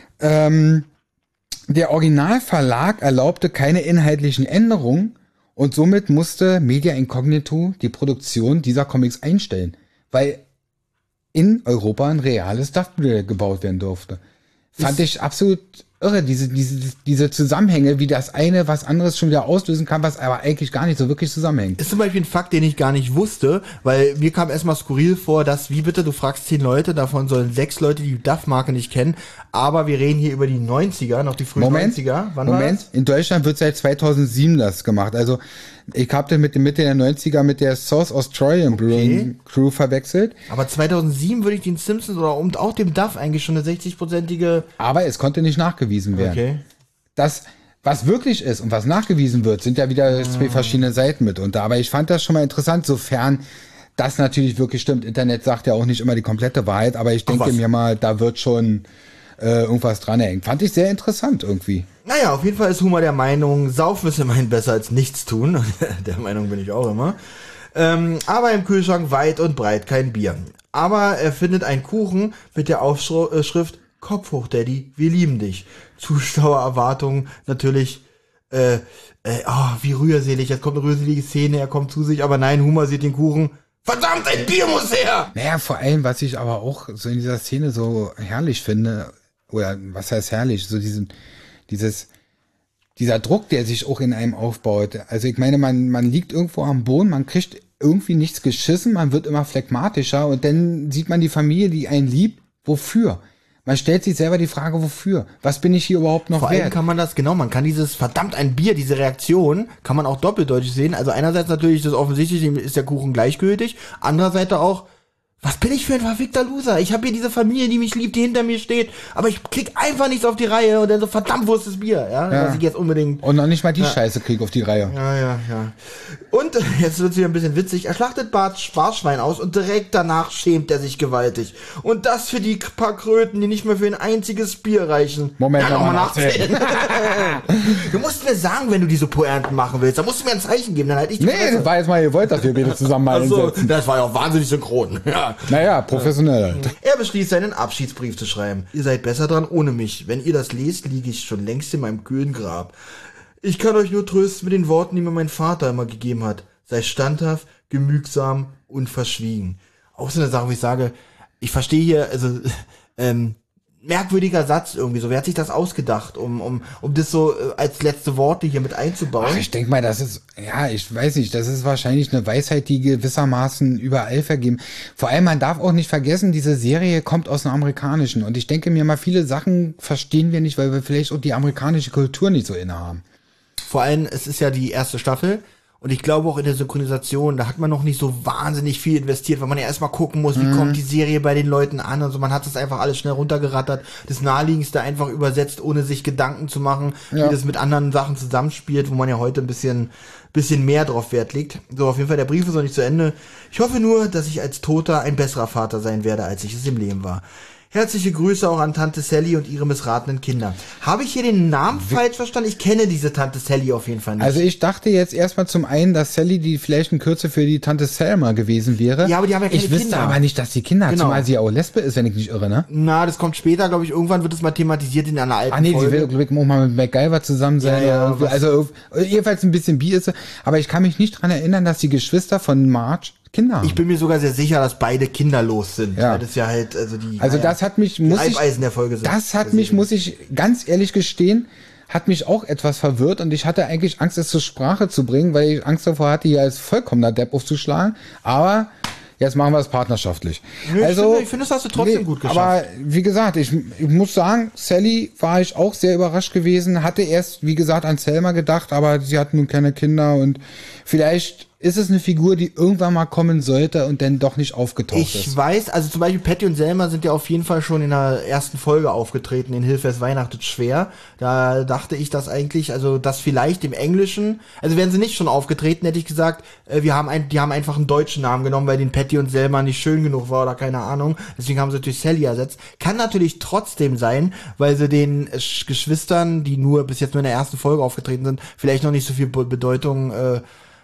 Der Originalverlag erlaubte keine inhaltlichen Änderungen und somit musste Media Incognito die Produktion dieser Comics einstellen, weil in Europa ein reales Duff-Bier gebaut werden durfte. Fand ich absolut irre, diese Zusammenhänge, wie das eine was anderes schon wieder auslösen kann, was aber eigentlich gar nicht so wirklich zusammenhängt. Ist zum Beispiel ein Fakt, den ich gar nicht wusste, weil mir kam erstmal skurril vor, dass, wie bitte, du fragst 10 Leute, davon sollen 6 Leute die Duff-Marke nicht kennen, aber wir reden hier über die 90er, noch die frühen 90er. Wann war das? In Deutschland wird seit 2007 das gemacht, also ich habe den mit der Mitte der 90er mit der South Australian Brewing Crew verwechselt. Aber 2007 würde ich den Simpsons oder und auch dem Duff eigentlich schon eine 60-prozentige... Aber es konnte nicht nachgewiesen werden. Okay. Das, was wirklich ist und was nachgewiesen wird, sind ja wieder 2 verschiedene Seiten mitunter. Aber ich fand das schon mal interessant, sofern das natürlich wirklich stimmt. Internet sagt ja auch nicht immer die komplette Wahrheit, aber ich denke mir mal, da wird schon irgendwas dran hängen. Fand ich sehr interessant irgendwie. Naja, auf jeden Fall ist Humor der Meinung, Saufen ist immerhin besser als nichts tun. Der Meinung bin ich auch immer. Aber im Kühlschrank weit und breit kein Bier. Aber er findet einen Kuchen mit der Aufschrift Kopf hoch, Daddy, wir lieben dich. Zuschauererwartungen natürlich, wie rührselig. Jetzt kommt eine rührselige Szene, er kommt zu sich, aber nein, Humor sieht den Kuchen. Verdammt, ein Bier muss her! Naja, vor allem, was ich aber auch so in dieser Szene so herrlich finde, oder was heißt herrlich, so dieser Druck, der sich auch in einem aufbaut. Also ich meine, man liegt irgendwo am Boden, man kriegt irgendwie nichts geschissen, man wird immer phlegmatischer und dann sieht man die Familie, die einen liebt, wofür? Man stellt sich selber die Frage, wofür? Was bin ich hier überhaupt noch wert? Vor allem kann man das, genau, man kann dieses verdammt ein Bier, diese Reaktion, kann man auch doppeldeutig sehen. Also einerseits natürlich das offensichtlich, ist der Kuchen gleichgültig, andererseits auch, was bin ich für ein verfickter Loser? Ich habe hier diese Familie, die mich liebt, die hinter mir steht, aber ich krieg einfach nichts auf die Reihe und dann so, verdammt, wo ist das Bier? Ja, was ich jetzt unbedingt... Und noch nicht mal die Scheiße krieg auf die Reihe. Ja. Und jetzt wird's wieder ein bisschen witzig. Er schlachtet Bart Sparschwein aus und direkt danach schämt er sich gewaltig. Und das für die paar Kröten, die nicht mehr für ein einziges Bier reichen. Moment, nochmal nachzählen. Du musst mir sagen, wenn du diese Pointen machen willst. Da musst du mir ein Zeichen geben, dann halt ich die Fresse. Das war jetzt mal gewollt, dass wir beide zusammen mal einsetzen. Das war ja auch wahnsinnig synchron. Ja. Naja, professionell halt. Er beschließt, seinen Abschiedsbrief zu schreiben. Ihr seid besser dran ohne mich. Wenn ihr das lest, liege ich schon längst in meinem kühlen Grab. Ich kann euch nur trösten mit den Worten, die mir mein Vater immer gegeben hat. Sei standhaft, gemügsam und verschwiegen. Auch so eine Sache, wo ich sage, ich verstehe hier, also, merkwürdiger Satz irgendwie so. Wer hat sich das ausgedacht, um das so als letzte Worte hier mit einzubauen? Ach, ich denke mal, das ist, ja, ich weiß nicht, das ist wahrscheinlich eine Weisheit, die gewissermaßen überall vergeben. Vor allem, man darf auch nicht vergessen, diese Serie kommt aus dem Amerikanischen. Und ich denke mir mal, viele Sachen verstehen wir nicht, weil wir vielleicht auch die amerikanische Kultur nicht so innehaben. Vor allem, es ist ja die erste Staffel. Und ich glaube auch in der Synchronisation, da hat man noch nicht so wahnsinnig viel investiert, weil man ja erstmal gucken muss, wie kommt die Serie bei den Leuten an und so. Man hat das einfach alles schnell runtergerattert, das Naheliegendste einfach übersetzt, ohne sich Gedanken zu machen, wie das mit anderen Sachen zusammenspielt, wo man ja heute ein bisschen mehr drauf Wert legt. So, auf jeden Fall, der Brief ist noch nicht zu Ende. Ich hoffe nur, dass ich als Toter ein besserer Vater sein werde, als ich es im Leben war. Herzliche Grüße auch an Tante Sally und ihre missratenen Kinder. Habe ich hier den Namen falsch verstanden? Ich kenne diese Tante Sally auf jeden Fall nicht. Also ich dachte jetzt erstmal zum einen, dass Sally die vielleicht ein Kürzel für die Tante Selma gewesen wäre. Ja, aber die haben ja keine Kinder. Ich wüsste aber nicht, dass die Kinder hat, Genau. zumal sie ja auch Lesbe ist, wenn ich nicht irre, ne? Na, das kommt später, glaube ich. Irgendwann wird es mal thematisiert in einer alten Folge. Sie will, glaube ich, auch mal mit MacGyver zusammen sein. Ja, oder also jedenfalls ein bisschen bi ist sie. Aber ich kann mich nicht dran erinnern, dass die Geschwister von Marge Kinder haben. Ich bin mir sogar sehr sicher, dass beide kinderlos sind. Ja. Weil das ja halt, also die. Also das hat mich, muss ich ganz ehrlich gestehen, hat mich auch etwas verwirrt und ich hatte eigentlich Angst, es zur Sprache zu bringen, weil ich Angst davor hatte, hier als vollkommener Depp aufzuschlagen. Aber jetzt machen wir es partnerschaftlich. Nö, ich finde, das hast du trotzdem gut geschafft. Aber wie gesagt, ich muss sagen, Sally war ich auch sehr überrascht gewesen, hatte erst, wie gesagt, an Selma gedacht, aber sie hat nun keine Kinder und vielleicht ist es eine Figur, die irgendwann mal kommen sollte und dann doch nicht aufgetaucht ist. Ich weiß, also zum Beispiel Patty und Selma sind ja auf jeden Fall schon in der ersten Folge aufgetreten, in Hilfe es weihnachtet schwer. Da dachte ich, dass eigentlich, also das vielleicht im Englischen, also wären sie nicht schon aufgetreten, hätte ich gesagt, die haben einfach einen deutschen Namen genommen, weil den Patty und Selma nicht schön genug war oder keine Ahnung. Deswegen haben sie durch Sally ersetzt. Kann natürlich trotzdem sein, weil sie den Geschwistern, die nur bis jetzt nur in der ersten Folge aufgetreten sind, vielleicht noch nicht so viel Bedeutung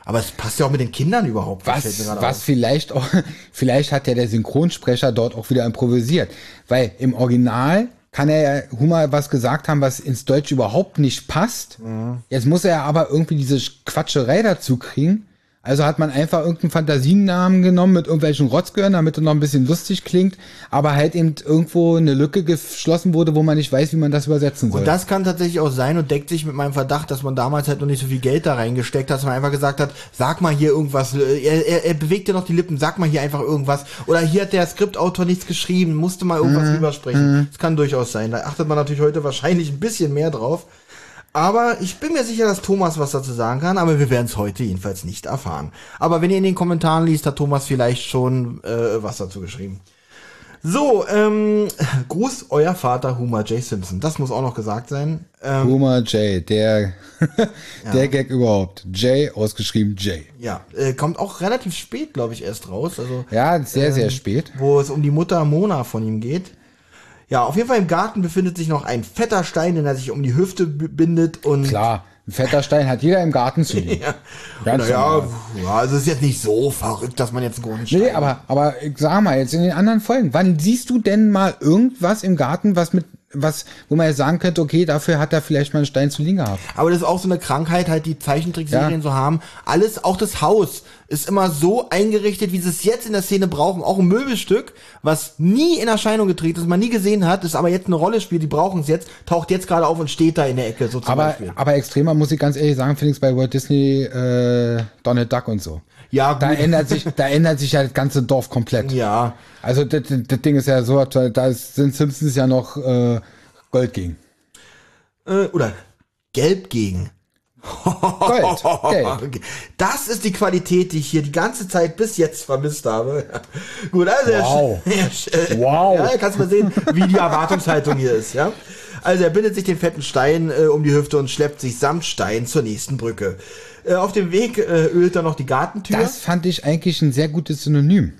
Aber es passt ja auch mit den Kindern überhaupt. Was vielleicht auch, vielleicht hat ja der Synchronsprecher dort auch wieder improvisiert. Weil im Original kann er Humor was gesagt haben, was ins Deutsch überhaupt nicht passt. Jetzt muss er aber irgendwie diese Quatscherei dazu kriegen. Also hat man einfach irgendeinen Fantasienamen genommen mit irgendwelchen Rotzgehören, damit er noch ein bisschen lustig klingt, aber halt eben irgendwo eine Lücke geschlossen wurde, wo man nicht weiß, wie man das übersetzen soll. Und das kann tatsächlich auch sein und deckt sich mit meinem Verdacht, dass man damals halt noch nicht so viel Geld da reingesteckt hat, dass man einfach gesagt hat, sag mal hier irgendwas, er bewegt ja noch die Lippen, sag mal hier einfach irgendwas. Oder hier hat der Skriptautor nichts geschrieben, musste mal irgendwas rübersprechen. Das kann durchaus sein. Da achtet man natürlich heute wahrscheinlich ein bisschen mehr drauf. Aber ich bin mir sicher, dass Thomas was dazu sagen kann, aber wir werden es heute jedenfalls nicht erfahren. Aber wenn ihr in den Kommentaren liest, hat Thomas vielleicht schon was dazu geschrieben. So, Gruß, euer Vater Homer J. Simpson. Das muss auch noch gesagt sein. Homer J., der Gag überhaupt. J, ausgeschrieben J. Ja, kommt auch relativ spät, glaube ich, erst raus. Also, ja, sehr, sehr spät. Wo es um die Mutter Mona von ihm geht. Ja, auf jeden Fall im Garten befindet sich noch ein fetter Stein, den er sich um die Hüfte bindet und... Klar, ein fetter Stein hat jeder im Garten zu liegen. Ja, naja, also es ist jetzt nicht so verrückt, dass man jetzt einen großen Stein... Nee, aber ich sag mal, jetzt in den anderen Folgen, wann siehst du denn mal irgendwas im Garten, wo man jetzt sagen könnte, okay, dafür hat er vielleicht mal einen Stein zu liegen gehabt. Aber das ist auch so eine Krankheit, halt die Zeichentrickserien so haben. Alles, auch das Haus, ist immer so eingerichtet, wie sie es jetzt in der Szene brauchen. Auch ein Möbelstück, was nie in Erscheinung getreten ist, man nie gesehen hat, das aber jetzt eine Rolle spielt, die brauchen es jetzt, taucht jetzt gerade auf und steht da in der Ecke, so zum Beispiel. Aber extremer, muss ich ganz ehrlich sagen, finde ich es bei Walt Disney, Donald Duck und so. Ja, gut. Da ändert sich ja das ganze Dorf komplett. Ja. Also das Ding ist ja so, da sind Simpsons ja noch Gold gegen. Oder Gelb gegen. Gold. Das ist die Qualität, die ich hier die ganze Zeit bis jetzt vermisst habe. Gut, also Wow. Ja, kannst mal sehen, wie die Erwartungshaltung hier ist, ja. Also er bindet sich den fetten Stein um die Hüfte und schleppt sich samt Stein zur nächsten Brücke. Auf dem Weg ölt er noch die Gartentür. Das fand ich eigentlich ein sehr gutes Synonym.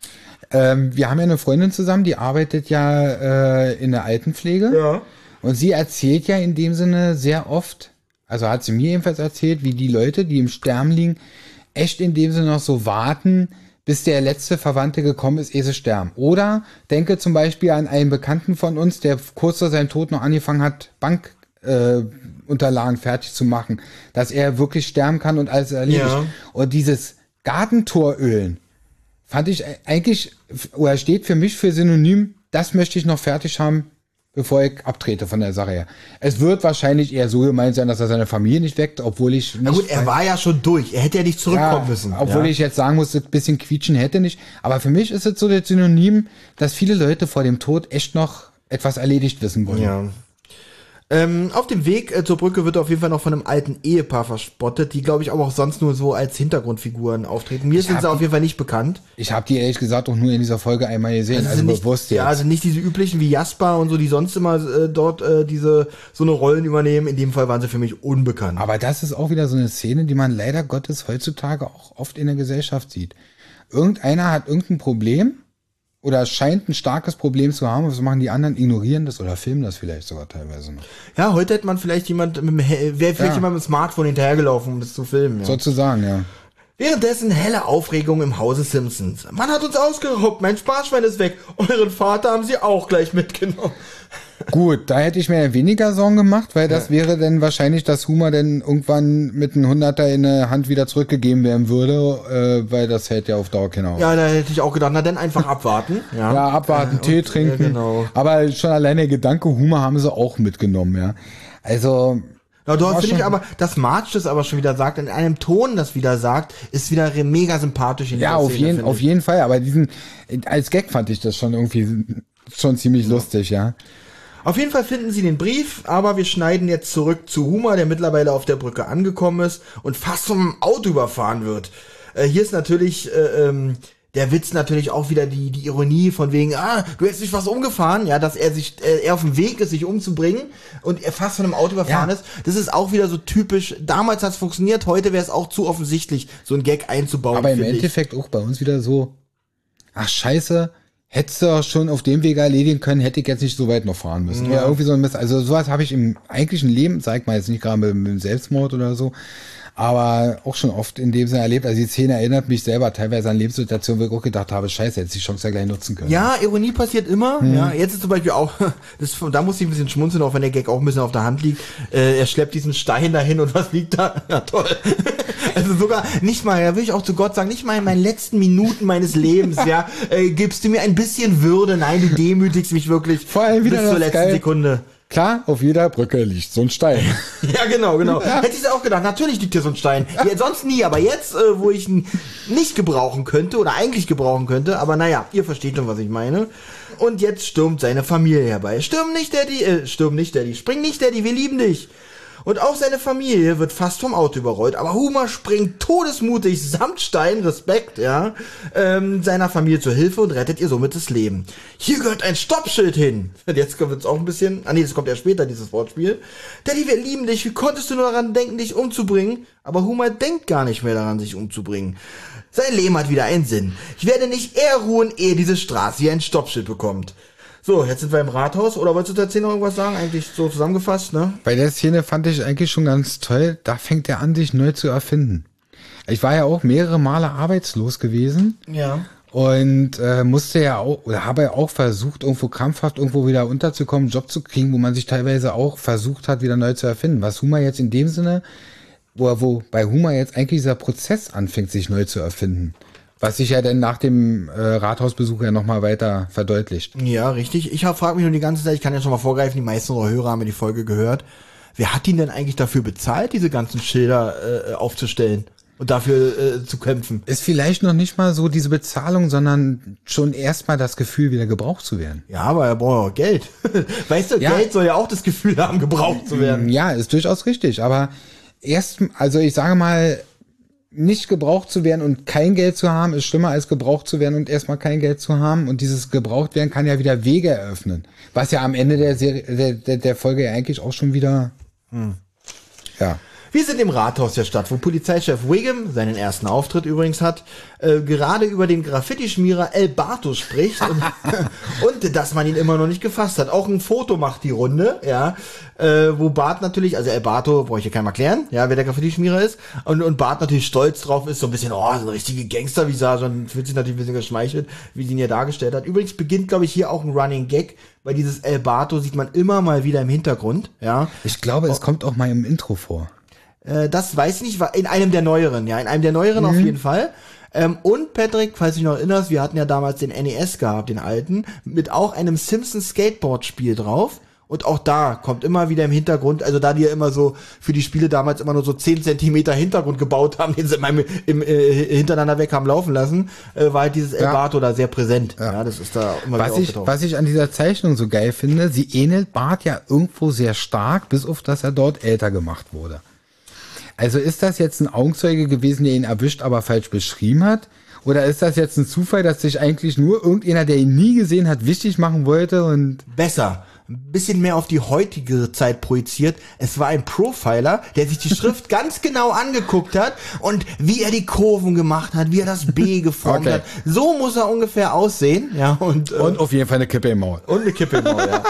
Wir haben ja eine Freundin zusammen, die arbeitet ja in der Altenpflege. Ja. Und sie erzählt ja in dem Sinne sehr oft, also hat sie mir jedenfalls erzählt, wie die Leute, die im Sterben liegen, echt in dem Sinne noch so warten, bis der letzte Verwandte gekommen ist, ehe sie sterben. Oder denke zum Beispiel an einen Bekannten von uns, der kurz vor seinem Tod noch angefangen hat, Bankunterlagen fertig zu machen, dass er wirklich sterben kann und alles erledigt. Ja. Und dieses Gartentorölen fand ich eigentlich, oder steht für mich für Synonym, das möchte ich noch fertig haben, bevor ich abtrete von der Sache her. Es wird wahrscheinlich eher so gemeint sein, dass er seine Familie nicht weckt, obwohl ich nicht... Na gut, er war ja schon durch. Er hätte ja nicht zurückkommen müssen. Obwohl ich jetzt sagen muss, ein bisschen quietschen hätte nicht. Aber für mich ist es so das Synonym, dass viele Leute vor dem Tod echt noch etwas erledigt wissen wollen. Ja. Auf dem Weg zur Brücke wird er auf jeden Fall noch von einem alten Ehepaar verspottet, die, glaube ich, aber auch sonst nur so als Hintergrundfiguren auftreten. Mir sind sie auf jeden Fall nicht bekannt. Ich habe die ehrlich gesagt auch nur in dieser Folge einmal gesehen, also nicht, bewusst jetzt. Ja, also nicht diese üblichen wie Jasper und so, die sonst immer dort so eine Rollen übernehmen. In dem Fall waren sie für mich unbekannt. Aber das ist auch wieder so eine Szene, die man leider Gottes heutzutage auch oft in der Gesellschaft sieht. Irgendeiner hat irgendein Problem oder scheint ein starkes Problem zu haben, was machen die anderen? Ignorieren das oder filmen das vielleicht sogar teilweise noch. Ja, heute hätte man vielleicht jemand jemand mit dem Smartphone hinterhergelaufen, um das zu filmen. Ja. Sozusagen, ja. Währenddessen helle Aufregung im Hause Simpsons. Man hat uns ausgeraubt, mein Sparschwein ist weg. Euren Vater haben sie auch gleich mitgenommen. Gut, da hätte ich mir weniger Sorgen gemacht, weil das wäre dann wahrscheinlich, dass Homer dann irgendwann mit einem 100er in der Hand wieder zurückgegeben werden würde, weil das hält ja auf Dauer genau. Ja, da hätte ich auch gedacht, na dann einfach abwarten. Ja, abwarten, Tee trinken. Genau. Aber schon alleine der Gedanke, Homer haben sie auch mitgenommen, ja. Also... Ja, dort finde ich aber, dass Marge das aber schon wieder sagt, in einem Ton das wieder sagt, ist wieder mega sympathisch in dieser Szene, auf jeden Fall, aber als Gag fand ich das schon irgendwie schon ziemlich lustig, ja. Auf jeden Fall finden sie den Brief, aber wir schneiden jetzt zurück zu Homer, der mittlerweile auf der Brücke angekommen ist und fast vom Auto überfahren wird. Hier ist natürlich der Witz natürlich auch wieder die Ironie von wegen, du hättest dich fast umgefahren, ja, dass er auf dem Weg ist, sich umzubringen und er fast von einem Auto überfahren ist. Das ist auch wieder so typisch. Damals hat es funktioniert, heute wäre es auch zu offensichtlich, so ein Gag einzubauen. Aber im Endeffekt auch bei uns wieder so, ach scheiße, hättest du auch schon auf dem Weg erledigen können, hätte ich jetzt nicht so weit noch fahren müssen. Ja. Oder irgendwie so ein Mist. Also sowas habe ich im eigentlichen Leben, sag mal jetzt nicht gerade mit dem Selbstmord oder so, aber auch schon oft in dem Sinne erlebt. Also die Szene erinnert mich selber teilweise an Lebenssituationen, wo ich auch gedacht habe, scheiße, hätte ich die Chance ja gleich nutzen können. Ja, Ironie passiert immer. Ja, jetzt ist zum Beispiel auch, da muss ich ein bisschen schmunzeln, auch wenn der Gag auch ein bisschen auf der Hand liegt. Er schleppt diesen Stein dahin und was liegt da? Ja, toll. Also sogar nicht mal, da will ich auch zu Gott sagen, nicht mal in meinen letzten Minuten meines Lebens, ja, gibst du mir ein bisschen Würde. Nein, du demütigst mich wirklich vor allem wieder bis zur letzten Sekunde. Klar, auf jeder Brücke liegt so ein Stein. Ja, genau. Ja. Hätte ich auch gedacht, natürlich liegt hier so ein Stein. Ja, sonst nie, aber jetzt, wo ich ihn nicht gebrauchen könnte oder eigentlich gebrauchen könnte, aber naja, ihr versteht schon, was ich meine. Und jetzt stürmt seine Familie herbei. Spring nicht, Daddy, wir lieben dich. Und auch seine Familie wird fast vom Auto überrollt, aber Homer springt todesmutig samt Stein, Respekt, ja, seiner Familie zur Hilfe und rettet ihr somit das Leben. Hier gehört ein Stoppschild hin. Und jetzt kommt es auch ein bisschen, das kommt ja später, dieses Wortspiel. Daddy, wir lieben dich, wie konntest du nur daran denken, dich umzubringen? Aber Homer denkt gar nicht mehr daran, sich umzubringen. Sein Leben hat wieder einen Sinn. Ich werde nicht eher ruhen, ehe diese Straße hier ein Stoppschild bekommt. So, jetzt sind wir im Rathaus. Oder wolltest du der Szene noch irgendwas sagen? Eigentlich so zusammengefasst, ne? Bei der Szene fand ich eigentlich schon ganz toll. Da fängt er an, sich neu zu erfinden. Ich war ja auch mehrere Male arbeitslos gewesen. Ja. Und musste ja auch, oder habe ja auch versucht, irgendwo krampfhaft irgendwo wieder unterzukommen, einen Job zu kriegen, wo man sich teilweise auch versucht hat, wieder neu zu erfinden. Was Homer jetzt in dem Sinne, wo bei Homer jetzt eigentlich dieser Prozess anfängt, sich neu zu erfinden. Was sich ja dann nach dem Rathausbesuch ja nochmal weiter verdeutlicht. Ja, richtig. Ich frage mich nur die ganze Zeit, ich kann ja schon mal vorgreifen, die meisten unserer Hörer haben ja die Folge gehört. Wer hat ihn denn eigentlich dafür bezahlt, diese ganzen Schilder aufzustellen und dafür zu kämpfen? Ist vielleicht noch nicht mal so diese Bezahlung, sondern schon erstmal das Gefühl, wieder gebraucht zu werden. Ja, aber er braucht auch Geld. Weißt du, ja. Geld soll ja auch das Gefühl haben, gebraucht zu werden. Ja, ist durchaus richtig. Aber also ich sage mal, nicht gebraucht zu werden und kein Geld zu haben, ist schlimmer als gebraucht zu werden und erstmal kein Geld zu haben. Und dieses gebraucht werden kann ja wieder Wege eröffnen. Was ja am Ende der Serie, der Folge ja eigentlich auch schon wieder, ja. Wir sind im Rathaus der Stadt, wo Polizeichef Wiggum seinen ersten Auftritt übrigens hat, gerade über den Graffiti-Schmierer El Barto spricht und dass man ihn immer noch nicht gefasst hat. Auch ein Foto macht die Runde, ja, wo Bart natürlich, also El Barto, brauche ich hier keinem erklären, ja, wer der Graffiti-Schmierer ist, und Bart natürlich stolz drauf ist, so ein bisschen, so eine richtige Gangster-Visage und fühlt sich natürlich ein bisschen geschmeichelt, wie sie ihn hier dargestellt hat. Übrigens beginnt, glaube ich, hier auch ein Running Gag, weil dieses El Barto sieht man immer mal wieder im Hintergrund, ja. Ich glaube, es kommt auch mal im Intro vor. Das weiß ich nicht, war in einem der neueren, auf jeden Fall. Und Patrick, falls du dich noch erinnerst, wir hatten ja damals den NES gehabt, den alten, mit auch einem Simpsons Skateboard-Spiel drauf. Und auch da kommt immer wieder im Hintergrund, also da die ja immer so für die Spiele damals immer nur so 10 Zentimeter Hintergrund gebaut haben, den sie immer hintereinander weg haben laufen lassen, war halt dieses El Barto da sehr präsent. Ja, das ist da immer wieder aufgetaucht. Was ich an dieser Zeichnung so geil finde, sie ähnelt Bart ja irgendwo sehr stark, bis auf dass er dort älter gemacht wurde. Also ist das jetzt ein Augenzeuge gewesen, der ihn erwischt, aber falsch beschrieben hat? Oder ist das jetzt ein Zufall, dass sich eigentlich nur irgendeiner, der ihn nie gesehen hat, wichtig machen wollte und... Besser. Ein bisschen mehr auf die heutige Zeit projiziert. Es war ein Profiler, der sich die Schrift ganz genau angeguckt hat und wie er die Kurven gemacht hat, wie er das B geformt hat. So muss er ungefähr aussehen. Ja, und auf jeden Fall eine Kippe im Maul. Und eine Kippe im Maul, ja.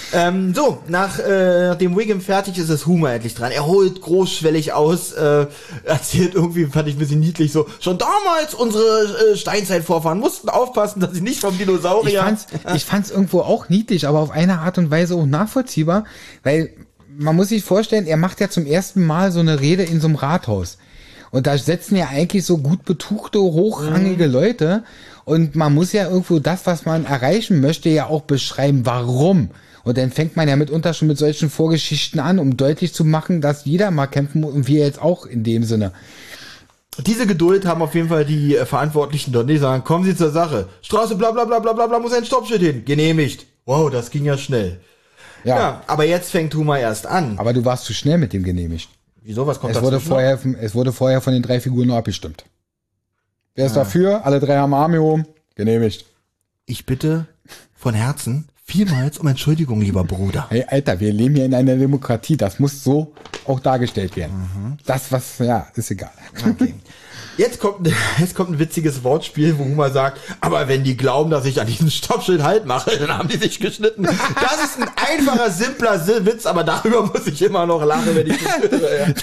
Nachdem Wiggum fertig ist, ist Homer endlich dran. Er holt großschwellig aus, erzählt irgendwie, fand ich ein bisschen niedlich, so, schon damals unsere Steinzeitvorfahren mussten aufpassen, dass sie nicht vom Dinosaurier... Ich fand's irgendwo auch niedlich, aber auf eine Art und Weise auch nachvollziehbar, weil man muss sich vorstellen, er macht ja zum ersten Mal so eine Rede in so einem Rathaus. Und da sitzen ja eigentlich so gut betuchte, hochrangige Leute. Und man muss ja irgendwo das, was man erreichen möchte, ja auch beschreiben, warum. Und dann fängt man ja mitunter schon mit solchen Vorgeschichten an, um deutlich zu machen, dass jeder mal kämpfen muss und wir jetzt auch in dem Sinne. Diese Geduld haben auf jeden Fall die Verantwortlichen dort nicht, sagen, kommen Sie zur Sache. Straße bla bla bla bla bla bla muss ein Stoppschild hin. Genehmigt. Wow, das ging ja schnell. Ja, aber jetzt fängt Homer erst an. Aber du warst zu schnell mit dem genehmigt. Wieso, was kommt es wurde vorher von den 3 Figuren nur abgestimmt. Wer ist dafür? Alle 3 haben Arme oben. Genehmigt. Ich bitte von Herzen vielmals um Entschuldigung, lieber Bruder. Hey, Alter, wir leben hier in einer Demokratie. Das muss so auch dargestellt werden. Das, ist egal. Okay. Jetzt kommt ein witziges Wortspiel, wo Homer sagt, aber wenn die glauben, dass ich an diesem Stoppschild Halt mache, dann haben die sich geschnitten. Das ist ein einfacher, simpler Witz, aber darüber muss ich immer noch lachen, wenn ich das höre.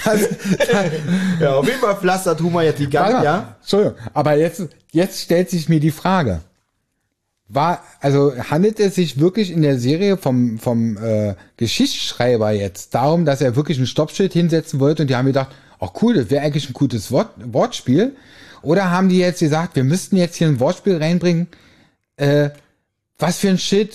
Ja, auf jeden Fall pflastert Homer jetzt die ganze, ja? Entschuldigung, aber jetzt stellt sich mir die Frage. Handelt es sich wirklich in der Serie vom Geschichtsschreiber jetzt darum, dass er wirklich ein Stoppschild hinsetzen wollte und die haben gedacht, ach cool, das wäre eigentlich ein gutes Wortspiel? Oder haben die jetzt gesagt, wir müssten jetzt hier ein Wortspiel reinbringen? Was für ein Schild?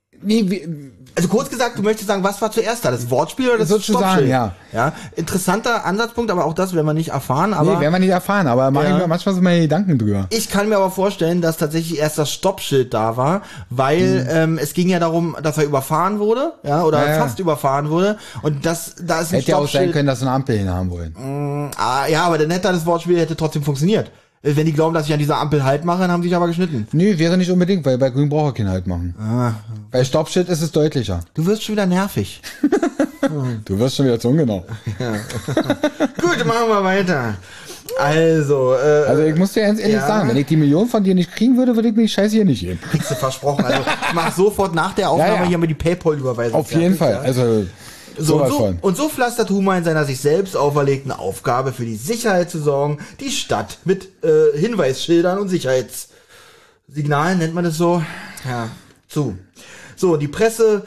Also kurz gesagt, du möchtest sagen, was war zuerst da? Das Wortspiel oder das sozusagen, Stoppschild? ja. Interessanter Ansatzpunkt, aber auch das werden wir nicht erfahren. Aber werden wir nicht erfahren, aber mache ich mir manchmal so meine Gedanken drüber. Ich kann mir aber vorstellen, dass tatsächlich erst das Stoppschild da war, weil es ging ja darum, dass er überfahren wurde, oder fast überfahren wurde. Und da ist ein Hätte ja auch sein können, dass sie eine Ampel hinhaben wollen. Aber dann hätte das Wortspiel trotzdem funktioniert. Wenn die glauben, dass ich an dieser Ampel Halt mache, dann haben sie sich aber geschnitten. Nö, wäre nicht unbedingt, weil bei Grün braucht er keinen Halt machen. Bei Stoppschild ist es deutlicher. Du wirst schon wieder nervig. Du wirst schon wieder zu ungenau. Ja. Gut, machen wir weiter. Also ich muss dir ganz ehrlich sagen, wenn ich die Million von dir nicht kriegen würde ich mir die Scheiße hier nicht geben. Kriegst du versprochen. Also ich mach sofort nach der Aufnahme hier mal die PayPal-Überweisung. Auf jeden Fall. Also und so pflastert Homer in seiner sich selbst auferlegten Aufgabe für die Sicherheit zu sorgen, die Stadt mit Hinweisschildern und Sicherheitssignalen, nennt man das so, zu. So, die Presse,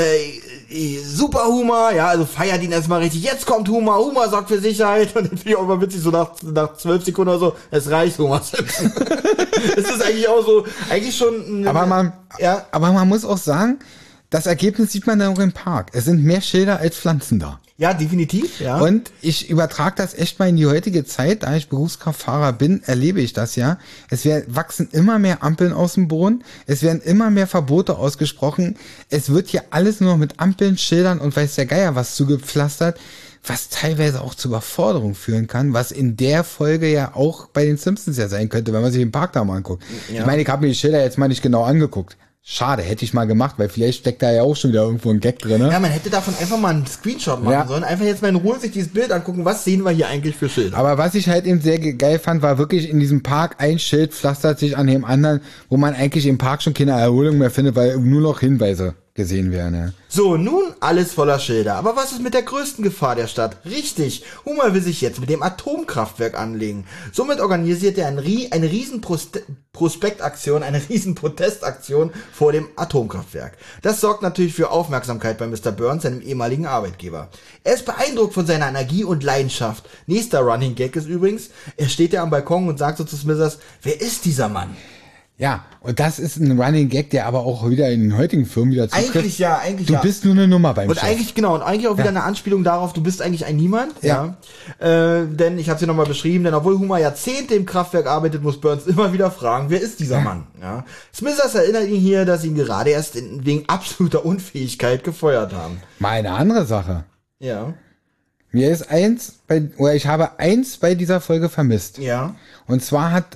super Homer, also feiert ihn erstmal richtig, jetzt kommt Homer sorgt für Sicherheit und dann finde ich auch immer witzig, so nach 12 Sekunden oder so, es reicht, Homer Simpson. Das ist eigentlich auch so, eigentlich schon... Aber man muss auch sagen, das Ergebnis sieht man dann auch im Park. Es sind mehr Schilder als Pflanzen da. Ja, definitiv, ja. Und ich übertrage das echt mal in die heutige Zeit, da ich Berufskraftfahrer bin, erlebe ich das ja. Wachsen immer mehr Ampeln aus dem Boden, es werden immer mehr Verbote ausgesprochen, es wird hier alles nur noch mit Ampeln, Schildern und weiß der Geier was zugepflastert, was teilweise auch zu Überforderung führen kann, was in der Folge ja auch bei den Simpsons ja sein könnte, wenn man sich den Park da mal anguckt. Ja. Ich meine, ich habe mir die Schilder jetzt mal nicht genau angeguckt. Schade, hätte ich mal gemacht, weil vielleicht steckt da ja auch schon wieder irgendwo ein Gag drin. Ne? Ja, man hätte davon einfach mal einen Screenshot machen sollen. Einfach jetzt mal in Ruhe sich dieses Bild angucken, was sehen wir hier eigentlich für Schilder. Aber was ich halt eben sehr geil fand, war wirklich in diesem Park ein Schild pflastert sich an dem anderen, wo man eigentlich im Park schon keine Erholung mehr findet, weil nur noch Hinweise gesehen werden. Ja. So, nun alles voller Schilder. Aber was ist mit der größten Gefahr der Stadt? Richtig, Homer will sich jetzt mit dem Atomkraftwerk anlegen. Somit organisiert er eine riesen Prospektaktion, eine riesen Protestaktion vor dem Atomkraftwerk. Das sorgt natürlich für Aufmerksamkeit bei Mr. Burns, seinem ehemaligen Arbeitgeber. Er ist beeindruckt von seiner Energie und Leidenschaft. Nächster Running Gag ist übrigens, er steht ja am Balkon und sagt so zu Smithers, wer ist dieser Mann? Ja, und das ist ein Running Gag, der aber auch wieder in den heutigen Firmen wieder zutrifft. Eigentlich du bist nur eine Nummer beim und Chef. Und eigentlich auch wieder eine Anspielung darauf, du bist eigentlich ein Niemand. Ja. Denn ich habe es hier nochmal beschrieben, denn obwohl Homer Jahrzehnte im Kraftwerk arbeitet, muss Burns immer wieder fragen, wer ist dieser Mann? Ja. Smithers erinnert ihn hier, dass sie ihn gerade erst wegen absoluter Unfähigkeit gefeuert haben. Mal eine andere Sache. Ja. Mir ist ich habe eins bei dieser Folge vermisst. Ja. Und zwar hat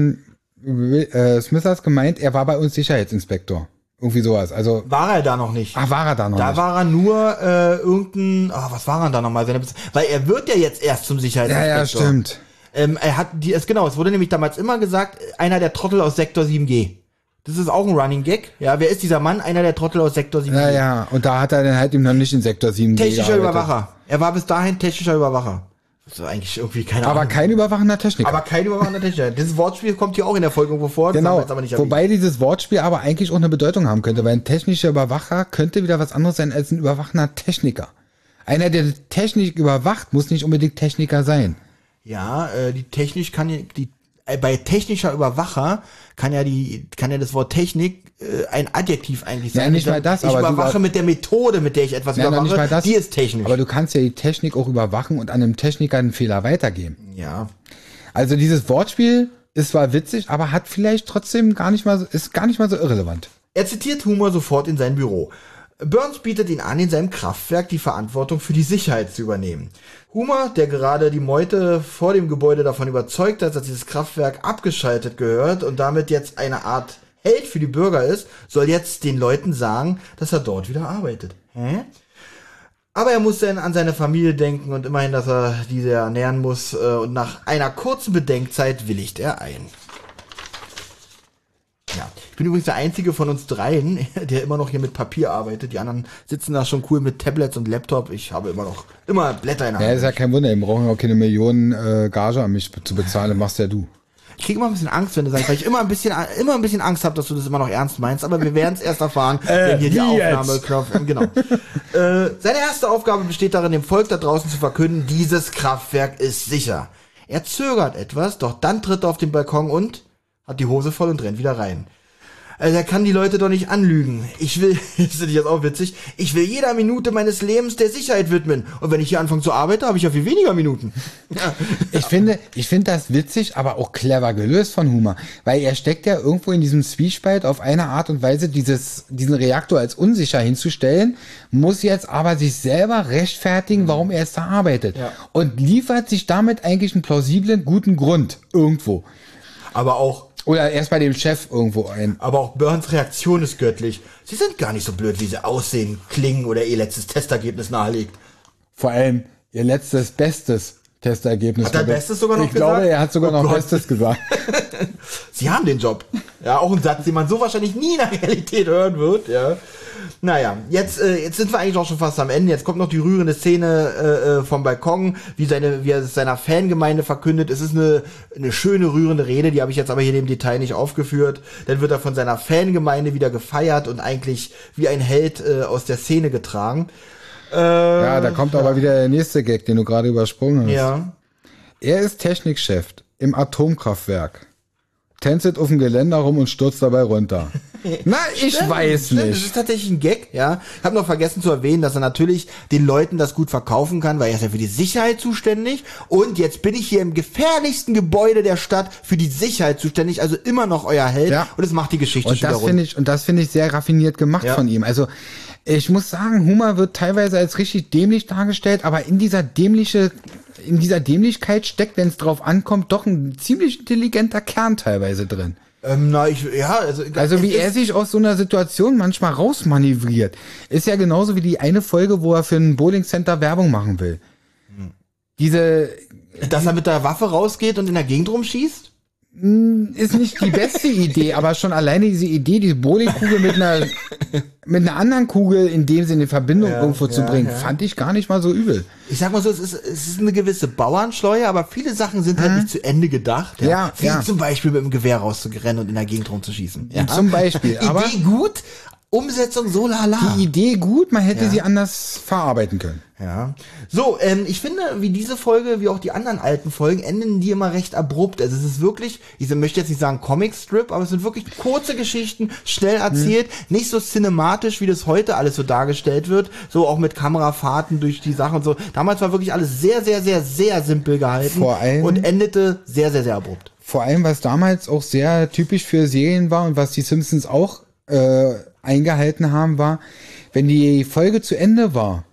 Smithers gemeint, er war bei uns Sicherheitsinspektor. Irgendwie sowas. Also war er da noch nicht? War er da noch nicht? Da war er nur was war er da nochmal? Weil er wird ja jetzt erst zum Sicherheitsinspektor. Ja, stimmt. Es wurde nämlich damals immer gesagt, einer der Trottel aus Sektor 7G. Das ist auch ein Running Gag. Ja, wer ist dieser Mann? Einer der Trottel aus Sektor 7G. Ja, und da hat er dann halt eben noch nicht in Sektor 7G Technischer Überwacher. Er war bis dahin technischer Überwacher. Das ist eigentlich irgendwie keine Ahnung. Aber kein überwachender Techniker. Dieses Wortspiel kommt hier auch in der Folge irgendwo vor. Genau. Aber wobei dieses Wortspiel aber eigentlich auch eine Bedeutung haben könnte, weil ein technischer Überwacher könnte wieder was anderes sein als ein überwachender Techniker. Einer, der Technik überwacht, muss nicht unbedingt Techniker sein. Ja, bei technischer Überwacher kann ja das Wort Technik ein Adjektiv eigentlich sein. Ja, nicht mal das, ich überwache mit der Methode, mit der ich etwas überwache, die ist technisch. Aber du kannst ja die Technik auch überwachen und an einem Techniker einen Fehler weitergeben. Ja. Also dieses Wortspiel ist zwar witzig, aber hat vielleicht trotzdem ist gar nicht mal so irrelevant. Er zitiert Homer sofort in sein Büro. Burns bietet ihn an, in seinem Kraftwerk die Verantwortung für die Sicherheit zu übernehmen. Homer, der gerade die Meute vor dem Gebäude davon überzeugt hat, dass dieses Kraftwerk abgeschaltet gehört und damit jetzt eine Art Held für die Bürger ist, soll jetzt den Leuten sagen, dass er dort wieder arbeitet. Aber er muss dann an seine Familie denken und immerhin, dass er diese ernähren muss. Und nach einer kurzen Bedenkzeit willigt er ein. Ja, ich bin übrigens der einzige von uns dreien, der immer noch hier mit Papier arbeitet. Die anderen sitzen da schon cool mit Tablets und Laptop. Ich habe immer Blätter in der Hand. Ja, ist ja kein Wunder, wir brauchen auch keine Millionen Gage an mich zu bezahlen, machst ja du. Ich kriege immer ein bisschen Angst, wenn du sagst, weil ich immer ein bisschen Angst habe, dass du das immer noch ernst meinst, aber wir werden es erst erfahren, wenn hier die Aufnahmeknopf, genau. Seine erste Aufgabe besteht darin, dem Volk da draußen zu verkünden, dieses Kraftwerk ist sicher. Er zögert etwas, doch dann tritt er auf den Balkon und hat die Hose voll und rennt wieder rein. Also er kann die Leute doch nicht anlügen. Das finde ich jetzt auch witzig, ich will jeder Minute meines Lebens der Sicherheit widmen. Und wenn ich hier anfange zu arbeiten, habe ich ja viel weniger Minuten. Ja. Ich finde das witzig, aber auch clever gelöst von Homer. Weil er steckt ja irgendwo in diesem Zwiespalt auf eine Art und Weise, diesen Reaktor als unsicher hinzustellen, muss jetzt aber sich selber rechtfertigen, warum er jetzt da arbeitet. Ja. Und liefert sich damit eigentlich einen plausiblen, guten Grund irgendwo. Aber auch oder erst bei dem Chef irgendwo ein. Aber auch Burns Reaktion ist göttlich. Sie sind gar nicht so blöd, wie sie aussehen, klingen oder ihr letztes Testergebnis nahelegt. Vor allem ihr bestes Testergebnis. Hat er Bestes sogar noch gesagt? Ich glaube, er hat sogar noch Bestes gesagt. Sie haben den Job. Ja, auch ein Satz, den man so wahrscheinlich nie in der Realität hören wird, ja. Naja, jetzt sind wir eigentlich auch schon fast am Ende. Jetzt kommt noch die rührende Szene vom Balkon, wie er es seiner Fangemeinde verkündet. Es ist eine schöne, rührende Rede, die habe ich jetzt aber hier im Detail nicht aufgeführt. Dann wird er von seiner Fangemeinde wieder gefeiert und eigentlich wie ein Held aus der Szene getragen. Ja, da kommt aber wieder der nächste Gag, den du gerade übersprungen hast. Ja. Er ist Technikchef im Atomkraftwerk. Tänzelt auf dem Geländer rum und stürzt dabei runter. Na, ich weiß nicht. Das ist tatsächlich ein Gag, ja. Ich habe noch vergessen zu erwähnen, dass er natürlich den Leuten das gut verkaufen kann, weil er ist ja für die Sicherheit zuständig. Und jetzt bin ich hier im gefährlichsten Gebäude der Stadt für die Sicherheit zuständig, also immer noch euer Held. Ja. Und es macht die Geschichte und das finde ich, und das finde ich sehr raffiniert gemacht von ihm. Also ich muss sagen, Homer wird teilweise als richtig dämlich dargestellt, aber in dieser Dämlichkeit steckt, wenn es drauf ankommt, doch ein ziemlich intelligenter Kern teilweise drin. Also wie er sich aus so einer Situation manchmal rausmanövriert, ist ja genauso wie die eine Folge, wo er für ein Bowling-Center Werbung machen will. Dass er mit der Waffe rausgeht und in der Gegend rumschießt? Ist nicht die beste Idee, aber schon alleine diese Idee, die Bowlingkugel mit einer anderen Kugel in dem Sinne in Verbindung irgendwo zu bringen, fand ich gar nicht mal so übel. Ich sag mal so, es ist eine gewisse Bauernschleue, aber viele Sachen sind halt nicht zu Ende gedacht. Wie zum Beispiel mit dem Gewehr rauszurennen und in der Gegend rumzuschießen. Ja. Zum Beispiel. Aber Idee gut, Umsetzung so lala. Die Idee gut, man hätte sie anders verarbeiten können. Ja. So, ich finde, wie diese Folge, wie auch die anderen alten Folgen, enden die immer recht abrupt. Also es ist wirklich, ich möchte jetzt nicht sagen Comic-Strip, aber es sind wirklich kurze Geschichten, schnell erzählt, nicht so cinematisch, wie das heute alles so dargestellt wird. So auch mit Kamerafahrten durch die Sachen und so. Damals war wirklich alles sehr, sehr, sehr, sehr simpel gehalten. Vor allem, und endete sehr, sehr, sehr abrupt. Vor allem, was damals auch sehr typisch für Serien war und was die Simpsons auch eingehalten haben, war, wenn die Folge zu Ende war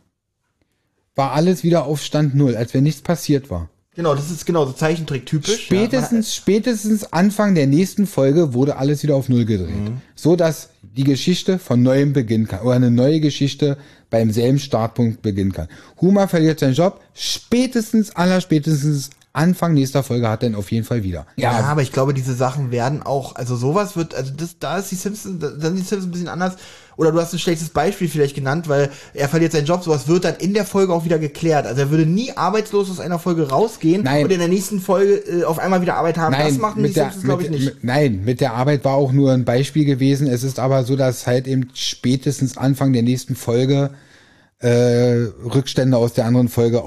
alles wieder auf Stand 0, als wenn nichts passiert war. Genau, das ist genau so Zeichentrick typisch. Spätestens Anfang der nächsten Folge wurde alles wieder auf 0 gedreht. So dass die Geschichte von neuem beginnen kann oder eine neue Geschichte beim selben Startpunkt beginnen kann. Homer verliert seinen Job, allerspätestens Anfang nächster Folge hat er ihn auf jeden Fall wieder. Ja, aber ich glaube, diese Sachen werden auch, also sowas wird, also da ist die Simpsons ein bisschen anders. Oder du hast ein schlechtes Beispiel vielleicht genannt, weil er verliert seinen Job, sowas wird dann in der Folge auch wieder geklärt. Also er würde nie arbeitslos aus einer Folge rausgehen und in der nächsten Folge auf einmal wieder Arbeit haben. Das machen die Simpsons, glaube ich, nicht. Mit der Arbeit war auch nur ein Beispiel gewesen. Es ist aber so, dass halt eben spätestens Anfang der nächsten Folge Rückstände aus der anderen Folge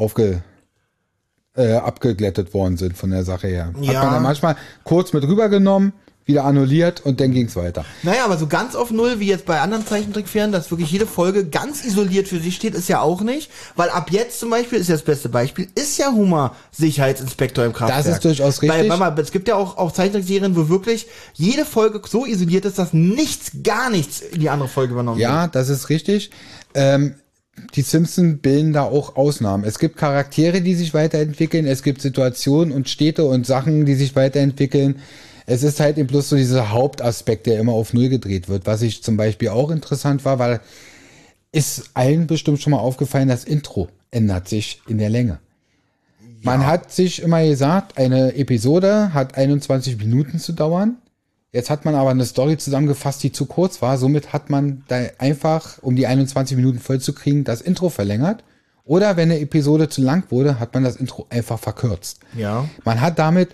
abgeglättet worden sind von der Sache her. Ja. Hat man dann manchmal kurz mit rübergenommen, wieder annulliert und dann ging's weiter. Naja, aber so ganz auf Null, wie jetzt bei anderen Zeichentrickserien, dass wirklich jede Folge ganz isoliert für sich steht, ist ja auch nicht. Weil ab jetzt zum Beispiel, ist ja das beste Beispiel, ist ja Homer Sicherheitsinspektor im Kraftwerk. Das ist durchaus richtig. Weil es gibt ja auch Zeichentrickserien, wo wirklich jede Folge so isoliert ist, dass gar nichts in die andere Folge übernommen wird. Ja, das ist richtig. Die Simpsons bilden da auch Ausnahmen. Es gibt Charaktere, die sich weiterentwickeln. Es gibt Situationen und Städte und Sachen, die sich weiterentwickeln. Es ist halt eben bloß so dieser Hauptaspekt, der immer auf 0 gedreht wird. Was ich zum Beispiel auch interessant war, weil ist allen bestimmt schon mal aufgefallen, das Intro ändert sich in der Länge. Man hat sich immer gesagt, eine Episode hat 21 Minuten zu dauern. Jetzt hat man aber eine Story zusammengefasst, die zu kurz war. Somit hat man da einfach, um die 21 Minuten voll zu kriegen, das Intro verlängert. Oder wenn eine Episode zu lang wurde, hat man das Intro einfach verkürzt. Ja. Man hat damit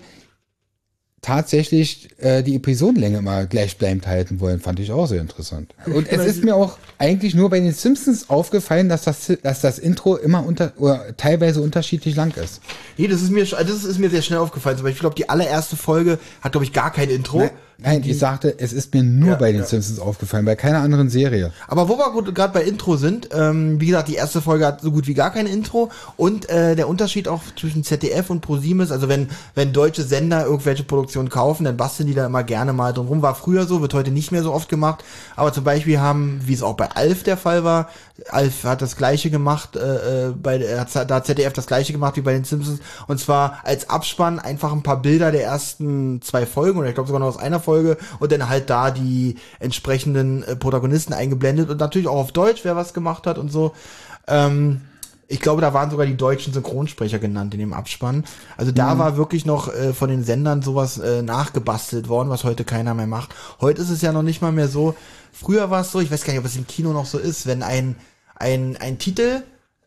tatsächlich die Episodenlänge mal gleichbleibend halten wollen. Fand ich auch sehr interessant. Und es ist mir auch eigentlich nur bei den Simpsons aufgefallen, dass das Intro immer teilweise unterschiedlich lang ist. Nee, das ist mir sehr schnell aufgefallen. Zum Beispiel, ich glaube, die allererste Folge hat, glaube ich, gar kein Intro. Nein, ich sagte, es ist mir nur bei den Simpsons aufgefallen, bei keiner anderen Serie. Aber wo wir gerade bei Intro sind, wie gesagt, die erste Folge hat so gut wie gar kein Intro und der Unterschied auch zwischen ZDF und ProSieben ist, also wenn deutsche Sender irgendwelche Produktionen kaufen, dann basteln die da immer gerne mal drum rum. War früher so, wird heute nicht mehr so oft gemacht, aber zum Beispiel wie es auch bei Alf der Fall war, Alf hat das gleiche gemacht, da hat ZDF das gleiche gemacht wie bei den Simpsons, und zwar als Abspann einfach ein paar Bilder der ersten 2 Folgen, oder ich glaube sogar noch aus einer Folge, und dann halt da die entsprechenden Protagonisten eingeblendet und natürlich auch auf Deutsch, wer was gemacht hat und so. Ich glaube, da waren sogar die deutschen Synchronsprecher genannt in dem Abspann. Also da war wirklich noch von den Sendern sowas nachgebastelt worden, was heute keiner mehr macht. Heute ist es ja noch nicht mal mehr so. Früher war es so, ich weiß gar nicht, ob es im Kino noch so ist, wenn ein Titel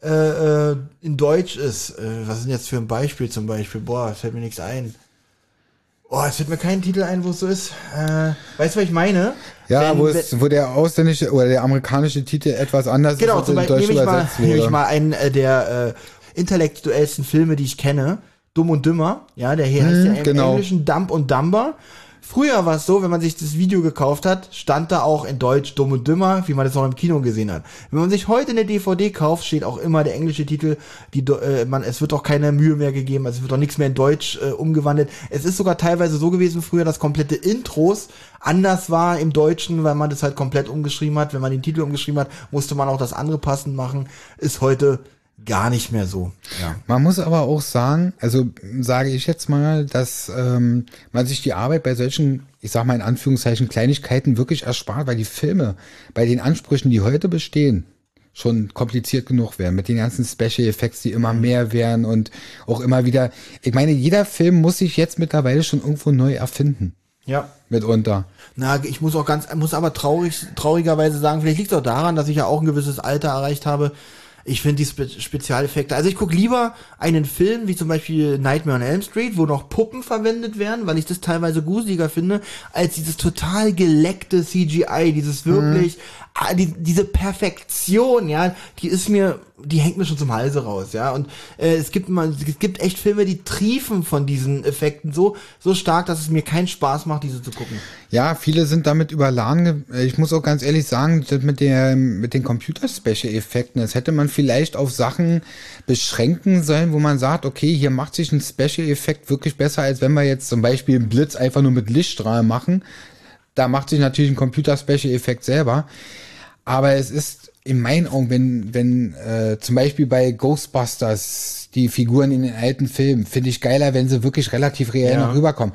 in Deutsch ist. Was ist denn jetzt für ein Beispiel zum Beispiel? Boah, fällt mir nichts ein. Oh, es fällt mir kein Titel ein, wo es so ist. Weißt du, was ich meine? Ja, wo der ausländische oder der amerikanische Titel etwas anders ist, als in Deutsch übersetzt wurde. Nehme ich mal einen der intellektuellsten Filme, die ich kenne. Dumm und Dümmer. Ja, der hier heißt ja im Englischen Dumb und Dumber. Früher war es so, wenn man sich das Video gekauft hat, stand da auch in Deutsch Dumm und Dümmer, wie man das noch im Kino gesehen hat. Wenn man sich heute eine DVD kauft, steht auch immer der englische Titel. Es wird auch keine Mühe mehr gegeben, also es wird auch nichts mehr in Deutsch umgewandelt. Es ist sogar teilweise so gewesen früher, dass komplette Intros anders war im Deutschen, weil man das halt komplett umgeschrieben hat. Wenn man den Titel umgeschrieben hat, musste man auch das andere passend machen. Ist heute gar nicht mehr so. Ja. Man muss aber auch sagen, also sage ich jetzt mal, dass man sich die Arbeit bei solchen, ich sag mal in Anführungszeichen, Kleinigkeiten wirklich erspart, weil die Filme bei den Ansprüchen, die heute bestehen, schon kompliziert genug wären. Mit den ganzen Special Effects, die immer mehr werden und auch immer wieder, ich meine, jeder Film muss sich jetzt mittlerweile schon irgendwo neu erfinden. Ja. Mitunter. Na, ich muss aber traurigerweise sagen, vielleicht liegt es auch daran, dass ich ja auch ein gewisses Alter erreicht habe. Ich finde die Spezialeffekte, also ich gucke lieber einen Film wie zum Beispiel Nightmare on Elm Street, wo noch Puppen verwendet werden, weil ich das teilweise gruseliger finde, als dieses total geleckte CGI, dieses wirklich, diese Perfektion, ja, die hängt mir schon zum Halse raus, ja, und es gibt echt Filme, die triefen von diesen Effekten so stark, dass es mir keinen Spaß macht, diese zu gucken. Ja, viele sind damit überladen. Ich muss auch ganz ehrlich sagen, mit den Computer-Special-Effekten, das hätte man vielleicht auf Sachen beschränken sollen, wo man sagt, okay, hier macht sich ein Special-Effekt wirklich besser, als wenn wir jetzt zum Beispiel einen Blitz einfach nur mit Lichtstrahlen machen. Da macht sich natürlich ein Computer-Special-Effekt selber. Aber es ist in meinen Augen, wenn zum Beispiel bei Ghostbusters die Figuren in den alten Filmen, finde ich geiler, wenn sie wirklich relativ reell noch rüberkommen.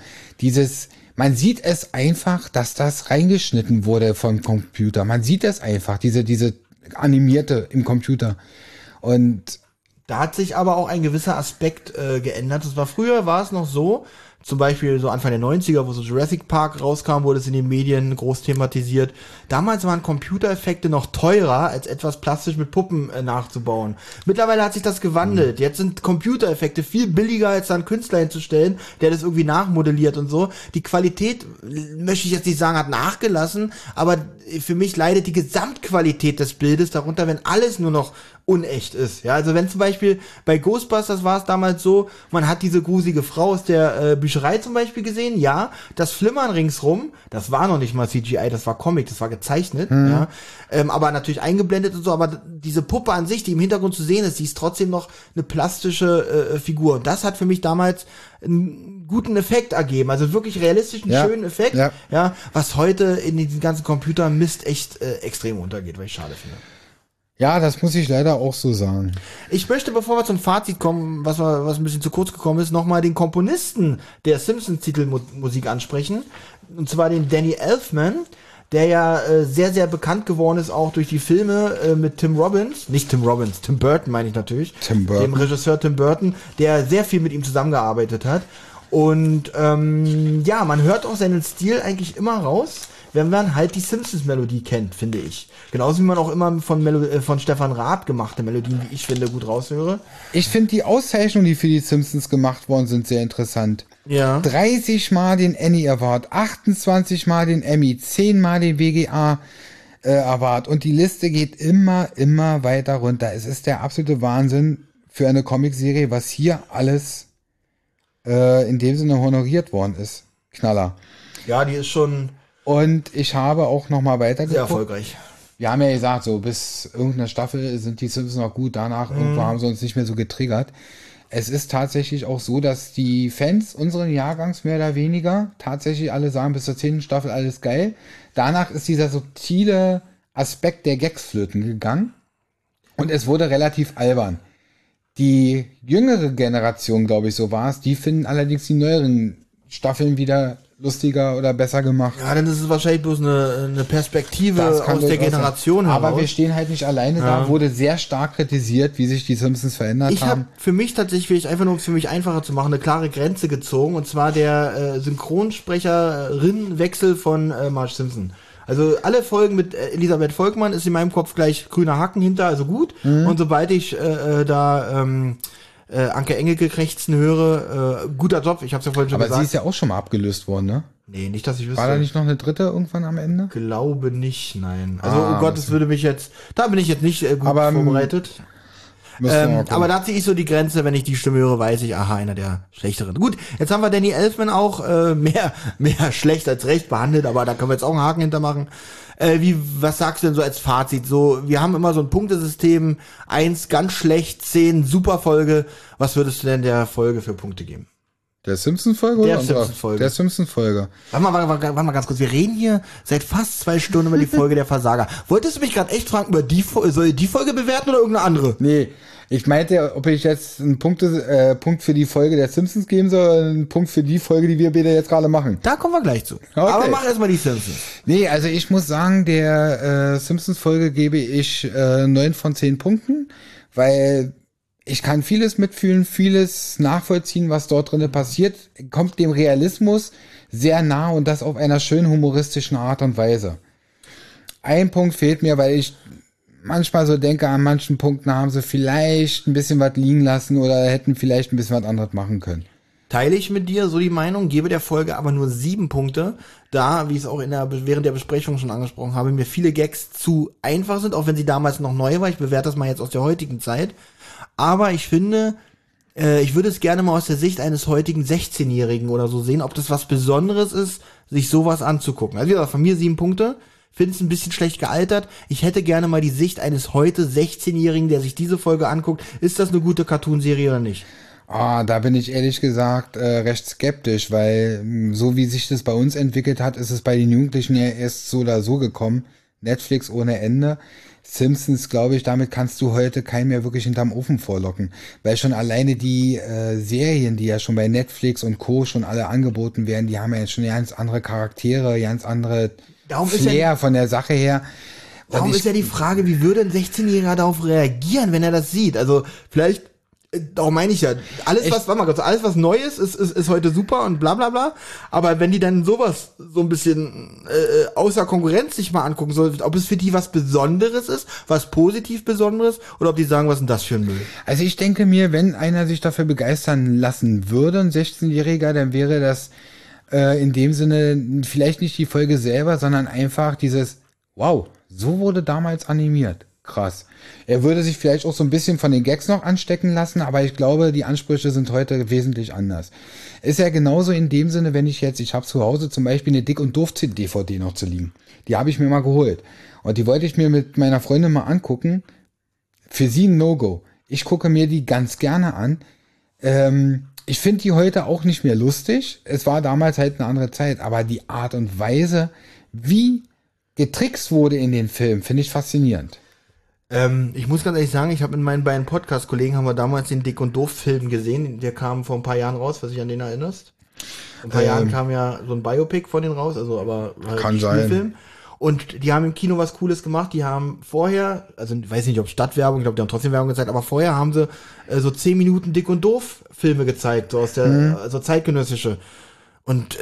Man sieht es einfach, dass das reingeschnitten wurde vom Computer. Man sieht es einfach, diese animierte im Computer. Und da hat sich aber auch ein gewisser Aspekt geändert. Früher war es noch so, zum Beispiel so Anfang der 90er, wo so Jurassic Park rauskam, wurde es in den Medien groß thematisiert. Damals waren Computereffekte noch teurer, als etwas plastisch mit Puppen nachzubauen. Mittlerweile hat sich das gewandelt. Jetzt sind Computereffekte viel billiger, als da einen Künstler hinzustellen, der das irgendwie nachmodelliert und so. Die Qualität, möchte ich jetzt nicht sagen, hat nachgelassen, aber für mich leidet die Gesamtqualität des Bildes darunter, wenn alles nur noch unecht ist. Ja, also wenn zum Beispiel bei Ghostbusters war es damals so, man hat diese gruselige Frau aus der Bücherei zum Beispiel gesehen, ja, das Flimmern ringsrum, das war noch nicht mal CGI, das war Comic, das war gezeichnet, ja, aber natürlich eingeblendet und so, aber diese Puppe an sich, die im Hintergrund zu sehen ist, die ist trotzdem noch eine plastische Figur. Und das hat für mich damals einen guten Effekt ergeben, also wirklich realistischen, schönen Effekt, ja, was heute in diesen ganzen Computermist echt extrem untergeht, was ich schade finde. Ja, das muss ich leider auch so sagen. Ich möchte, bevor wir zum Fazit kommen, was ein bisschen zu kurz gekommen ist, nochmal den Komponisten der Simpsons-Titelmusik ansprechen. Und zwar den Danny Elfman. der ja sehr, sehr bekannt geworden ist, auch durch die Filme mit Tim Robbins. Nicht Tim Robbins, Tim Burton meine ich natürlich. Tim Burton. Dem Regisseur Tim Burton, der sehr viel mit ihm zusammengearbeitet hat. Und ja, man hört auch seinen Stil eigentlich immer raus, wenn man halt die Simpsons-Melodie kennt, finde ich. Genauso wie man auch immer von Stefan Raab gemachte Melodien, wie ich finde, gut raushöre. Ich finde die Auszeichnungen, die für die Simpsons gemacht worden sind, sehr interessant. Ja. 30 Mal den Annie Award, 28 Mal den Emmy, 10 Mal den WGA Award und die Liste geht immer weiter runter. Es ist der absolute Wahnsinn für eine Comicserie, was hier alles in dem Sinne honoriert worden ist. Knaller. Ja, die ist schon Und ich habe auch noch mal weitergeguckt. sehr erfolgreich. Wir haben ja gesagt, so bis irgendeine Staffel sind die Simpsons noch gut, danach irgendwo haben sie uns nicht mehr so getriggert. Es ist tatsächlich auch so, dass die Fans unseren Jahrgangs mehr oder weniger tatsächlich alle sagen, bis zur 10. Staffel alles geil. Danach ist dieser subtile Aspekt der Gags flöten gegangen und es wurde relativ albern. Die jüngere Generation, glaube ich, so war es, die finden allerdings die neueren Staffeln wieder lustiger oder besser gemacht. Ja, dann ist es wahrscheinlich bloß eine Perspektive aus der Generation heraus. Aber wir stehen halt nicht alleine da, wurde sehr stark kritisiert, wie sich die Simpsons verändert Ich haben. habe für mich tatsächlich, einfach nur um es für mich einfacher zu machen, eine klare Grenze gezogen, und zwar der Synchronsprecherin-Wechsel von Marge Simpson. Also alle Folgen mit Elisabeth Volkmann ist in meinem Kopf gleich grüner Haken hinter, also gut. Und sobald ich Anke Engelke krächzen höre, guter Job, ich hab's ja vorhin schon Aber gesagt. sie ist ja auch schon mal abgelöst worden, ne? Nee, nicht, dass ich wüsste. War da nicht noch eine dritte irgendwann am Ende? Glaube nicht, nein. Also, oh Gott, das würde mich jetzt, da bin ich jetzt nicht gut Aber, vorbereitet. Müssen wir mal gucken. Aber da ziehe ich so die Grenze, wenn ich die Stimme höre, weiß ich, aha, einer der schlechteren. Gut, jetzt haben wir Danny Elfman auch mehr schlecht als recht behandelt, aber da können wir jetzt auch einen Haken hintermachen. Was sagst du denn so als Fazit? So, wir haben immer so ein Punktesystem, 1 ganz schlecht, 10 super Folge. Was würdest du denn der Folge für Punkte geben? Der Simpsons-Folge oder? Der Simpsons-Folge. Der Simpsons-Folge. Warte mal ganz kurz. Wir reden hier seit fast 2 Stunden über die Folge der Versager. Wolltest du mich gerade echt fragen, soll ich die Folge bewerten oder irgendeine andere? Nee, ich meinte, ob ich jetzt einen Punkt für die Folge der Simpsons geben soll oder einen Punkt für die Folge, die wir beide jetzt gerade machen. Da kommen wir gleich zu. Okay. Aber mach erstmal die Simpsons. Nee, also ich muss sagen, der Simpsons-Folge gebe ich 9 von 10 Punkten, weil ich kann vieles mitfühlen, vieles nachvollziehen, was dort drin passiert, kommt dem Realismus sehr nah und das auf einer schön humoristischen Art und Weise. Ein Punkt fehlt mir, weil ich manchmal so denke, an manchen Punkten haben sie vielleicht ein bisschen was liegen lassen oder hätten vielleicht ein bisschen was anderes machen können. Teile ich mit dir so die Meinung, gebe der Folge aber nur 7 Punkte, da, wie ich es auch während der Besprechung schon angesprochen habe, mir viele Gags zu einfach sind, auch wenn sie damals noch neu war. Ich bewerte das mal jetzt aus der heutigen Zeit. Aber ich finde, ich würde es gerne mal aus der Sicht eines heutigen 16-Jährigen oder so sehen, ob das was Besonderes ist, sich sowas anzugucken. Also wie gesagt, von mir 7 Punkte. Finde es ein bisschen schlecht gealtert. Ich hätte gerne mal die Sicht eines heute 16-Jährigen, der sich diese Folge anguckt. Ist das eine gute Cartoonserie oder nicht? Da bin ich ehrlich gesagt recht skeptisch, weil so wie sich das bei uns entwickelt hat, ist es bei den Jugendlichen ja erst so oder so gekommen. Netflix ohne Ende. Simpsons, glaube ich, damit kannst du heute keinen mehr wirklich hinterm Ofen vorlocken. Weil schon alleine die Serien, die ja schon bei Netflix und Co. schon alle angeboten werden, die haben ja jetzt schon ganz andere Charaktere, ganz andere Flair von der Sache her. Darum ist ja die Frage, wie würde ein 16-Jähriger darauf reagieren, wenn er das sieht? Also vielleicht, darum meine ich ja, alles was Neues ist heute super und bla bla bla, aber wenn die dann sowas so ein bisschen außer Konkurrenz sich mal angucken, so, ob es für die was Besonderes ist, was positiv Besonderes, oder ob die sagen, was ist denn das für ein Müll? Also ich denke mir, wenn einer sich dafür begeistern lassen würde, ein 16-Jähriger, dann wäre das in dem Sinne vielleicht nicht die Folge selber, sondern einfach dieses, wow, so wurde damals animiert. Krass. Er würde sich vielleicht auch so ein bisschen von den Gags noch anstecken lassen, aber ich glaube, die Ansprüche sind heute wesentlich anders. Ist ja genauso in dem Sinne, wenn ich habe zu Hause zum Beispiel eine Dick- und Doof-DVD noch zu liegen. Die habe ich mir mal geholt. Und die wollte ich mir mit meiner Freundin mal angucken. Für sie ein No-Go. Ich gucke mir die ganz gerne an. Ich finde die heute auch nicht mehr lustig. Es war damals halt eine andere Zeit, aber die Art und Weise, wie getrickst wurde in den Filmen, finde ich faszinierend. Ich muss ganz ehrlich sagen, ich habe mit meinen beiden Podcast-Kollegen haben wir damals den Dick- und Doof-Film gesehen. Der kam vor ein paar Jahren raus, was dich an den erinnerst. Vor ein paar Jahren kam ja so ein Biopic von denen raus, also aber halt kann ein Spielfilm. Und die haben im Kino was Cooles gemacht. Die haben vorher, also ich weiß nicht, ob Stadtwerbung, ich glaube, die haben trotzdem Werbung gezeigt, aber vorher haben sie so 10 Minuten Dick und Doof Filme gezeigt, so aus der so zeitgenössische. Und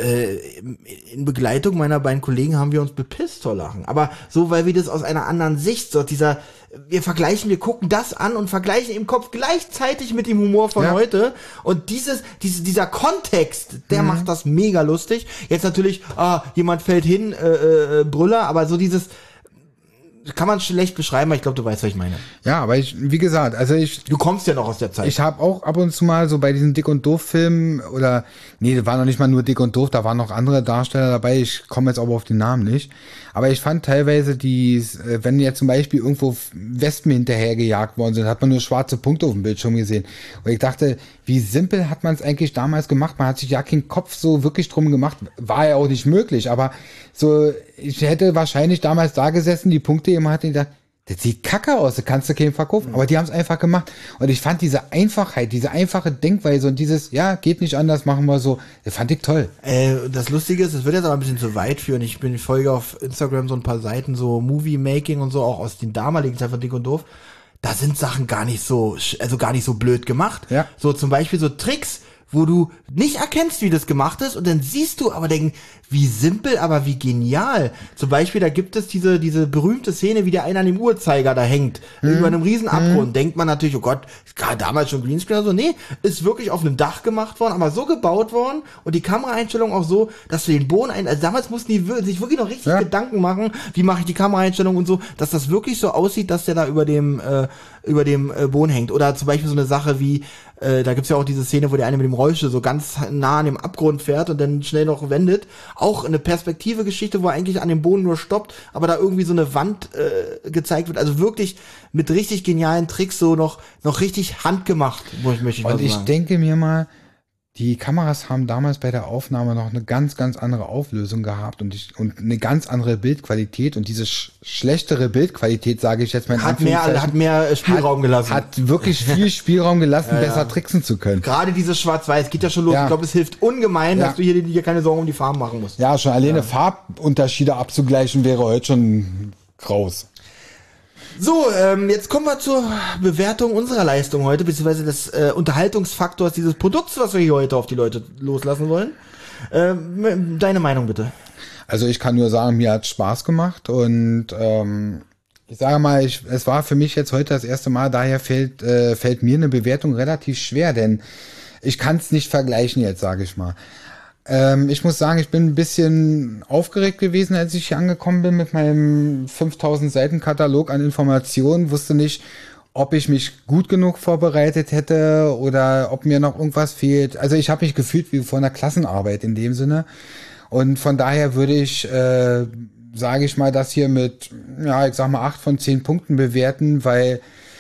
in Begleitung meiner beiden Kollegen haben wir uns bepisst vor Lachen. Aber so, weil wir das aus einer anderen Sicht, so wir gucken das an und vergleichen im Kopf gleichzeitig mit dem Humor von heute. Und dieser Kontext, der macht das mega lustig. Jetzt natürlich, jemand fällt hin, Brüller, aber so dieses kann man schlecht beschreiben, aber ich glaube, du weißt, was ich meine. Ja, aber wie gesagt, du kommst ja noch aus der Zeit. Ich habe auch ab und zu mal so bei diesen Dick und Doof-Filmen das war noch nicht mal nur Dick und Doof, da waren noch andere Darsteller dabei, ich komme jetzt aber auf den Namen nicht. Aber ich fand teilweise wenn jetzt zum Beispiel irgendwo Wespen hinterhergejagt worden sind, hat man nur schwarze Punkte auf dem Bildschirm gesehen. Und ich dachte, wie simpel hat man es eigentlich damals gemacht? Man hat sich ja keinen Kopf so wirklich drum gemacht. War ja auch nicht möglich, aber so, ich hätte wahrscheinlich damals da gesessen, die Punkte immer hatte gedacht, das sieht kacke aus, das kannst du keinem verkaufen. Aber die haben es einfach gemacht. Und ich fand diese Einfachheit, diese einfache Denkweise und dieses, geht nicht anders, machen wir so, das fand ich toll. Das Lustige ist, es wird jetzt aber ein bisschen zu weit führen. Ich folge auf Instagram so ein paar Seiten, so Movie-Making und so, auch aus den damaligen Zeiten von Dick und Doof. Da sind Sachen gar nicht so blöd gemacht. Ja. So zum Beispiel so Tricks, wo du nicht erkennst, wie das gemacht ist und dann siehst du aber denken, wie simpel, aber wie genial. Zum Beispiel, da gibt es diese berühmte Szene, wie der einer an dem Uhrzeiger da hängt, über einem riesen Abgrund. Denkt man natürlich, oh Gott, gerade damals schon Greenscreen oder so. Nee, ist wirklich auf einem Dach gemacht worden, aber so gebaut worden und die Kameraeinstellung auch so, dass du den Boden also damals mussten die sich wirklich noch richtig Gedanken machen, wie mache ich die Kameraeinstellung und so, dass das wirklich so aussieht, dass der da über dem Boden hängt. Oder zum Beispiel so eine Sache wie, da gibt's ja auch diese Szene, wo der eine mit dem Rollstuhl so ganz nah an dem Abgrund fährt und dann schnell noch wendet. Auch eine Perspektive-Geschichte, wo er eigentlich an dem Boden nur stoppt, aber da irgendwie so eine Wand gezeigt wird. Also wirklich mit richtig genialen Tricks so noch richtig handgemacht, möchte ich mal sagen. Und ich denke mir mal, die Kameras haben damals bei der Aufnahme noch eine ganz, ganz andere Auflösung gehabt und eine ganz andere Bildqualität und diese schlechtere Bildqualität, sage ich jetzt mal in Anführungszeichen, hat mehr Spielraum gelassen. Hat wirklich viel Spielraum gelassen, besser tricksen zu können. Gerade dieses Schwarz-Weiß geht ja schon los. Ich glaube, es hilft ungemein, dass du hier keine Sorgen um die Farben machen musst. Ja, schon alleine Farbunterschiede abzugleichen wäre heute schon graus. So, jetzt kommen wir zur Bewertung unserer Leistung heute, beziehungsweise des Unterhaltungsfaktors dieses Produkts, was wir hier heute auf die Leute loslassen wollen. Deine Meinung bitte. Also ich kann nur sagen, mir hat Spaß gemacht und ich sage mal, es war für mich jetzt heute das erste Mal, daher fällt mir eine Bewertung relativ schwer, denn ich kann es nicht vergleichen jetzt, sage ich mal. Ich muss sagen, ich bin ein bisschen aufgeregt gewesen, als ich hier angekommen bin mit meinem 5000 Seiten Katalog an Informationen. Wusste nicht, ob ich mich gut genug vorbereitet hätte oder ob mir noch irgendwas fehlt. Also ich habe mich gefühlt wie vor einer Klassenarbeit in dem Sinne. Und von daher würde ich, sage ich mal, das hier mit, ich sag mal 8 von 10 Punkten bewerten, weil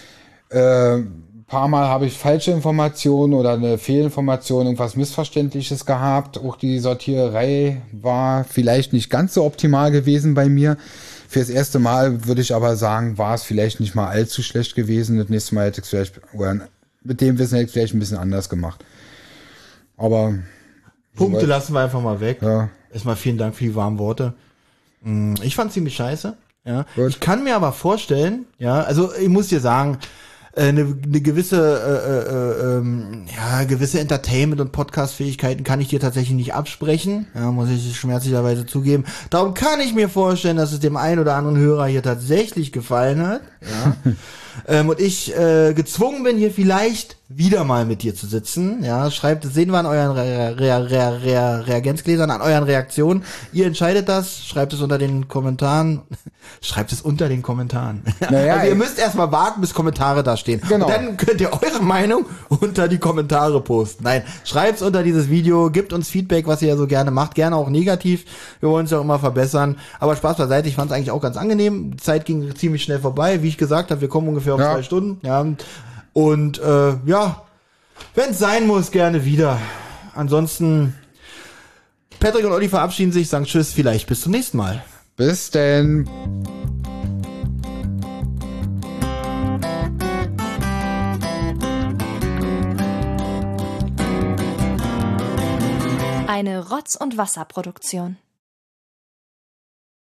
paar Mal habe ich falsche Informationen oder eine Fehlinformation, irgendwas Missverständliches gehabt. Auch die Sortiererei war vielleicht nicht ganz so optimal gewesen bei mir. Fürs erste Mal würde ich aber sagen, war es vielleicht nicht mal allzu schlecht gewesen. Das nächste Mal hätte ich es vielleicht, oder mit dem Wissen hätte ich es vielleicht ein bisschen anders gemacht. Aber Punkte lassen wir einfach mal weg. Ja. Erstmal vielen Dank für die warmen Worte. Ich fand ziemlich scheiße. Ja. Ich kann mir aber vorstellen, also ich muss dir sagen, eine gewisse Entertainment- und Podcast-Fähigkeiten kann ich dir tatsächlich nicht absprechen. Ja, muss ich schmerzlicherweise zugeben. Darum kann ich mir vorstellen, dass es dem einen oder anderen Hörer hier tatsächlich gefallen hat. Ja. Und ich gezwungen bin, hier vielleicht wieder mal mit dir zu sitzen. Ja, sehen wir an euren Reagenzgläsern, an euren Reaktionen. Ihr entscheidet das, schreibt es unter den Kommentaren. Naja, also ihr müsst erstmal warten, bis Kommentare da stehen. Genau. Und dann könnt ihr eure Meinung unter die Kommentare posten. Nein, schreibt's unter dieses Video, gebt uns Feedback, was ihr ja so gerne macht. Gerne auch negativ. Wir wollen es ja auch immer verbessern. Aber Spaß beiseite, ich fand es eigentlich auch ganz angenehm. Die Zeit ging ziemlich schnell vorbei. Wie ich gesagt habe, wir kommen ungefähr auf 2 Stunden. Ja. Und wenn es sein muss, gerne wieder. Ansonsten, Patrick und Olli verabschieden sich, sagen Tschüss, vielleicht bis zum nächsten Mal. Bis denn. Eine Rotz- und Wasserproduktion.